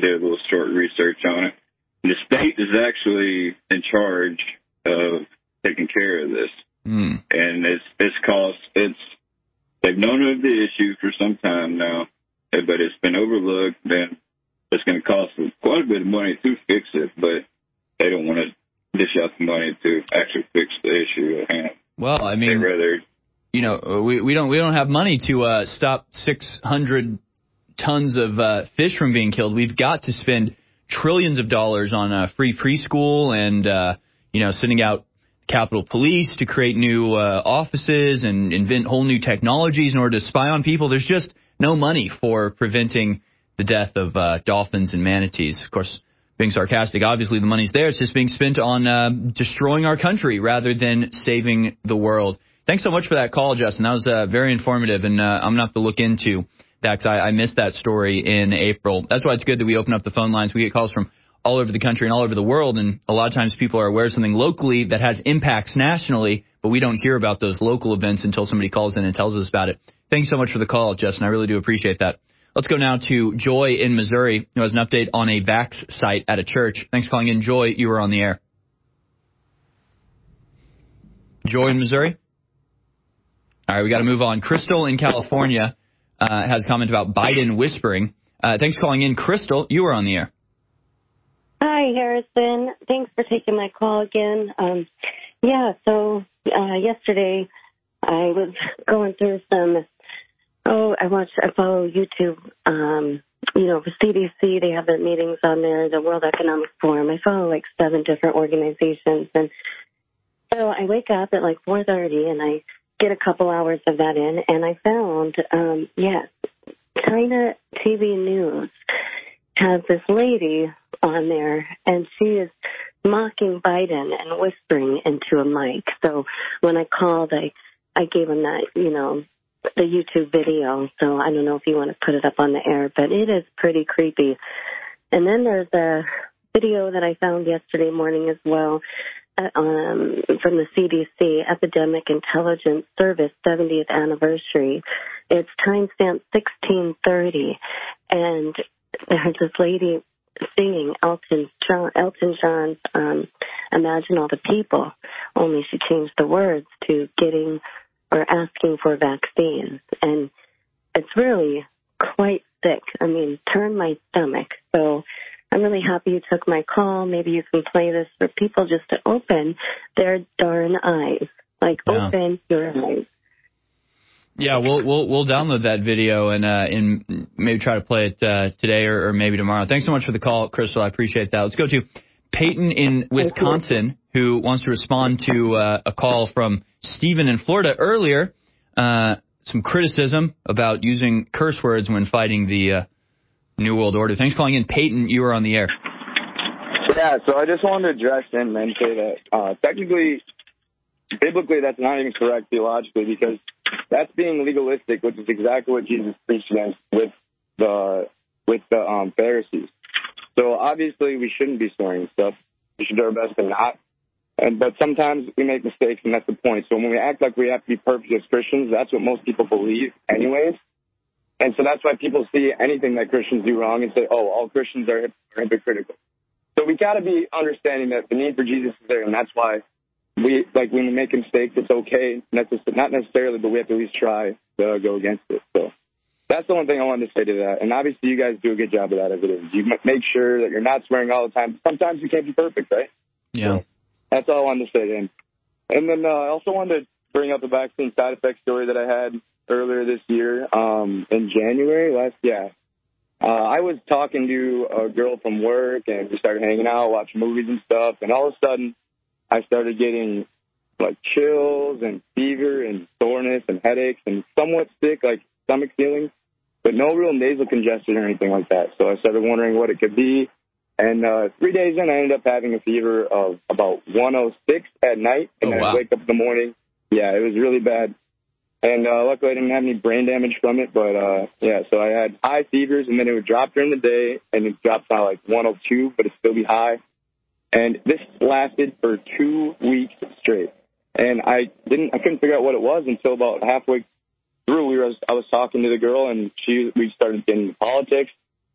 did a little short research on it. The state is actually in charge of taking care of this. Mm. And it's, it's cost, it's, they've known of the issue for some time now, but it's been overlooked, and it's going to cost them quite a bit of money to fix it, but they don't want to dish out the money to actually fix the issue at hand. Well, I mean, They'd rather, you know, we, we don't we don't have money to uh, stop six hundred tons of uh, fish from being killed. We've got to spend trillions of dollars on uh, free preschool and, uh, you know, sending out Capitol Police to create new uh, offices and invent whole new technologies in order to spy on people. There's just no money for preventing the death of uh, dolphins and manatees. Of course, being sarcastic, obviously the money's there. It's just being spent on uh, destroying our country rather than saving the world. Thanks so much for that call, Justin. That was uh, very informative, and uh, I'm going to have to look into that because I, I missed that story in April. That's why it's good that we open up the phone lines. We get calls from all over the country and all over the world, and a lot of times people are aware of something locally that has impacts nationally, but we don't hear about those local events until somebody calls in and tells us about it. Thanks so much for the call, Justin. I really do appreciate that. Let's go now to Joy in Missouri, who has an update on a vax site at a church. Thanks for calling in, Joy. You were on the air. Joy in Missouri? All right, we got to move on. Crystal in California uh, has a comment about Biden whispering. Uh, thanks for calling in. Crystal, you were on the air. Hi, Harrison. Thanks for taking my call again. Um, yeah, so uh, yesterday I was going through some, oh, I watched, I follow YouTube, um, you know, the C D C, they have their meetings on there, the World Economic Forum. I follow like seven different organizations. And so I wake up at like four thirty and I get a couple hours of that in, and I found, um, yes, China T V News has this lady on there, and she is mocking Biden and whispering into a mic. So when I called, I, I gave him that, you know, the YouTube video. So I don't know if you want to put it up on the air, but it is pretty creepy. And then there's a video that I found yesterday morning as well, uh, um, from the C D C, Epidemic Intelligence Service seventieth anniversary. It's timestamp sixteen thirty, and there's this lady singing Elton John, Elton John's um, Imagine All the People, only she changed the words to getting or asking for vaccines. And it's really quite sick. I mean, turn my stomach. So I'm really happy you took my call. Maybe you can play this for people just to open their darn eyes. Like, yeah. Open your eyes. Yeah, we'll we'll we'll download that video and uh, and maybe try to play it uh, today or, or maybe tomorrow. Thanks so much for the call, Crystal. I appreciate that. Let's go to Peyton in Wisconsin, who wants to respond to uh, a call from Stephen in Florida earlier. Uh, some criticism about using curse words when fighting the uh, New World Order. Thanks for calling in, Peyton. You were on the air. Yeah, so I just wanted to address him and say that uh, technically, biblically, that's not even correct theologically, because that's being legalistic, which is exactly what Jesus preached against with the with the um, Pharisees. So obviously, we shouldn't be swearing and stuff. We should do our best to not. And but sometimes we make mistakes, and that's the point. So when we act like we have to be perfect as Christians, that's what most people believe, anyways. And so that's why people see anything that Christians do wrong and say, "Oh, all Christians are, are hypocritical." So we got to be understanding that the need for Jesus is there, and that's why. We like when we make mistakes, it's okay. Not necessarily, but we have to at least try to go against it. So that's the one thing I wanted to say to that. And obviously, you guys do a good job of that as it is. You make sure that you're not swearing all the time. Sometimes you can't be perfect, right? Yeah. So that's all I wanted to say to him. And then uh, I also wanted to bring up a vaccine side effect story that I had earlier this year um, in January. Last, yeah. Uh, I was talking to a girl from work, and we started hanging out, watching movies and stuff. And all of a sudden, I started getting like chills and fever and soreness and headaches and somewhat sick, like stomach feelings, but no real nasal congestion or anything like that. So I started wondering what it could be. And uh, three days in, I ended up having a fever of about one oh six at night. And oh, then wow. I wake up in the morning. Yeah, it was really bad. And uh, luckily I didn't have any brain damage from it. But, uh, yeah, so I had high fevers, and then it would drop during the day, and it dropped down like one oh two, but it'd still be high. And this lasted for two weeks straight. And I didn't, I couldn't figure out what it was until about halfway through. We were, I was talking to the girl, and she, we started getting into politics.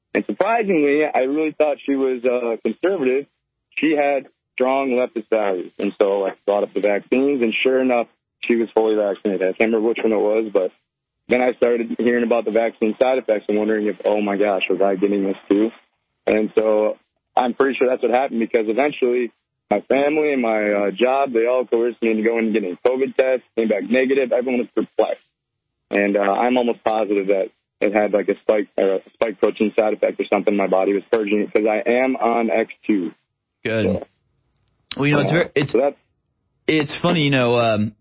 And surprisingly, I really thought she was uh, conservative. She had strong leftist values. And so I brought up the vaccines, and sure enough, she was fully vaccinated. I can't remember which one it was, but then I started hearing about the vaccine side effects and wondering if, oh, my gosh, was I getting this too? And so I'm pretty sure that's what happened, because eventually my family and my uh, job, they all coerced me into going and getting a COVID test, came back negative. Everyone was perplexed. And uh, I'm almost positive that it had like a spike or a spike protein side effect or something. My body was purging it because I am on X two. Good. So, well, you know, it's very, it's, so it's funny, you know, um,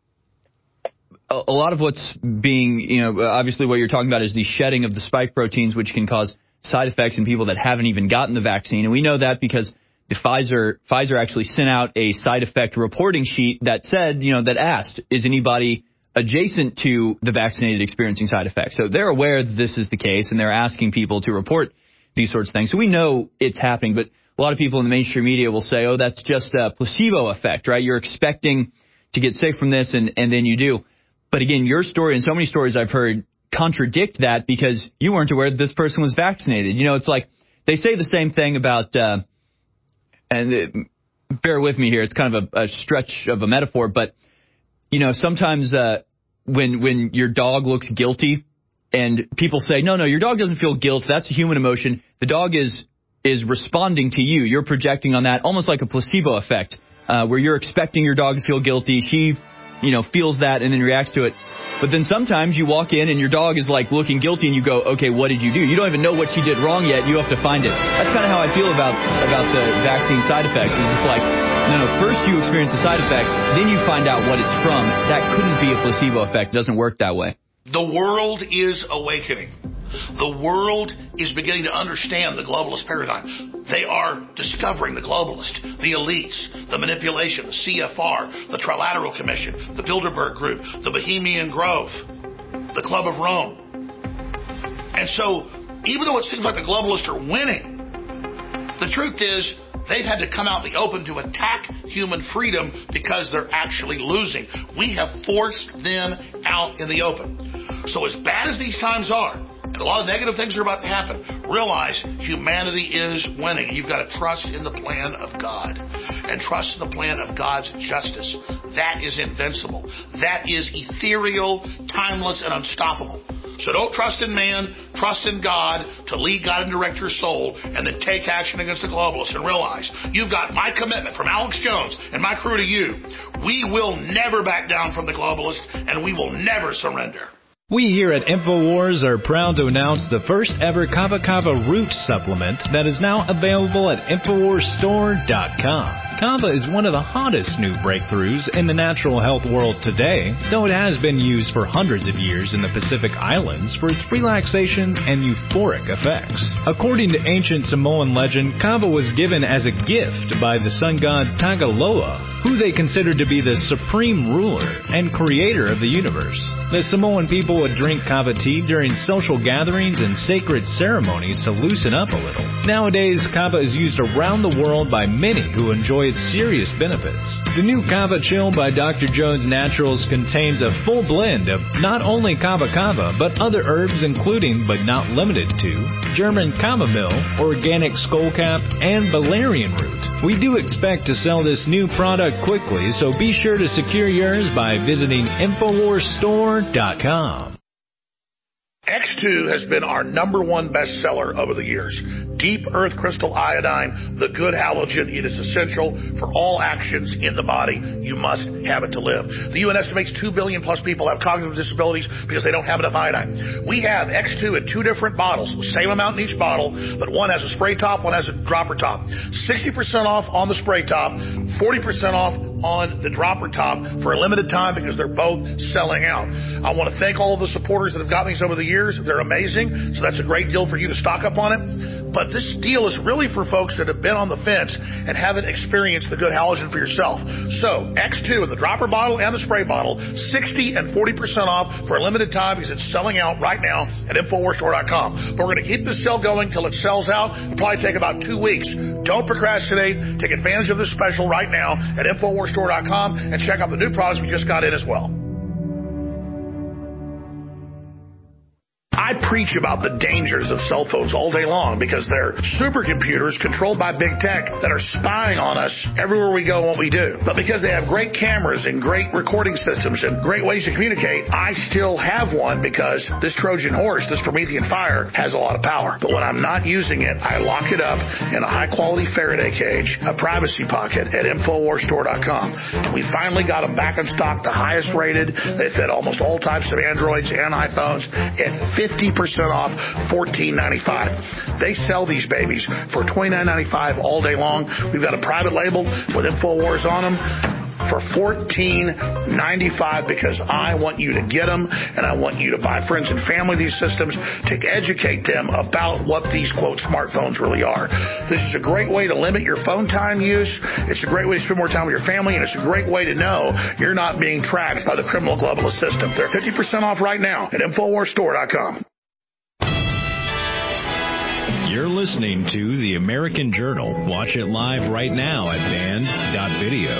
a, a lot of what's being, you know, obviously what you're talking about is the shedding of the spike proteins, which can cause side effects in people that haven't even gotten the vaccine. And we know that because the Pfizer Pfizer actually sent out a side effect reporting sheet that said, you know, that asked, is anybody adjacent to the vaccinated experiencing side effects? So they're aware that this is the case, and they're asking people to report these sorts of things. So we know it's happening, but a lot of people in the mainstream media will say, oh, that's just a placebo effect, right? You're expecting to get sick from this, and, and then you do. But again, your story and so many stories I've heard contradict that because you weren't aware that this person was vaccinated. You know, it's like they say the same thing about, uh, and it, bear with me here, it's kind of a, a stretch of a metaphor, but you know, sometimes uh, when when your dog looks guilty and people say, no, no, your dog doesn't feel guilt. That's a human emotion. The dog is is responding to you. You're projecting on that almost like a placebo effect uh, where you're expecting your dog to feel guilty. She, you know, feels that and then reacts to it. But then sometimes you walk in and your dog is like looking guilty and you go, okay, what did you do? You don't even know what she did wrong yet. You have to find it. That's kind of how I feel about, about the vaccine side effects. It's just like, no, no, first you experience the side effects, then you find out what it's from. That couldn't be a placebo effect. It doesn't work that way. The world is awakening. The world is beginning to understand the globalist paradigm. They are discovering the globalist, the elites, the manipulation, the C F R, the Trilateral Commission, the Bilderberg Group, the Bohemian Grove, the Club of Rome. And so, even though it seems like the globalists are winning, the truth is they've had to come out in the open to attack human freedom because they're actually losing. We have forced them out in the open. So as bad as these times are, and a lot of negative things are about to happen, realize humanity is winning. You've got to trust in the plan of God and trust in the plan of God's justice. That is invincible. That is ethereal, timeless, and unstoppable. So don't trust in man, trust in God to lead, God, and direct your soul, and then take action against the globalists and realize you've got my commitment from Alex Jones and my crew to you. We will never back down from the globalists, and we will never surrender. We here at InfoWars are proud to announce the first ever Kava Kava Root supplement that is now available at Infowars Store dot com. Kava is one of the hottest new breakthroughs in the natural health world today, though it has been used for hundreds of years in the Pacific Islands for its relaxation and euphoric effects. According to ancient Samoan legend, Kava was given as a gift by the sun god Tagaloa, who they considered to be the supreme ruler and creator of the universe. The Samoan people would drink kava tea during social gatherings and sacred ceremonies to loosen up a little. Nowadays, kava is used around the world by many who enjoy its serious benefits. The new Kava Chill by Doctor Jones Naturals contains a full blend of not only kava kava, but other herbs including, but not limited to, German chamomile, organic skullcap, and valerian root. We do expect to sell this new product quickly, so be sure to secure yours by visiting Infowars Store dot com. X two has been our number one bestseller over the years. Deep Earth Crystal Iodine, the good halogen. It is essential for all actions in the body. You must have it to live. The U N estimates two billion plus people have cognitive disabilities because they don't have enough iodine. We have X two in two different bottles, same amount in each bottle, but one has a spray top, one has a dropper top. sixty percent off on the spray top, forty percent off on the dropper top for a limited time because they're both selling out. I want to thank all of the supporters that have gotten these over the years. They're amazing, so that's a great deal for you to stock up on it. But this deal is really for folks that have been on the fence and haven't experienced the good halogen for yourself. So X two, the dropper bottle and the spray bottle, sixty and forty percent off for a limited time because it's selling out right now at Infowars Store dot com. But we're going to keep this sale going till it sells out. It'll probably take about two weeks. Don't procrastinate. Take advantage of this special right now at Infowars Store dot com and check out the new products we just got in as well. I preach about the dangers of cell phones all day long because they're supercomputers controlled by big tech that are spying on us everywhere we go and what we do. But because they have great cameras and great recording systems and great ways to communicate, I still have one because this Trojan horse, this Promethean fire, has a lot of power. But when I'm not using it, I lock it up in a high-quality Faraday cage, a privacy pocket at Infowars Store dot com. We finally got them back in stock, the highest rated. They fit almost all types of Androids and iPhones at fifty percent off, fourteen ninety-five. They sell these babies for twenty-nine ninety-five all day long. We've got a private label with Infowars on them for fourteen ninety-five because I want you to get them, and I want you to buy friends and family these systems to educate them about what these, quote, smartphones really are. This is a great way to limit your phone time use. It's a great way to spend more time with your family, and it's a great way to know you're not being tracked by the criminal globalist system. They're fifty percent off right now at Infowars Store dot com. You're listening to The American Journal. Watch it live right now at band dot video.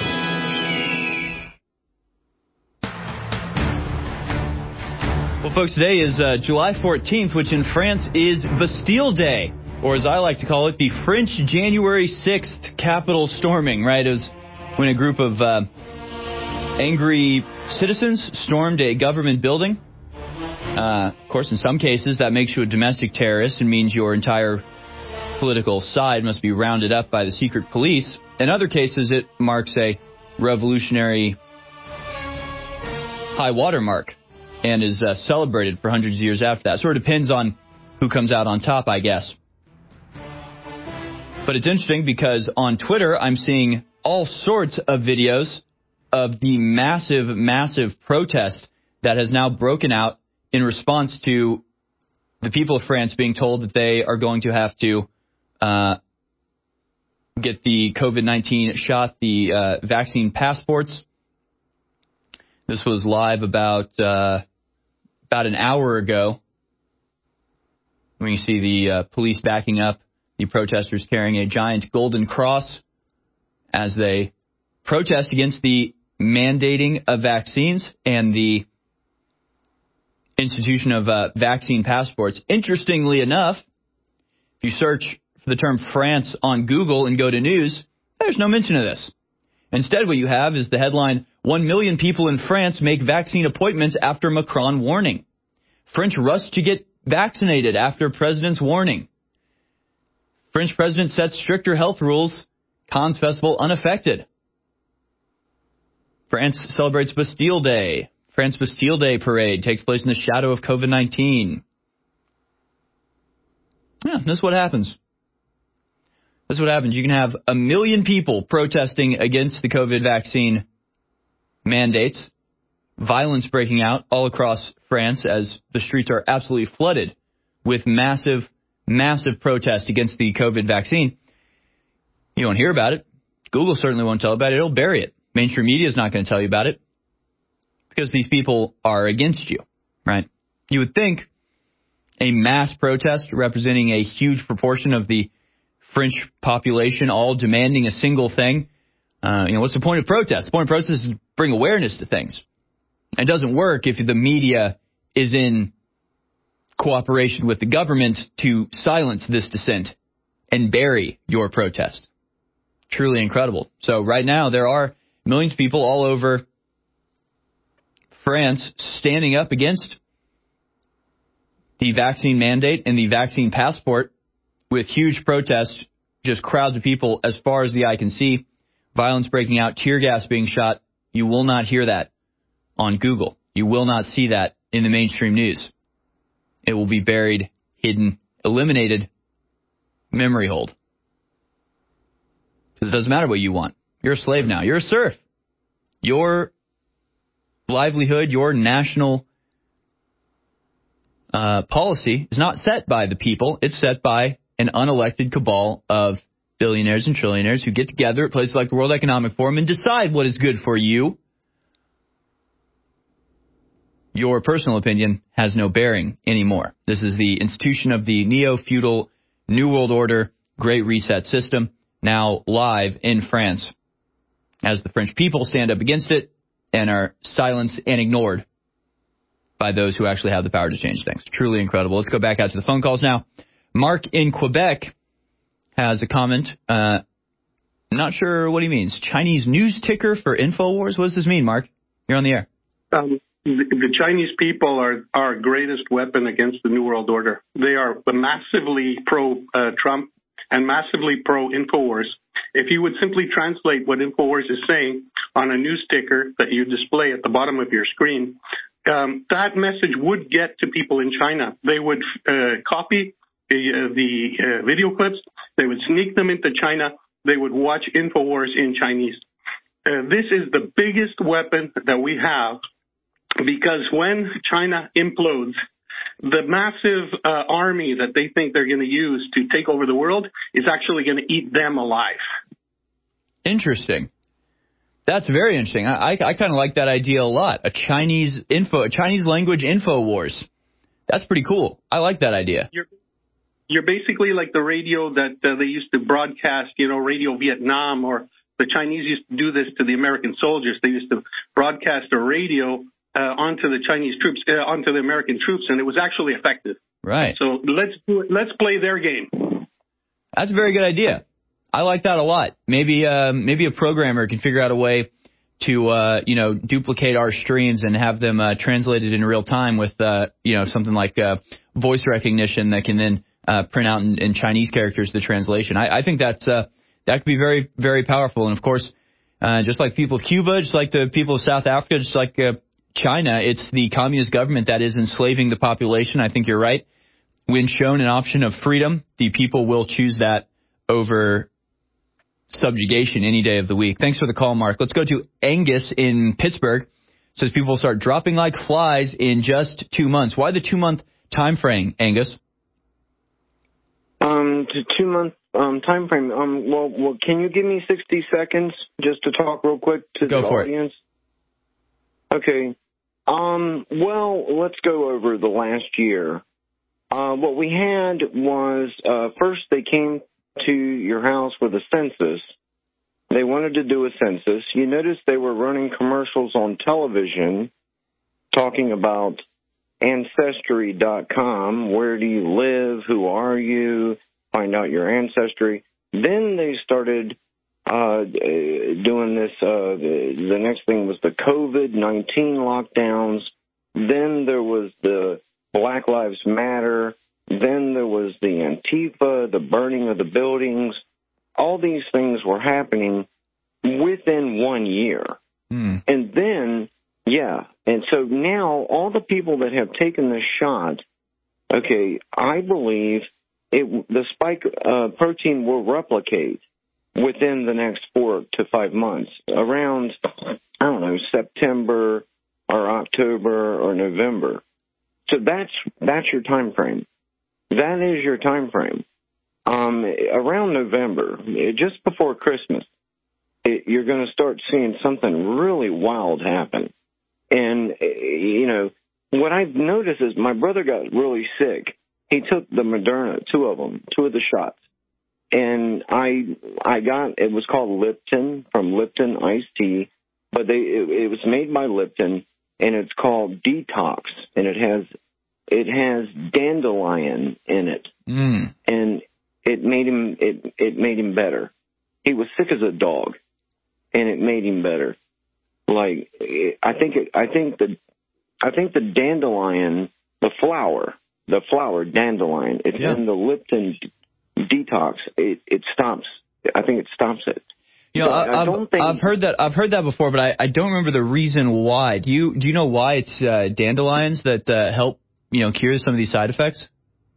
Well, folks, today is uh, July fourteenth, which in France is Bastille Day, or as I like to call it, the French January sixth Capitol storming, right? It was when a group of uh, angry citizens stormed a government building. Uh, of course, in some cases, that makes you a domestic terrorist and means your entire political side must be rounded up by the secret police. In other cases, it marks a revolutionary high water mark and is uh, celebrated for hundreds of years after that. Sort of depends on who comes out on top, I guess. But it's interesting because on Twitter, I'm seeing all sorts of videos of the massive, massive protest that has now broken out in response to the people of France being told that they are going to have to uh, get the COVID nineteen shot, the uh, vaccine passports. This was live about uh, about an hour ago. When you see the uh, police backing up, the protesters carrying a giant golden cross as they protest against the mandating of vaccines and the institution of uh, vaccine passports. Interestingly enough, if you search for the term France on Google and go to news, there's no mention of this. Instead, what you have is the headline, one million people in France make vaccine appointments after Macron warning. French rush to get vaccinated after president's warning. French president sets stricter health rules. Cannes Festival unaffected. France celebrates Bastille Day. France Bastille Day parade takes place in the shadow of COVID nineteen. Yeah, that's what happens. That's what happens. You can have a million people protesting against the COVID vaccine mandates, violence breaking out all across France as the streets are absolutely flooded with massive, massive protest against the COVID vaccine. You won't hear about it. Google certainly won't tell about it. It'll bury it. Mainstream media is not going to tell you about it because these people are against you, right? You would think a mass protest representing a huge proportion of the French population all demanding a single thing. Uh, you know, what's the point of protest? The point of protest is to bring awareness to things. It doesn't work if the media is in cooperation with the government to silence this dissent and bury your protest. Truly incredible. So right now there are millions of people all over France standing up against the vaccine mandate and the vaccine passport with huge protests, just crowds of people as far as the eye can see, violence breaking out, tear gas being shot. You will not hear that on Google. You will not see that in the mainstream news. It will be buried, hidden, eliminated, memory hold. Because it doesn't matter what you want. You're a slave now. You're a serf. Your livelihood, your national uh, policy is not set by the people. It's set by an unelected cabal of billionaires and trillionaires who get together at places like the World Economic Forum and decide what is good for you. Your personal opinion has no bearing anymore. This is the institution of the neo-feudal New World Order Great Reset system, now live in France, as the French people stand up against it and are silenced and ignored by those who actually have the power to change things. Truly incredible. Let's go back out to the phone calls now. Mark in Quebec has a comment. Uh, I'm not sure what he means. Chinese news ticker for InfoWars? What does this mean, Mark? You're on the air. Um, the, the Chinese people are our greatest weapon against the New World Order. They are massively pro-Trump uh, and massively pro-InfoWars. If you would simply translate what InfoWars is saying on a news ticker that you display at the bottom of your screen, um, that message would get to people in China. They would uh, copy the, uh, the uh, video clips. They would sneak them into China. They would watch InfoWars in Chinese. Uh, this is the biggest weapon that we have, because when China implodes, the massive uh, army that they think they're going to use to take over the world is actually going to eat them alive. Interesting. That's very interesting. I, I, I kind of like that idea a lot. A Chinese info, a Chinese language info wars. That's pretty cool. I like that idea. You're, you're basically like the radio that uh, they used to broadcast, you know, Radio Vietnam, or the Chinese used to do this to the American soldiers. They used to broadcast a radio uh, onto the Chinese troops, uh, onto the American troops, and it was actually effective. Right. So let's do it. Let's play their game. That's a very good idea. I like that a lot. Maybe uh, maybe a programmer can figure out a way to uh, you know duplicate our streams and have them uh, translated in real time with uh, you know something like uh, voice recognition that can then uh, print out in, in Chinese characters the translation. I, I think that's uh, that could be very very powerful. And of course, uh, just like the people of Cuba, just like the people of South Africa, just like uh, China, it's the communist government that is enslaving the population. I think you're right. When shown an option of freedom, the people will choose that over subjugation any day of the week. Thanks for the call, Mark. Let's go to Angus in Pittsburgh. Says people will start dropping like flies in just two months. Why the two-month time frame, Angus? Um, to two-month um, time frame. Um, well, well, can you give me sixty seconds just to talk real quick to go the for audience? It. Okay. Um, well, let's go over the last year. Uh, what we had was, uh, first they came to your house with a census. They wanted to do a census. You notice they were running commercials on television talking about Ancestry dot com. Where do you live? Who are you? Find out your ancestry. Then they started uh, doing this. Uh, the next thing was the COVID nineteen lockdowns. Then there was the Black Lives Matter. Then there was the Antifa, the burning of the buildings. All these things were happening within one year. Mm. And then, yeah, and so now all the people that have taken this shot, okay, I believe it, the spike uh, protein will replicate within the next four to five months, around, I don't know, September or October or November. So that's that's your time frame. That is your time frame. Um, around November, just before Christmas, it, you're going to start seeing something really wild happen. And, you know, what I've noticed is my brother got really sick. He took the Moderna, two of them, two of the shots. And I I got, it was called Lipton, from Lipton Iced Tea, but they it, it was made by Lipton, and it's called Detox, and it has It has dandelion in it, mm. and it made him it it made him better. He was sick as a dog, and it made him better. Like I think it, I think the I think the dandelion, the flower, the flower dandelion, it's yeah. in the Lipton Detox. It it stops. I think it stops it. You know, I, I've, don't think, I've heard that I've heard that before, but I, I don't remember the reason why. Do you do you know why it's uh, dandelions that uh, help? You know, cure some of these side effects?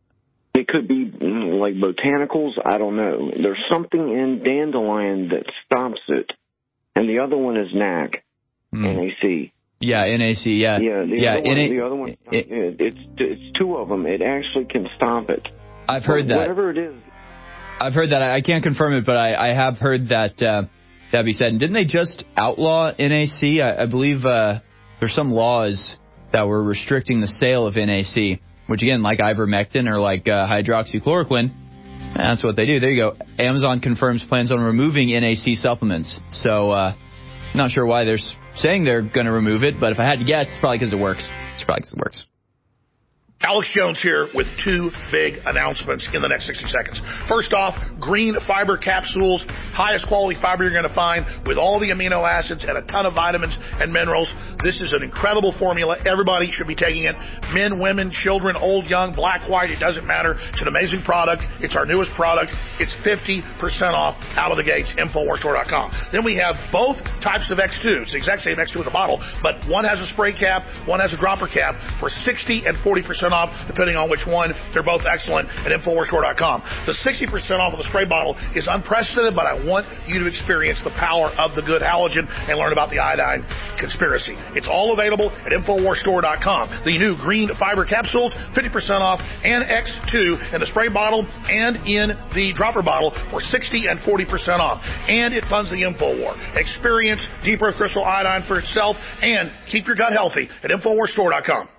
It could be like botanicals. I don't know. There's something in dandelion that stops it, and the other one is N A C, mm. N A C. Yeah, N A C. Yeah, yeah. The yeah, other one, N A- the other one. It, it's it's two of them. It actually can stop it. I've heard but that. Whatever it is. I've heard that. I can't confirm it, but I, I have heard that uh, that be said. And didn't they just outlaw N A C? I, I believe uh, there's some laws that were restricting the sale of N A C, which, again, like ivermectin or like uh, hydroxychloroquine, that's what they do. There you go. Amazon confirms plans on removing N A C supplements. So, uh, not sure why they're saying they're going to remove it, but if I had to guess, it's probably because it works. It's probably because it works. Alex Jones here with two big announcements in the next sixty seconds. First off, green fiber capsules, highest quality fiber you're going to find with all the amino acids and a ton of vitamins and minerals. This is an incredible formula. Everybody should be taking it. Men, women, children, old, young, black, white, it doesn't matter. It's an amazing product. It's our newest product. It's fifty percent off out of the gates, Infowars Store dot com. Then we have both types of X two. It's the exact same X two in the bottle, but one has a spray cap, one has a dropper cap for sixty and forty percent off, depending on which one. They're both excellent at Infowars Store dot com. The sixty percent off of the spray bottle is unprecedented, but I want you to experience the power of the good halogen and learn about the iodine conspiracy. It's all available at Infowars Store dot com. The new green fiber capsules, fifty percent off, and X two in the spray bottle and in the dropper bottle for sixty and forty percent off. And it funds the InfoWar. Experience Deep Earth Crystal Iodine for itself and keep your gut healthy at Infowars Store dot com.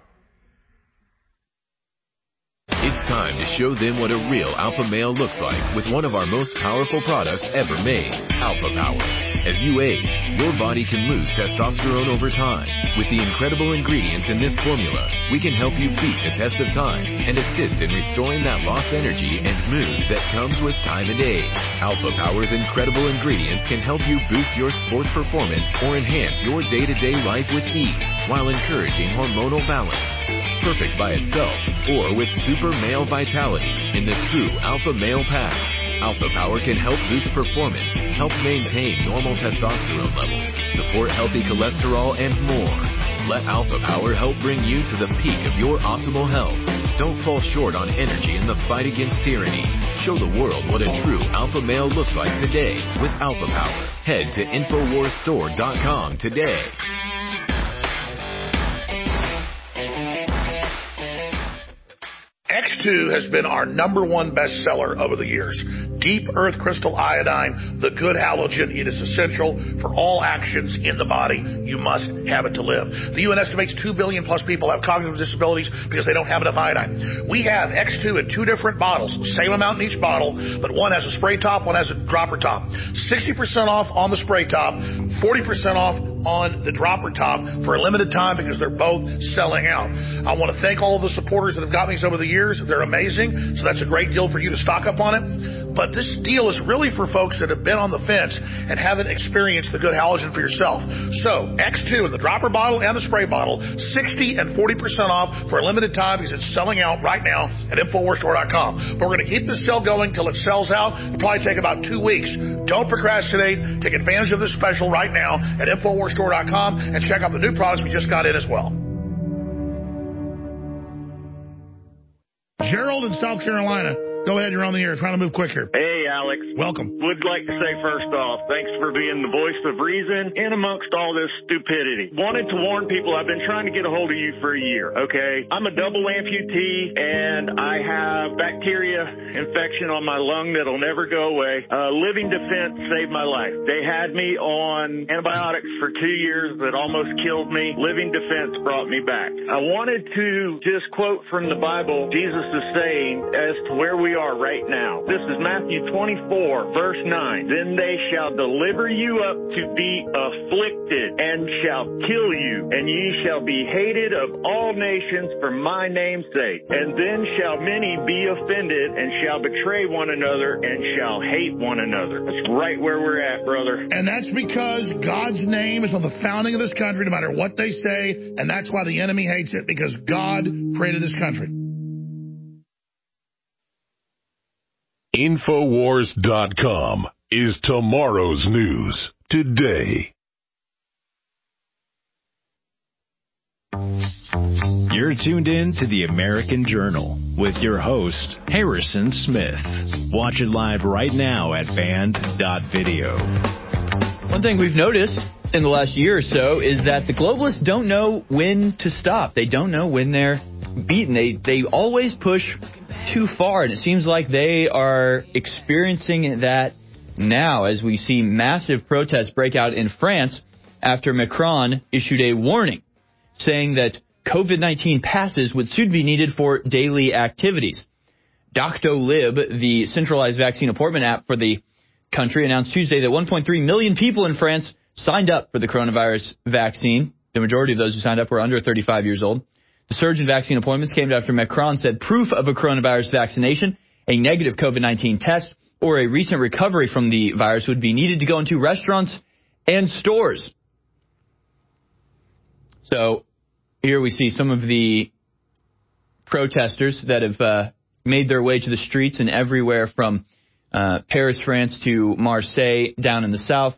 It's time to show them what a real alpha male looks like with one of our most powerful products ever made, Alpha Power. As you age, your body can lose testosterone over time. With the incredible ingredients in this formula, we can help you beat the test of time and assist in restoring that lost energy and mood that comes with time and age. Alpha Power's incredible ingredients can help you boost your sports performance or enhance your day-to-day life with ease while encouraging hormonal balance. Perfect by itself or with super male vitality in the true Alpha Male Pack. Alpha Power can help boost performance, help maintain normal testosterone levels, support healthy cholesterol, and more. Let Alpha Power help bring you to the peak of your optimal health. Don't fall short on energy in the fight against tyranny. Show the world what a true alpha male looks like today with Alpha Power. Head to Infowars Store dot com today. X two has been our number one bestseller over the years. Deep Earth Crystal Iodine, the good halogen. It is essential for all actions in the body. You must have it to live. The U N estimates two billion plus people have cognitive disabilities because they don't have enough iodine. We have X two in two different bottles, same amount in each bottle, but one has a spray top, one has a dropper top. sixty percent off on the spray top, forty percent off on the dropper top for a limited time because they're both selling out. I want to thank all of the supporters that have got these over the years. They're amazing, so that's a great deal for you to stock up on it. But this deal is really for folks that have been on the fence and haven't experienced the good halogen for yourself. So X two in the dropper bottle and the spray bottle, sixty and forty percent off for a limited time because it's selling out right now at Infowars Store dot com. But we're going to keep this sale going till it sells out. It'll probably take about two weeks. Don't procrastinate. Take advantage of this special right now at Infowars Store dot com and check out the new products we just got in as well. Gerald in South Carolina. Go ahead, you're on the air. Trying to move quicker. Hey, Alex. Welcome. Would like to say first off, thanks for being the voice of reason in amongst all this stupidity. Wanted to warn people, I've been trying to get a hold of you for a year, okay? I'm a double amputee, and I have bacteria infection on my lung that'll never go away. Uh, Living Defense saved my life. They had me on antibiotics for two years that almost killed me. Living Defense brought me back. I wanted to just quote from the Bible, Jesus is saying, as to where we are right now. This is Matthew twenty-four, verse nine. Then they shall deliver you up to be afflicted and shall kill you, and ye shall be hated of all nations for my name's sake. And then shall many be offended and shall betray one another and shall hate one another. That's right where we're at, brother. And that's because God's name is on the founding of this country, no matter what they say, and that's why the enemy hates it, because God created this country. Infowars dot com is tomorrow's news today. You're tuned in to the American Journal with your host, Harrison Smith. Watch it live right now at band dot video. One thing we've noticed in the last year or so is that the globalists don't know when to stop. They don't know when they're beaten. They, they always push too far, and it seems like they are experiencing that now as we see massive protests break out in France after Macron issued a warning saying that COVID nineteen passes would soon be needed for daily activities. Doctolib, the centralized vaccine appointment app for the country, announced Tuesday that one point three million people in France signed up for the coronavirus vaccine. The majority of those who signed up were under thirty-five years old. The surge in vaccine appointments came after Macron said proof of a coronavirus vaccination, a negative COVID nineteen test, or a recent recovery from the virus would be needed to go into restaurants and stores. So here we see some of the protesters that have uh, made their way to the streets and everywhere from uh, Paris, France to Marseille down in the south.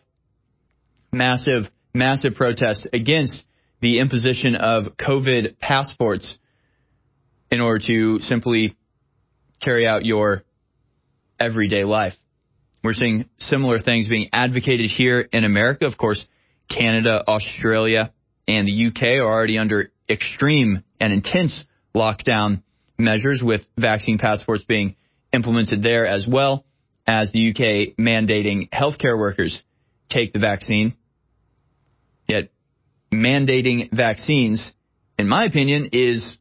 Massive, massive protest against the imposition of COVID passports in order to simply carry out your everyday life. We're seeing similar things being advocated here in America. Of course, Canada, Australia, and the U K are already under extreme and intense lockdown measures, with vaccine passports being implemented there, as well as the U K mandating healthcare workers take the vaccine. Yet mandating vaccines, in my opinion, is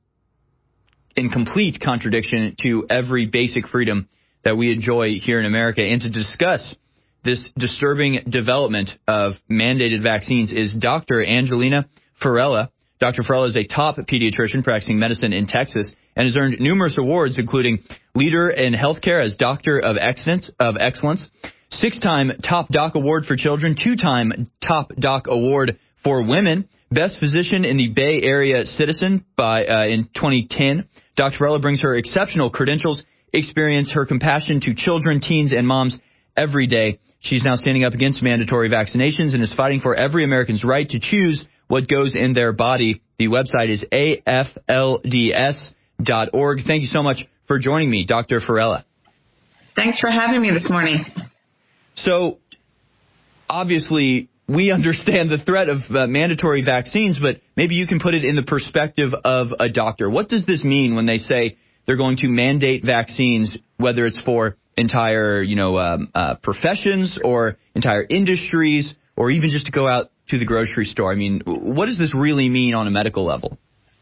in complete contradiction to every basic freedom that we enjoy here in America. And to discuss this disturbing development of mandated vaccines is Doctor Angelina Farella. Doctor Farella is a top pediatrician practicing medicine in Texas and has earned numerous awards, including Leader in Healthcare as Doctor of Excellence, of Excellence, six-time Top Doc Award for Children, two-time Top Doc Award for Women, Best Physician in the Bay Area Citizen by uh, in twenty ten. Doctor Farella brings her exceptional credentials, experience, her compassion to children, teens, and moms every day. She's now standing up against mandatory vaccinations and is fighting for every American's right to choose what goes in their body. The website is A F L D S dot org. Thank you so much for joining me, Doctor Farella. Thanks for having me this morning. So, obviously, we understand the threat of uh, mandatory vaccines, but maybe you can put it in the perspective of a doctor. What does this mean when they say they're going to mandate vaccines, whether it's for entire, you know, um, uh, professions or entire industries, or even just to go out to the grocery store? I mean, what does this really mean on a medical level?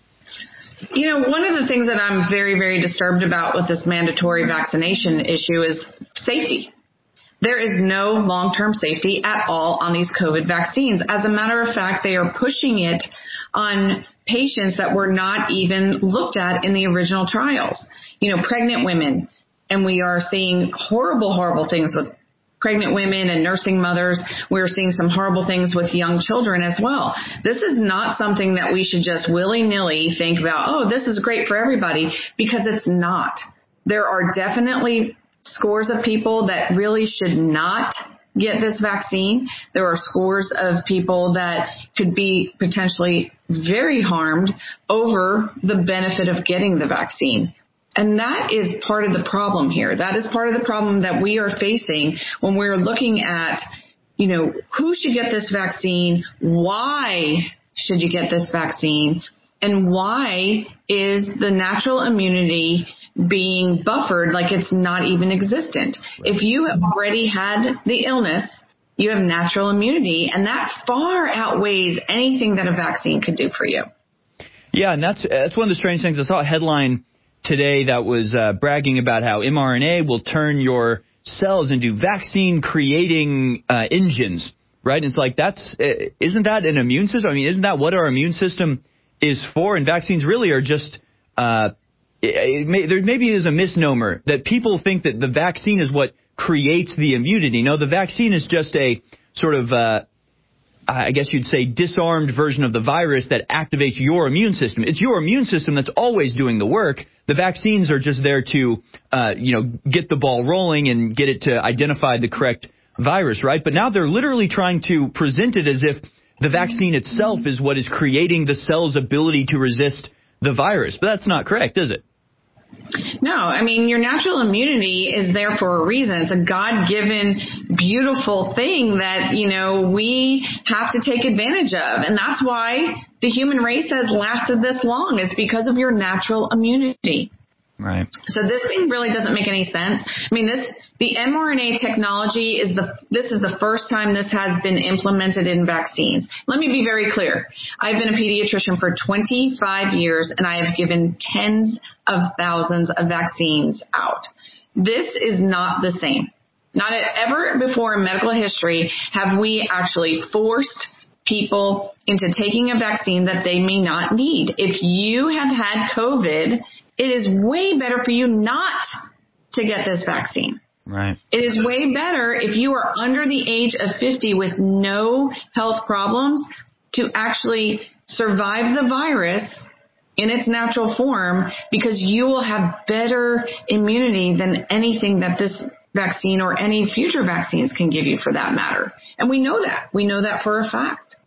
You know, one of the things that I'm very, very disturbed about with this mandatory vaccination issue is safety. There is no long-term safety at all on these COVID vaccines. As a matter of fact, they are pushing it on patients that were not even looked at in the original trials. You know, pregnant women, and we are seeing horrible, horrible things with pregnant women and nursing mothers. We're seeing some horrible things with young children as well. This is not something that we should just willy-nilly think about, oh, this is great for everybody, because it's not. There are definitely scores of people that really should not get this vaccine. There are scores of people that could be potentially very harmed over the benefit of getting the vaccine. And that is part of the problem here. That is part of the problem that we are facing when we're looking at, you know, who should get this vaccine, why should you get this vaccine, and why is the natural immunity being buffered like it's not even existent. Right. If you have already had the illness, you have natural immunity, and that far outweighs anything that a vaccine could do for you. Yeah, and that's that's one of the strange things. I saw a headline today that was uh, bragging about how mRNA will turn your cells into vaccine-creating uh, engines, right? And it's like, that's uh, isn't that an immune system? I mean, isn't that what our immune system is for? And vaccines really are just uh, It, it may, there maybe is a misnomer that people think that the vaccine is what creates the immunity. No, the vaccine is just a sort of, uh, I guess you'd say, disarmed version of the virus that activates your immune system. It's your immune system that's always doing the work. The vaccines are just there to, uh, you know, get the ball rolling and get it to identify the correct virus, right? But now they're literally trying to present it as if the vaccine itself is what is creating the cell's ability to resist the virus. But that's not correct, is it? No, I mean, your natural immunity is there for a reason. It's a God-given, beautiful thing that, you know, we have to take advantage of. And that's why the human race has lasted this long, is because of your natural immunity. Right. So this thing really doesn't make any sense. I mean, this the mRNA technology is the this is the first time this has been implemented in vaccines. Let me be very clear. I've been a pediatrician for twenty-five years, and I have given tens of thousands of vaccines out. This is not the same. Not ever before in medical history have we actually forced people into taking a vaccine that they may not need. If you have had COVID, it is way better for you not to get this vaccine. Right. It is way better if you are under the age of fifty with no health problems to actually survive the virus in its natural form, because you will have better immunity than anything that this vaccine or any future vaccines can give you, for that matter. And we know that. We know that for a fact.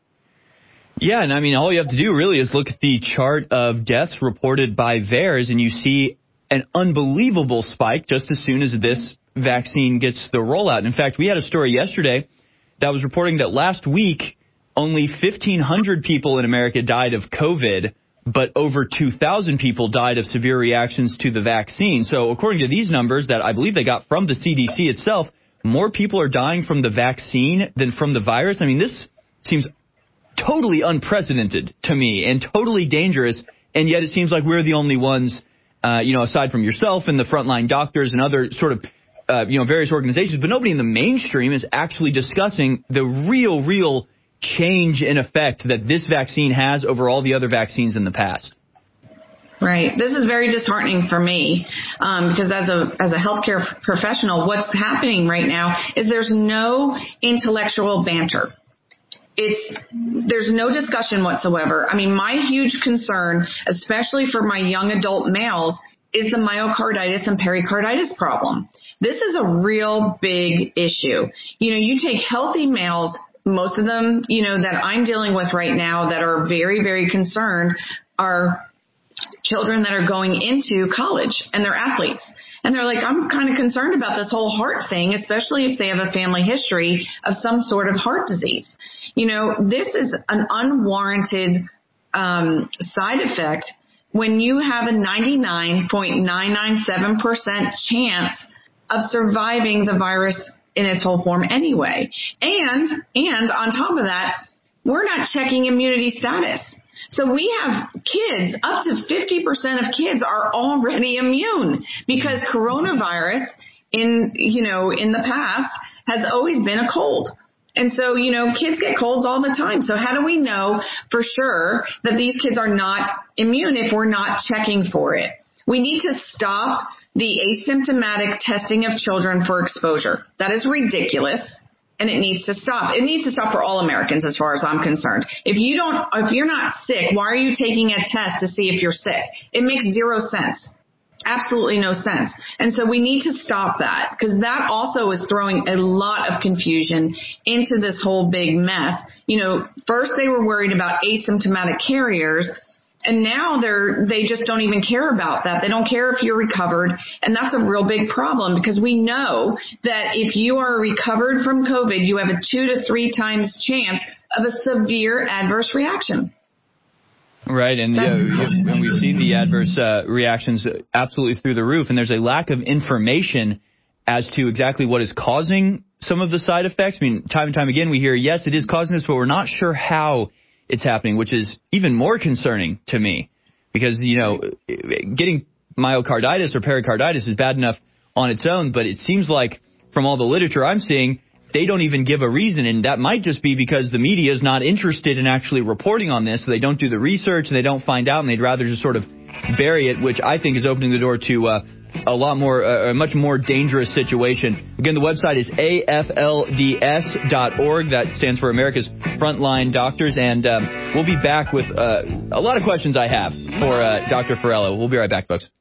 Yeah, and I mean, all you have to do really is look at the chart of deaths reported by V A E R S, and you see an unbelievable spike just as soon as this vaccine gets the rollout. In fact, we had a story yesterday that was reporting that last week only fifteen hundred people in America died of COVID, but over two thousand people died of severe reactions to the vaccine. So according to these numbers that I believe they got from the C D C itself, more people are dying from the vaccine than from the virus. I mean, this seems totally unprecedented to me and totally dangerous, and yet it seems like we're the only ones, uh, you know, aside from yourself and the frontline doctors and other sort of, uh, you know, various organizations, but nobody in the mainstream is actually discussing the real, real change in effect that this vaccine has over all the other vaccines in the past. Right. This is very disheartening for me, um, because as a as a healthcare professional, what's happening right now is there's no intellectual banter. It's there's no discussion whatsoever. I mean, my huge concern, especially for my young adult males, is the myocarditis and pericarditis problem. This is a real big issue. You know, you take healthy males, most of them, you know, that I'm dealing with right now that are very, very concerned are children that are going into college and they're athletes. And they're like, I'm kind of concerned about this whole heart thing, especially if they have a family history of some sort of heart disease. You know, this is an unwarranted um, side effect when you have a ninety-nine point nine nine seven percent chance of surviving the virus in its whole form anyway. And, and on top of that, we're not checking immunity status. So we have kids, up to fifty percent of kids are already immune because coronavirus in, you know, in the past has always been a cold. And so, you know, kids get colds all the time. So how do we know for sure that these kids are not immune if we're not checking for it? We need to stop the asymptomatic testing of children for exposure. That is ridiculous. And it needs to stop. It needs to stop for all Americans as far as I'm concerned. If you don't, if you're not sick, why are you taking a test to see if you're sick? It makes zero sense. Absolutely no sense. And so we need to stop that because that also is throwing a lot of confusion into this whole big mess. You know, first they were worried about asymptomatic carriers. And now they're, they just don't even care about that. They don't care if you're recovered. And that's a real big problem because we know that if you are recovered from COVID, you have a two to three times chance of a severe adverse reaction. Right. And, uh, and we've seen the adverse uh, reactions absolutely through the roof. And there's a lack of information as to exactly what is causing some of the side effects. I mean, time and time again, we hear, yes, it is causing this, but we're not sure how it's happening, which is even more concerning to me because, you know, getting myocarditis or pericarditis is bad enough on its own. But it seems like from all the literature I'm seeing, they don't even give a reason. And that might just be because the media is not interested in actually reporting on this. So they don't do the research and they don't find out and they'd rather just sort of bury it, which I think is opening the door to uh, a lot more, uh, a much more dangerous situation. Again, the website is A F L D S dot org. That stands for America's Frontline Doctors. And um, we'll be back with uh, a lot of questions I have for uh, Doctor Farello. We'll be right back, folks.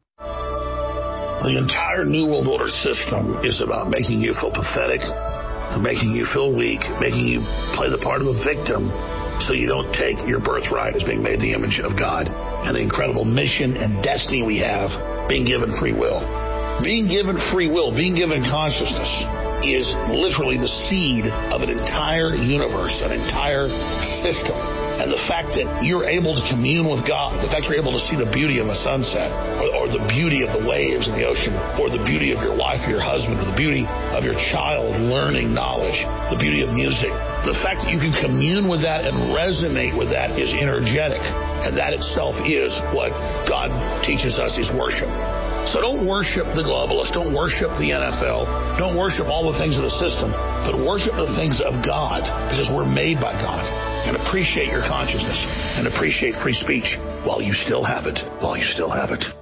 The entire New World Order system is about making you feel pathetic, making you feel weak, making you play the part of a victim so you don't take your birthright as being made in the image of God and the incredible mission and destiny we have, being given free will. Being given free will, being given consciousness is literally the seed of an entire universe, an entire system. And the fact that you're able to commune with God, the fact you're able to see the beauty of a sunset, or, or the beauty of the waves in the ocean, or the beauty of your wife or your husband, or the beauty of your child learning knowledge, the beauty of music. The fact that you can commune with that and resonate with that is energetic. And that itself is what God teaches us is worship. So don't worship the globalists. Don't worship the N F L. Don't worship all the things of the system, but worship the things of God, because we're made by God. And appreciate your consciousness and appreciate free speech while you still have it. While you still have it.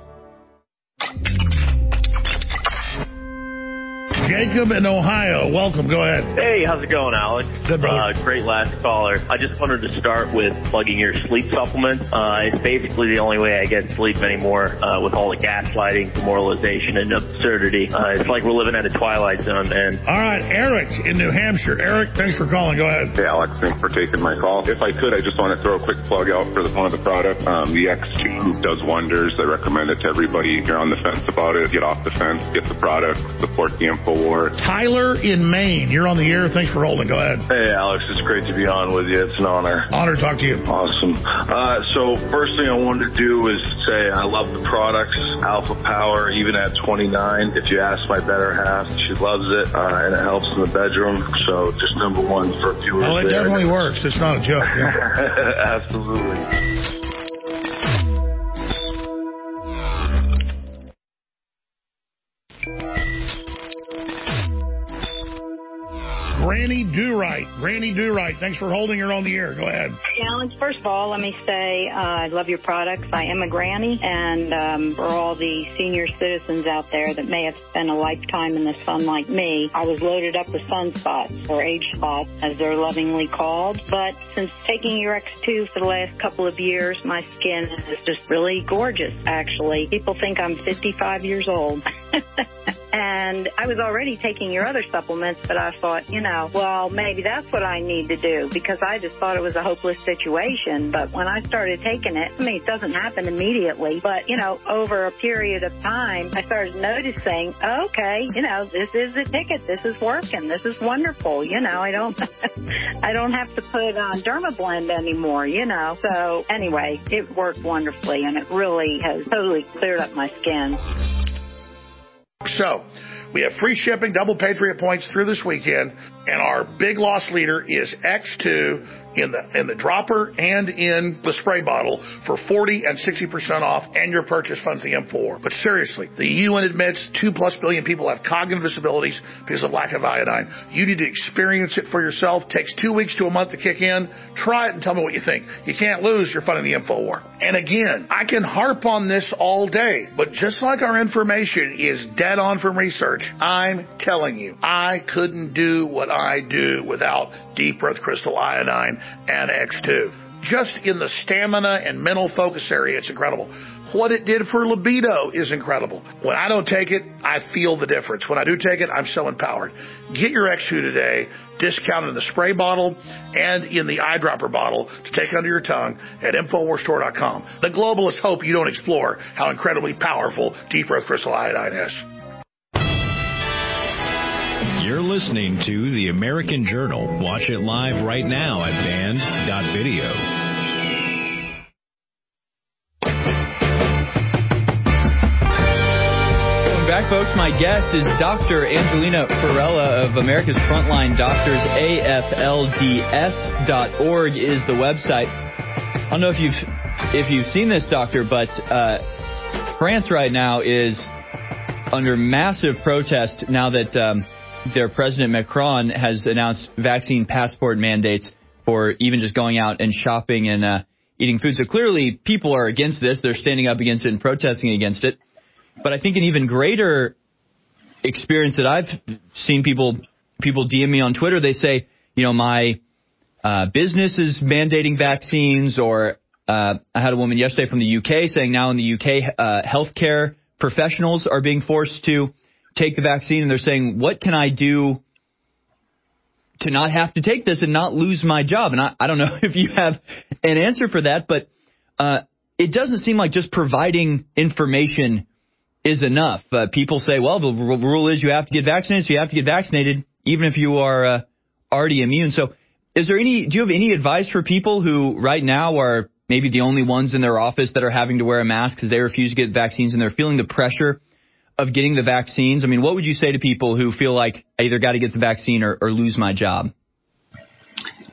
Jacob in Ohio, welcome. Go ahead. Hey, how's it going, Alex? Good, brother. Uh, great last caller. I just wanted to start with plugging your sleep supplement. Uh, it's basically the only way I get sleep anymore uh, with all the gaslighting, demoralization, and absurdity. Uh, it's like we're living at a twilight zone, man. All right, Eric in New Hampshire. Eric, thanks for calling. Go ahead. Hey, Alex, thanks for taking my call. If I could, I just want to throw a quick plug out for the, one of the products. Um, the X two does wonders. I recommend it to everybody. If you're on the fence about it, get off the fence, get the product, support the InfoWars. Tyler in Maine, you're on the air. Thanks for holding. Go ahead. Hey, Alex, it's great to be on with you. It's an honor. Honor to talk to you. Awesome. Uh, so first thing I wanted to do is say I love the products, Alpha Power, even at twenty-nine. If you ask my better half, she loves it, uh, and it helps in the bedroom. So just number one for viewers. Oh, it there. definitely works. It's not a joke. Yeah. Absolutely. Granny Do Right. Granny Do Right. Thanks for holding her on the air. Go ahead. Hey, Alex, first of all, let me say uh, I love your products. I am a granny, and um, for all the senior citizens out there that may have spent a lifetime in the sun like me, I was loaded up with sunspots, or age spots, as they're lovingly called. But since taking your X two for the last couple of years, my skin is just really gorgeous, actually. People think I'm fifty-five years old. And I was already taking your other supplements, but I thought, you know, well, maybe that's what I need to do, because I just thought it was a hopeless situation. But when I started taking it, I mean, it doesn't happen immediately, but, you know, over a period of time, I started noticing, okay, you know, this is the ticket. This is working. This is wonderful. You know, I don't, I don't have to put on Dermablend anymore, you know. So anyway, it worked wonderfully, and it really has totally cleared up my skin. So, we have free shipping, double Patriot points through this weekend, and our big loss leader is X two in the in the dropper and in the spray bottle for forty and sixty percent off, and your purchase funds the InfoWar. But seriously, the U N admits two plus billion people have cognitive disabilities because of lack of iodine. You need to experience it for yourself. Takes two weeks to a month to kick in. Try it and tell me what you think. You can't lose. You're funding the InfoWar. And again, I can harp on this all day, but just like our information is dead on from research, I'm telling you, I couldn't do what I do without Deep Earth Crystal Iodine and X two. Just in the stamina and mental focus area, it's incredible. What it did for libido is incredible. When I don't take it, I feel the difference. When I do take it, I'm so empowered. Get your X two today, discounted in the spray bottle and in the eyedropper bottle to take under your tongue at Infowars Store dot com. The globalists hope you don't explore how incredibly powerful Deep Earth Crystal Iodine is. You're listening to The American Journal. Watch it live right now at band dot video. Welcome back, folks. My guest is Doctor Angelina Ferrella of America's Frontline Doctors. A F L D S dot org is the website. I don't know if you've if you've seen this, Doctor, but uh, France right now is under massive protest now that um, their President Macron has announced vaccine passport mandates for even just going out and shopping and uh, eating food. So clearly people are against this. They're standing up against it and protesting against it. But I think an even greater experience that I've seen people people D M me on Twitter, they say, you know, my uh, business is mandating vaccines, or uh, I had a woman yesterday from the U K saying now in the U K, uh, healthcare professionals are being forced to take the vaccine, and they're saying, what can I do to not have to take this and not lose my job? And I, I don't know if you have an answer for that, but uh, it doesn't seem like just providing information is enough. Uh, people say, well, the r- rule is you have to get vaccinated, so you have to get vaccinated, even if you are uh, already immune. So is there any, do you have any advice for people who right now are maybe the only ones in their office that are having to wear a mask because they refuse to get vaccines and they're feeling the pressure of getting the vaccines? I mean, what would you say to people who feel like I either got to get the vaccine or, or lose my job?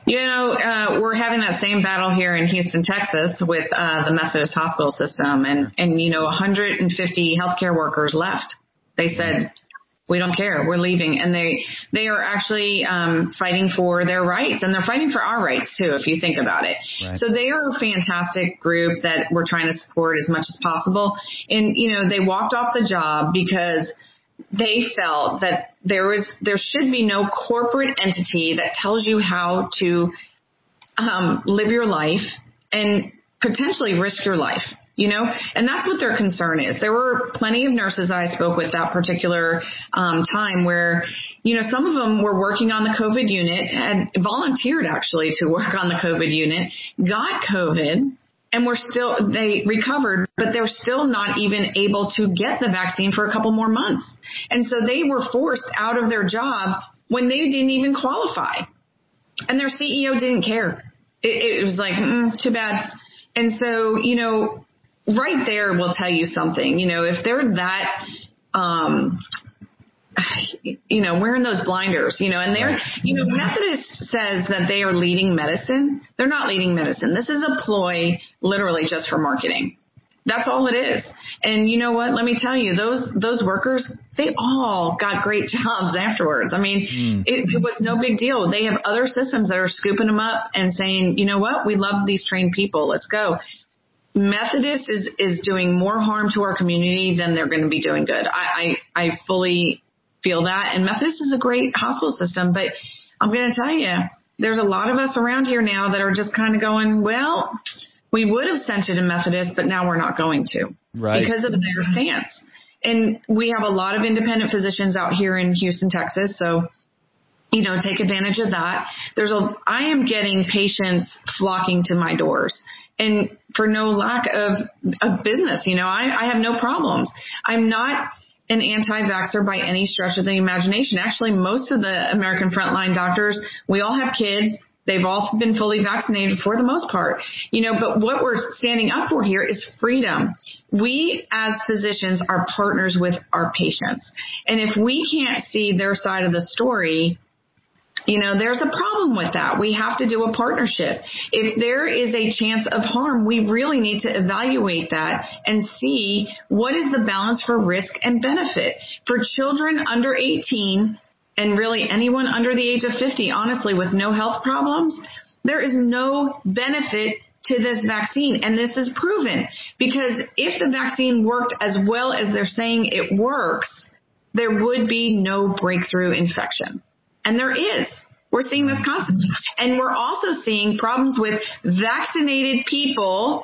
You know, uh, we're having that same battle here in Houston, Texas with uh, the Methodist hospital system. And, and, you know, one hundred fifty healthcare workers left. They said, we don't care. We're leaving. And they, they are actually um, fighting for their rights. And they're fighting for our rights, too, if you think about it. Right. So they are a fantastic group that we're trying to support as much as possible. And, you know, they walked off the job because they felt that there was, there should be no corporate entity that tells you how to um, live your life and potentially risk your life. You know, and that's what their concern is. There were plenty of nurses that I spoke with that particular um, time where, you know, some of them were working on the COVID unit, had volunteered actually to work on the COVID unit, got COVID, and were still, they recovered, but they're still not even able to get the vaccine for a couple more months. And so they were forced out of their job when they didn't even qualify. And their C E O didn't care. It, it was like, mm, too bad. And so, you know, right there will tell you something. You know, if they're that, um, you know, wearing those blinders, you know, and they're, you know, Methodist says that they are leading medicine. They're not leading medicine. This is a ploy literally just for marketing. That's all it is. And you know what? Let me tell you, those, those workers, they all got great jobs afterwards. I mean, mm. it, it was no big deal. They have other systems that are scooping them up and saying, you know what? We love these trained people. Let's go. Methodist is, is doing more harm to our community than they're going to be doing good. I, I, I fully feel that. And Methodist is a great hospital system, but I'm going to tell you, there's a lot of us around here now that are just kind of going, well, we would have sent you to Methodist, but now we're not going to. Right. Because of their stance. And we have a lot of independent physicians out here in Houston, Texas. So, you know, take advantage of that. There's a, I am getting patients flocking to my doors. And for no lack of, of business, you know, I, I have no problems. I'm not an anti-vaxxer by any stretch of the imagination. Actually, most of the American frontline doctors, we all have kids. They've all been fully vaccinated for the most part, you know, but what we're standing up for here is freedom. We as physicians are partners with our patients. And if we can't see their side of the story, you know, there's a problem with that. We have to do a partnership. If there is a chance of harm, we really need to evaluate that and see what is the balance for risk and benefit. For children under eighteen and really anyone under the age of fifty, honestly, with no health problems, there is no benefit to this vaccine. And this is proven because if the vaccine worked as well as they're saying it works, there would be no breakthrough infection. And there is. We're seeing this constantly. And we're also seeing problems with vaccinated people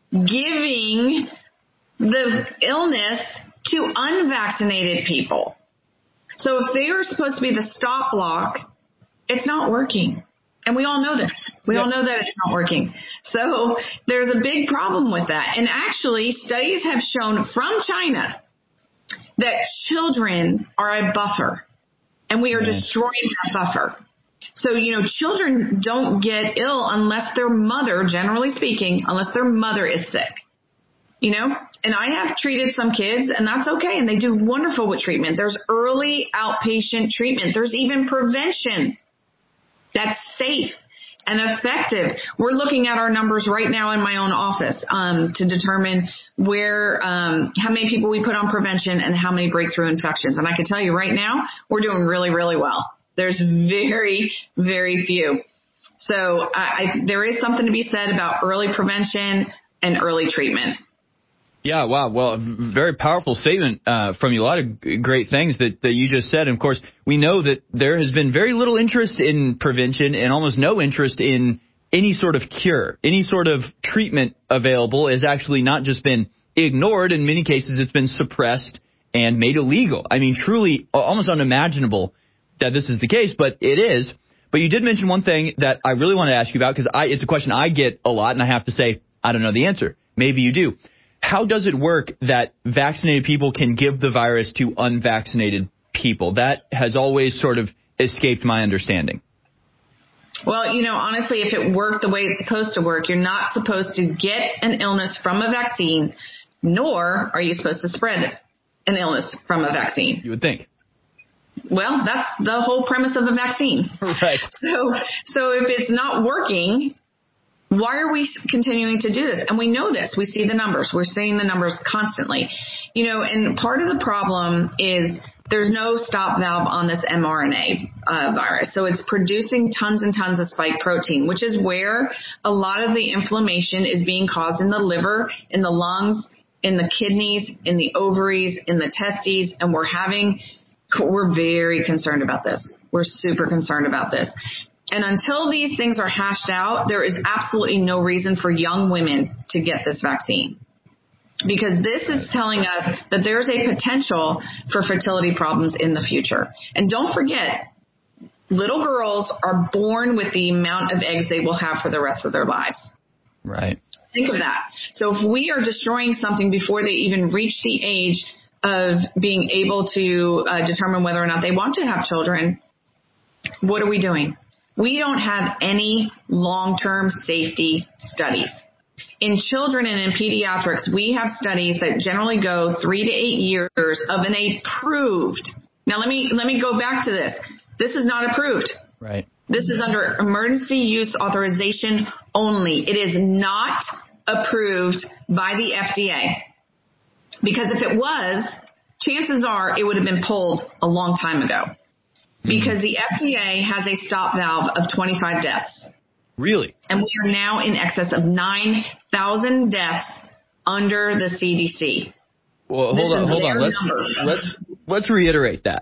giving the illness to unvaccinated people. So if they are supposed to be the stop block, it's not working. And we all know this. We all know that it's not working. So there's a big problem with that. And actually, studies have shown from China that children are a buffer. And we are destroying that buffer. So, you know, children don't get ill unless their mother, generally speaking, unless their mother is sick. You know, and I have treated some kids, and that's okay. And they do wonderful with treatment. There's early outpatient treatment. There's even prevention that's safe and effective. We're looking at our numbers right now in my own office um, to determine where, um, how many people we put on prevention and how many breakthrough infections. And I can tell you right now, we're doing really, really well. There's very, very few. So I, I, there is something to be said about early prevention and early treatment. Yeah, wow. Well, very powerful statement uh, from you. A lot of g- great things that, that you just said. And, of course, we know that there has been very little interest in prevention and almost no interest in any sort of cure. Any sort of treatment available has actually not just been ignored. In many cases, it's been suppressed and made illegal. I mean, truly almost unimaginable that this is the case, but it is. But you did mention one thing that I really want to ask you about because I, it's a question I get a lot, and I have to say I don't know the answer. Maybe you do. How does it work that vaccinated people can give the virus to unvaccinated people? That has always sort of escaped my understanding. Well, you know, honestly, if it worked the way it's supposed to work, you're not supposed to get an illness from a vaccine, nor are you supposed to spread an illness from a vaccine. You would think. Well, that's the whole premise of a vaccine. Right. So, so if it's not working, why are we continuing to do this? And we know this. We see the numbers. We're seeing the numbers constantly. You know, and part of the problem is there's no stop valve on this mRNA uh, virus. So it's producing tons and tons of spike protein, which is where a lot of the inflammation is being caused in the liver, in the lungs, in the kidneys, in the ovaries, in the testes. And we're having, we're very concerned about this. We're super concerned about this. And until these things are hashed out, there is absolutely no reason for young women to get this vaccine. Because this is telling us that there's a potential for fertility problems in the future. And don't forget, little girls are born with the amount of eggs they will have for the rest of their lives. Right. Think of that. So if we are destroying something before they even reach the age of being able to uh, determine whether or not they want to have children, what are we doing? We don't have any long-term safety studies. In children and in pediatrics, we have studies that generally go three to eight years of an approved. Now, let me let me go back to this. This is not approved. Right. This is under emergency use authorization only. It is not approved by the F D A. Because if it was, chances are it would have been pulled a long time ago. Because the F D A has a stop valve of twenty-five deaths. Really? And we are now in excess of nine thousand deaths under the C D C. Well, hold on, hold on. Let's let's let's reiterate that.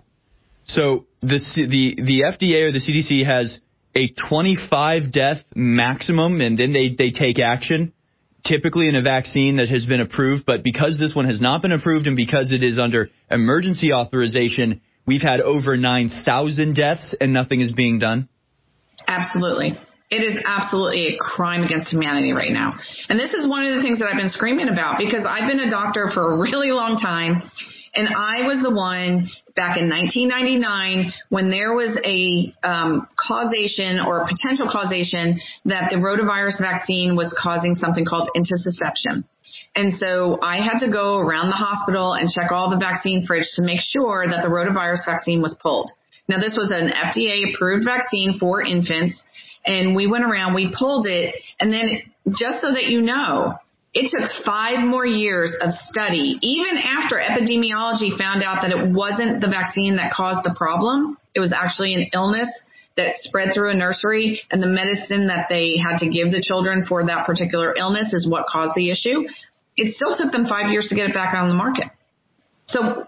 So the the the F D A or the C D C has a twenty-five death maximum, and then they they take action. Typically in a vaccine that has been approved, but because this one has not been approved and because it is under emergency authorization, we've had over nine thousand deaths and nothing is being done? Absolutely. It is absolutely a crime against humanity right now. And this is one of the things that I've been screaming about because I've been a doctor for a really long time. And I was the one back in nineteen ninety-nine when there was a um, causation or a potential causation that the rotavirus vaccine was causing something called intussusception. And so I had to go around the hospital and check all the vaccine fridge to make sure that the rotavirus vaccine was pulled. Now, this was an F D A-approved vaccine for infants, and we went around, we pulled it, and then just so that you know, it took five more years of study, even after epidemiology found out that it wasn't the vaccine that caused the problem. It was actually an illness that spread through a nursery, and the medicine that they had to give the children for that particular illness is what caused the issue. It still took them five years to get it back on the market. So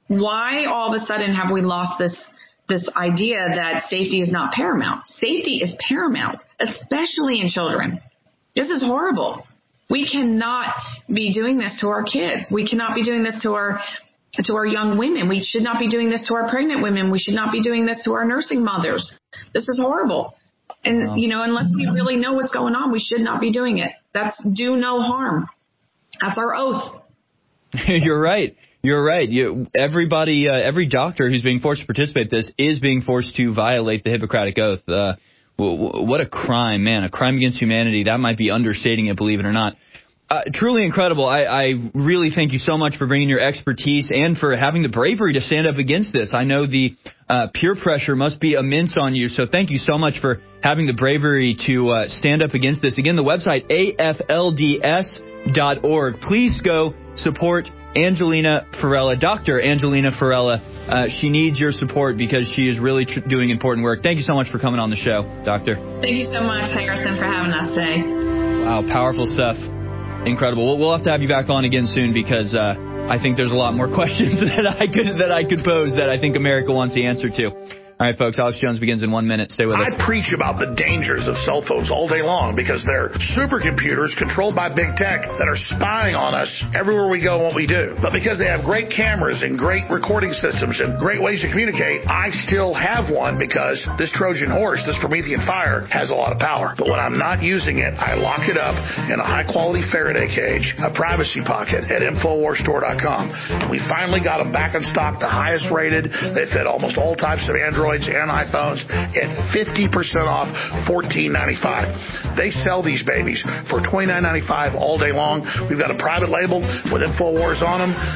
why all of a sudden have we lost this this idea that safety is not paramount? Safety is paramount, especially in children. This is horrible. We cannot be doing this to our kids. We cannot be doing this to our to our young women. We should not be doing this to our pregnant women. We should not be doing this to our nursing mothers. This is horrible. And, wow. you know, unless we really know what's going on, we should not be doing it. That's do no harm. That's our oath. You're right. You're right. You, everybody, uh, every doctor who's being forced to participate in this is being forced to violate the Hippocratic Oath. Uh, what a crime, man. A crime against humanity. That might be understating it, believe it or not. Uh, truly incredible. I, I really thank you so much for bringing your expertise and for having the bravery to stand up against this. I know the uh, peer pressure must be immense on you, so thank you so much for having the bravery to uh, stand up against this. Again, the website, A F L D S dot org. Please go support Angelina Farella, Doctor Angelina Farella. Uh, she needs your support because she is really tr- doing important work. Thank you so much for coming on the show, Doctor. Thank you so much, Harrison, for having us today. Wow, powerful stuff. Incredible. We'll, we'll have to have you back on again soon because uh, I think there's a lot more questions that I could that I could pose that I think America wants the answer to. All right, folks, Alex Jones begins in one minute. Stay with us. I preach about the dangers of cell phones all day long because they're supercomputers controlled by big tech that are spying on us everywhere we go and what we do. But because they have great cameras and great recording systems and great ways to communicate, I still have one because this Trojan horse, this Promethean fire, has a lot of power. But when I'm not using it, I lock it up in a high-quality Faraday cage, a privacy pocket at Infowars Store dot com. We finally got them back in stock, the highest rated. They fit almost all types of Android and iPhones at fifty percent off, fourteen ninety-five. They sell these babies for twenty-nine ninety-five all day long. We've got a private label with InfoWars on them.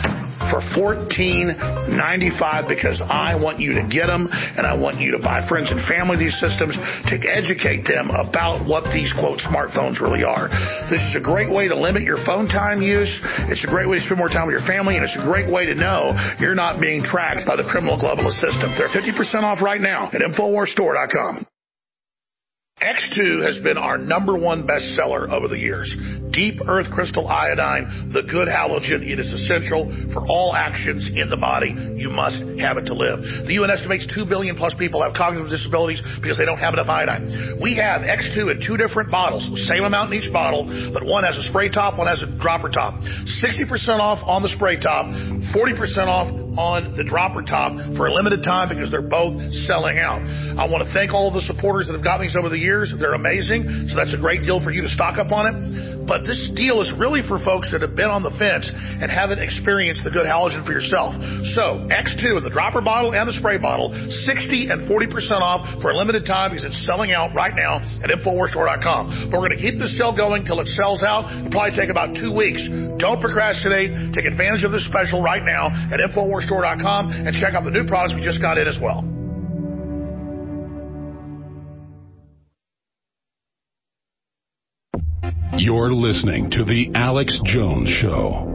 for fourteen ninety-five because I want you to get them, and I want you to buy friends and family these systems to educate them about what these, quote, smartphones really are. This is a great way to limit your phone time use. It's a great way to spend more time with your family, and it's a great way to know you're not being tracked by the criminal globalist system. They're fifty percent off right now at Infowars Store dot com. X two has been our number one bestseller over the years. Deep Earth Crystal Iodine, the good halogen. It is essential for all actions in the body. You must have it to live. The U N estimates two billion plus people have cognitive disabilities because they don't have enough iodine. We have X two in two different bottles, same amount in each bottle, but one has a spray top, one has a dropper top. sixty percent off on the spray top, forty percent off on the dropper top for a limited time because they're both selling out. I want to thank all of the supporters that have got these over the years. They're amazing, so that's a great deal for you to stock up on it. But this deal is really for folks that have been on the fence and haven't experienced the good halogen for yourself. So X two in the dropper bottle and the spray bottle, sixty and forty percent off for a limited time because it's selling out right now at Infowars Store dot com. But we're going to keep this sale going till it sells out. It'll probably take about two weeks. Don't procrastinate. Take advantage of this special right now at Infowars Store dot com and check out the new products we just got in as well. You're listening to The Alex Jones Show.